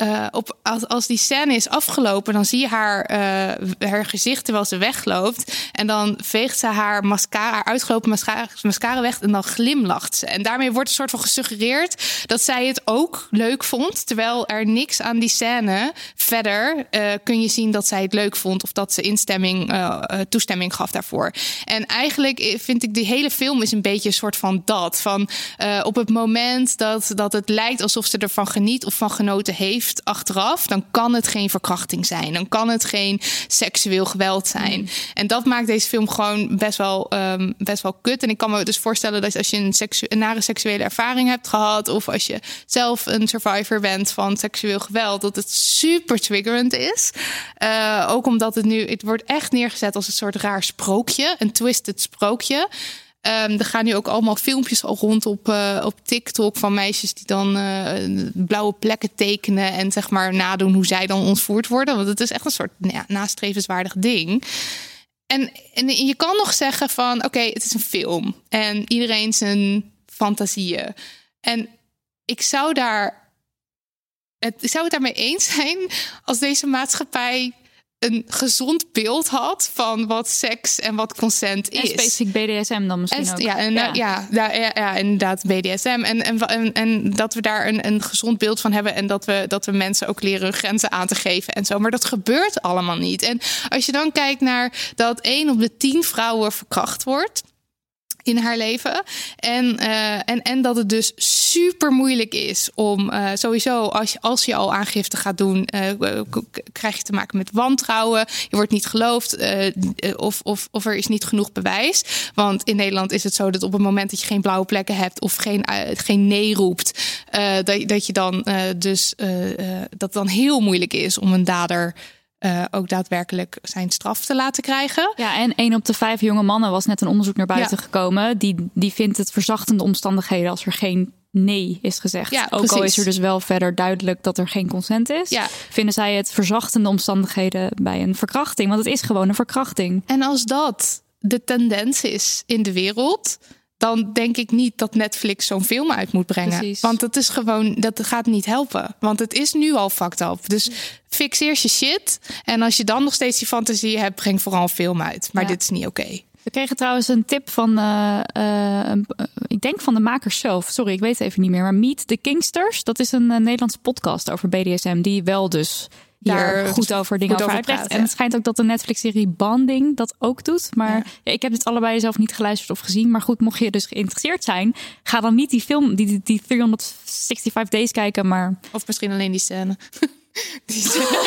Uh, op, als, als die scène is afgelopen, dan zie je haar, uh, haar gezicht terwijl ze wegloopt. En dan veegt ze haar mascara, haar uitgelopen mascara, mascara weg en dan glimlacht ze. En daarmee wordt een soort van gesuggereerd dat zij het ook leuk vond. Terwijl er niks aan die scène verder uh, kun je zien dat zij het leuk vond of dat ze instemming, uh, uh, toestemming gaf daarvoor. En eigenlijk vind ik die hele film is een beetje een soort van dat. Van uh, op het moment dat, dat het lijkt alsof ze ervan geniet of van genoten heeft achteraf, dan kan het geen verkrachting zijn. Dan kan het geen seksueel geweld zijn. Mm. En dat maakt deze film gewoon best wel, um, best wel kut. En ik kan me dus voorstellen dat als je een, seksu- een nare seksuele ervaring hebt gehad, of als je zelf een survivor bent van seksueel geweld, dat het super triggerend is. Uh, ook omdat het nu, het wordt echt neergezet als een soort raar sprookje, een twisted sprookje. Um, er gaan nu ook allemaal filmpjes al rond op, uh, op TikTok van meisjes die dan uh, blauwe plekken tekenen en zeg maar nadoen hoe zij dan ontvoerd worden. Want het is echt een soort ja, nastrevenswaardig ding. En, en je kan nog zeggen van oké, okay, het is een film en iedereen zijn fantasieën. En ik zou daar, het, ik zou het daarmee eens zijn als deze maatschappij een gezond beeld had van wat seks en wat consent is. En specifiek B D S M dan misschien en, ook. Ja, en, ja. Ja, ja, ja, ja, inderdaad B D S M. En, en, en, en dat we daar een, een gezond beeld van hebben en dat we, dat we mensen ook leren hun grenzen aan te geven en zo. Maar dat gebeurt allemaal niet. En als je dan kijkt naar dat één op de tien vrouwen verkracht wordt in haar leven. En, uh, en, en dat het dus super moeilijk is om uh, sowieso als je, als je al aangifte gaat doen, uh, k- krijg je te maken met wantrouwen. Je wordt niet geloofd uh, of, of, of er is niet genoeg bewijs. Want in Nederland is het zo dat op het moment dat je geen blauwe plekken hebt of geen, uh, geen nee roept, uh, dat, dat je dan uh, dus uh, uh, dat het dan heel moeilijk is om een dader Uh, ook daadwerkelijk zijn straf te laten krijgen. Ja, en één op de vijf jonge mannen was net een onderzoek naar buiten ja. gekomen. Die, die vindt het verzachtende omstandigheden als er geen nee is gezegd. Ja, ook precies. Al is er dus wel verder duidelijk dat er geen consent is. Ja. Vinden zij het verzachtende omstandigheden bij een verkrachting. Want het is gewoon een verkrachting. En als dat de tendens is in de wereld, dan denk ik niet dat Netflix zo'n film uit moet brengen. Precies. Want dat is gewoon, dat gaat niet helpen. Want het is nu al fucked up. Dus fix eerst je shit. En als je dan nog steeds die fantasie hebt, breng vooral een film uit. Maar ja. dit is niet oké. Okay. We kregen trouwens een tip van, uh, uh, ik denk van de makers zelf. Sorry, ik weet het even niet meer. Maar Meet the Kingsters, dat is een uh, Nederlandse podcast over B D S M. Die wel dus daar goed over dingen goed over uitlegt. En het schijnt ook dat de Netflix-serie Bonding dat ook doet. Maar ja. Ja, ik heb dit allebei zelf niet geluisterd of gezien. Maar goed, mocht je dus geïnteresseerd zijn, ga dan niet die film, die, die, die driehonderdvijfenzestig days kijken. Maar of misschien alleen die scène. Die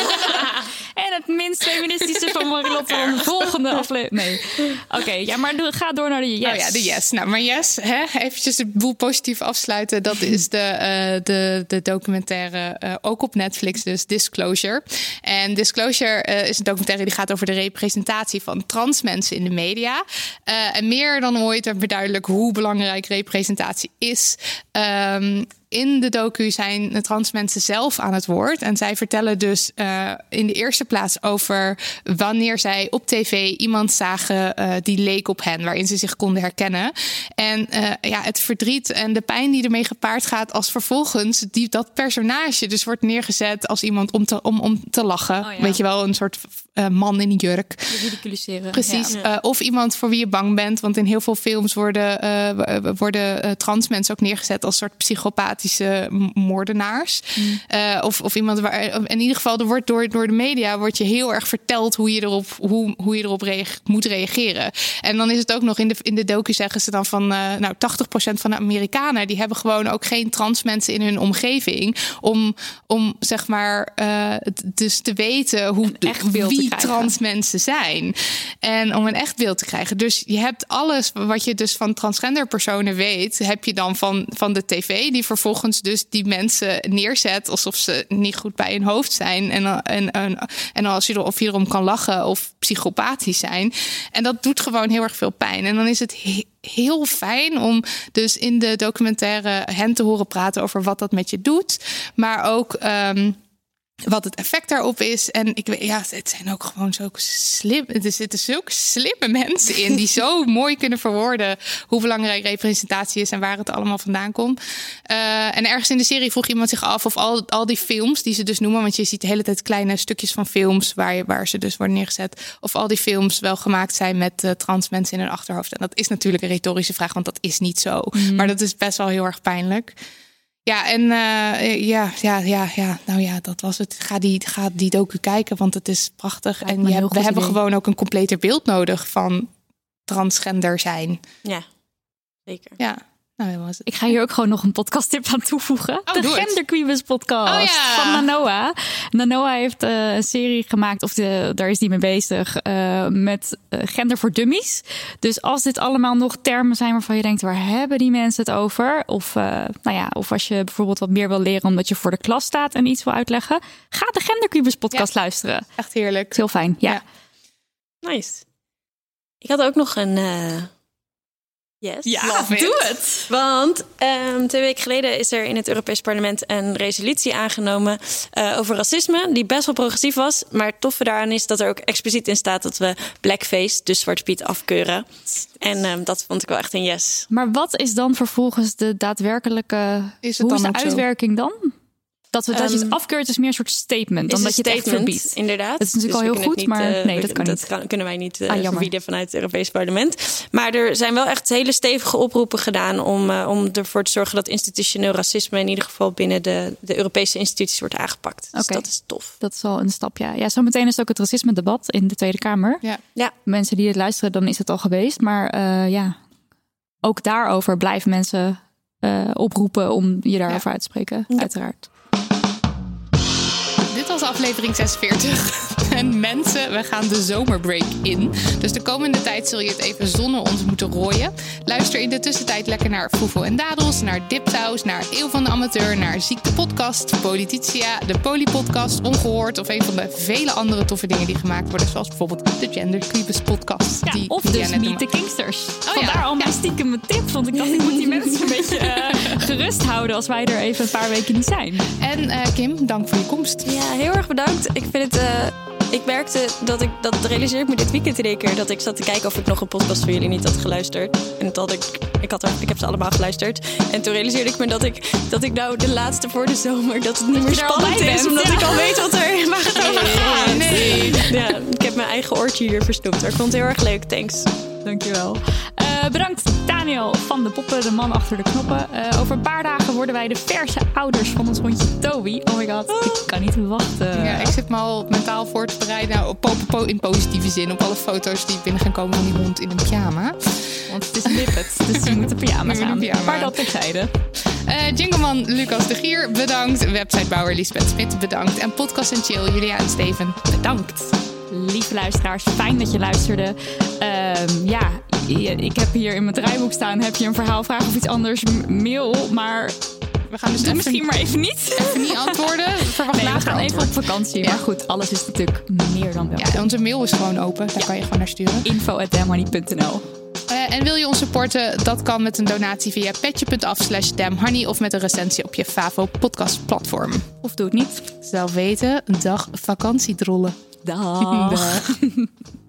en het minst feministische van Marilotte van de volgende aflevering. Nee. Oké, okay, ja, maar ga door naar de yes. Oh ja, de yes. Nou, maar yes, hè, eventjes de boel positief afsluiten. Dat is de, uh, de, de documentaire, uh, ook op Netflix, dus Disclosure. En Disclosure uh, is een documentaire die gaat over de representatie van trans mensen in de media. Uh, en meer dan ooit werd duidelijk hoe belangrijk representatie is. Um, In de docu zijn de trans mensen zelf aan het woord. En zij vertellen dus uh, in de eerste plaats over wanneer zij op tv iemand zagen uh, die leek op hen, waarin ze zich konden herkennen. En uh, ja, het verdriet en de pijn die ermee gepaard gaat als vervolgens die, dat personage dus wordt neergezet als iemand om te, om, om te lachen. Oh ja. Weet je wel, een soort uh, man in een jurk. Ridiculiseren. Precies. Ja. Uh, of iemand voor wie je bang bent. Want in heel veel films worden, uh, worden uh, trans mensen ook neergezet als soort psychopaat moordenaars. Mm. Uh, of, of iemand waar. In ieder geval, er wordt door, door de media wordt je heel erg verteld hoe je erop, hoe, hoe je erop reage, moet reageren. En dan is het ook nog in de, in de docu zeggen ze dan van uh, nou, tachtig procent van de Amerikanen die hebben gewoon ook geen trans mensen in hun omgeving. Om, om zeg maar uh, dus te weten hoe wie trans mensen zijn. En om een echt beeld te krijgen. Dus je hebt alles wat je dus van transgender personen weet, heb je dan van, van de tv, die vervolgens dus die mensen neerzet alsof ze niet goed bij hun hoofd zijn. En, en, en, en als je er, of je erom kan lachen of psychopathisch zijn. En dat doet gewoon heel erg veel pijn. En dan is het he- heel fijn om dus in de documentaire hen te horen praten over wat dat met je doet. Maar ook Um, wat het effect daarop is. En ik weet, ja, het zijn ook gewoon zulke slim. Er zitten zulke slimme mensen in die zo mooi kunnen verwoorden hoe belangrijk representatie is en waar het allemaal vandaan komt. Uh, en ergens in de serie vroeg iemand zich af of al, al die films die ze dus noemen, want je ziet de hele tijd kleine stukjes van films waar, je, waar ze dus worden neergezet, of al die films wel gemaakt zijn met uh, trans mensen in hun achterhoofd. En dat is natuurlijk een retorische vraag, want dat is niet zo. Mm. Maar dat is best wel heel erg pijnlijk. Ja, en uh, ja, ja, ja, ja, nou ja, dat was het. Ga die, ga die docu kijken, want het is prachtig. Lijkt en je, we hebben idee. gewoon ook een completer beeld nodig van transgender zijn. Ja, zeker. Ja. Nou, was het. Ik ga hier ook gewoon nog een podcasttip aan toevoegen. Oh, de Genderquibus podcast oh, ja. van Nanoa. Nanoa heeft uh, een serie gemaakt, of de, daar is die mee bezig, uh, met uh, gender voor dummies. Dus als dit allemaal nog termen zijn waarvan je denkt, waar hebben die mensen het over? Of, uh, nou ja, of als je bijvoorbeeld wat meer wil leren omdat je voor de klas staat en iets wil uitleggen, ga de Genderquibus podcast ja. luisteren. Echt heerlijk. Heel fijn, ja. ja. Nice. Ik had ook nog een... Uh... Yes. Ja, doe het. Want um, twee weken geleden is er in het Europees Parlement een resolutie aangenomen uh, over racisme, die best wel progressief was. Maar het toffe daaraan is dat er ook expliciet in staat dat we blackface, dus Zwarte Piet, afkeuren. En um, dat vond ik wel echt een yes. Maar wat is dan vervolgens de daadwerkelijke... Is het hoe dan is de uitwerking zo? Dan? Dat, we, dat um, je het afkeurt is meer een soort statement dan dat je het echt verbiedt. Inderdaad. Dat is natuurlijk dus al heel goed, niet, maar uh, nee, dat kan dat niet. Kan, kunnen wij niet uh, ah, verbieden vanuit het Europees Parlement. Maar er zijn wel echt hele stevige oproepen gedaan om, uh, om ervoor te zorgen dat institutioneel racisme in ieder geval binnen de, de Europese instituties wordt aangepakt. Dus okay. dat is tof. Dat is wel een stap, ja. Ja, zometeen is het ook het racisme-debat in de Tweede Kamer. Ja. ja. Mensen die het luisteren, dan is het al geweest. Maar uh, ja, ook daarover blijven mensen uh, oproepen om je daarover ja. uit te spreken, ja. uiteraard. Dit was aflevering zesenveertig. En mensen, we gaan de zomerbreak in. Dus de komende tijd zul je het even zonder ons moeten rooien. Luister in de tussentijd lekker naar Foefo en Dadels, naar Dipsaus, naar Eeuw van de Amateur, naar Ziek de Podcast, Polititia, de Polypodcast, Ongehoord of een van de vele andere toffe dingen die gemaakt worden. Zoals bijvoorbeeld de Genderquibus podcast. Ja, die, of die dus Meet the Kingsters. Oh, Vandaar ja. al mijn stiekem mijn tips. Want ik dacht, ik moet die mensen een beetje uh, gerust houden als wij er even een paar weken niet zijn. En uh, Kim, dank voor je komst. Ja, heel erg bedankt. Ik vind het... Uh... Ik merkte dat ik, dat realiseerde ik me dit weekend in één keer, dat ik zat te kijken of ik nog een podcast van jullie niet had geluisterd. En dat ik, ik, had er, ik heb ze allemaal geluisterd. En toen realiseerde ik me dat ik, dat ik nou de laatste voor de zomer, dat het niet meer spannend is, omdat ja. ik al weet wat er waar het over gaat. Nee. Ja, ik heb mijn eigen oortje hier versnoept. Ik vond het heel erg leuk, thanks. Dankjewel. Uh, bedankt Daniel van de Poppen, de man achter de knoppen. Uh, over een paar dagen worden wij de verse ouders van ons hondje Toby. Oh my god, oh. ik kan niet wachten. Ja, ik zit me al mentaal voor te bereiden. Nou, op, op, op, in positieve zin. Op alle foto's die binnen gaan komen van die hond in een pyjama. Want het is nippet, dus je moet de pyjama's aan. Pyjama. Maar dat terzijde. Uh, Jingleman Lucas de Gier, bedankt. Websitebouwer Lisbeth Smit, bedankt. En Podcast en Chill, Julia en Steven, bedankt. Lieve luisteraars, fijn dat je luisterde. Uh, ja, ik heb hier in mijn draaiboek staan, heb je een verhaal, vraag of iets anders, mail, maar we gaan dus even, misschien maar even niet. Even niet antwoorden. Verwacht nee, later we gaan antwoord. even op vakantie. Ja. Maar goed, alles is natuurlijk meer dan welkom. Ja, onze mail is gewoon open, daar ja. kan je gewoon naar sturen. info at damhoney punt n l Uh, en wil je ons supporten? Dat kan met een donatie via petje.af slash damhoney of met een recensie op je Favo podcast platform. Of doe het niet. Zelf weten, dag vakantiedrollen. Dag. Dag.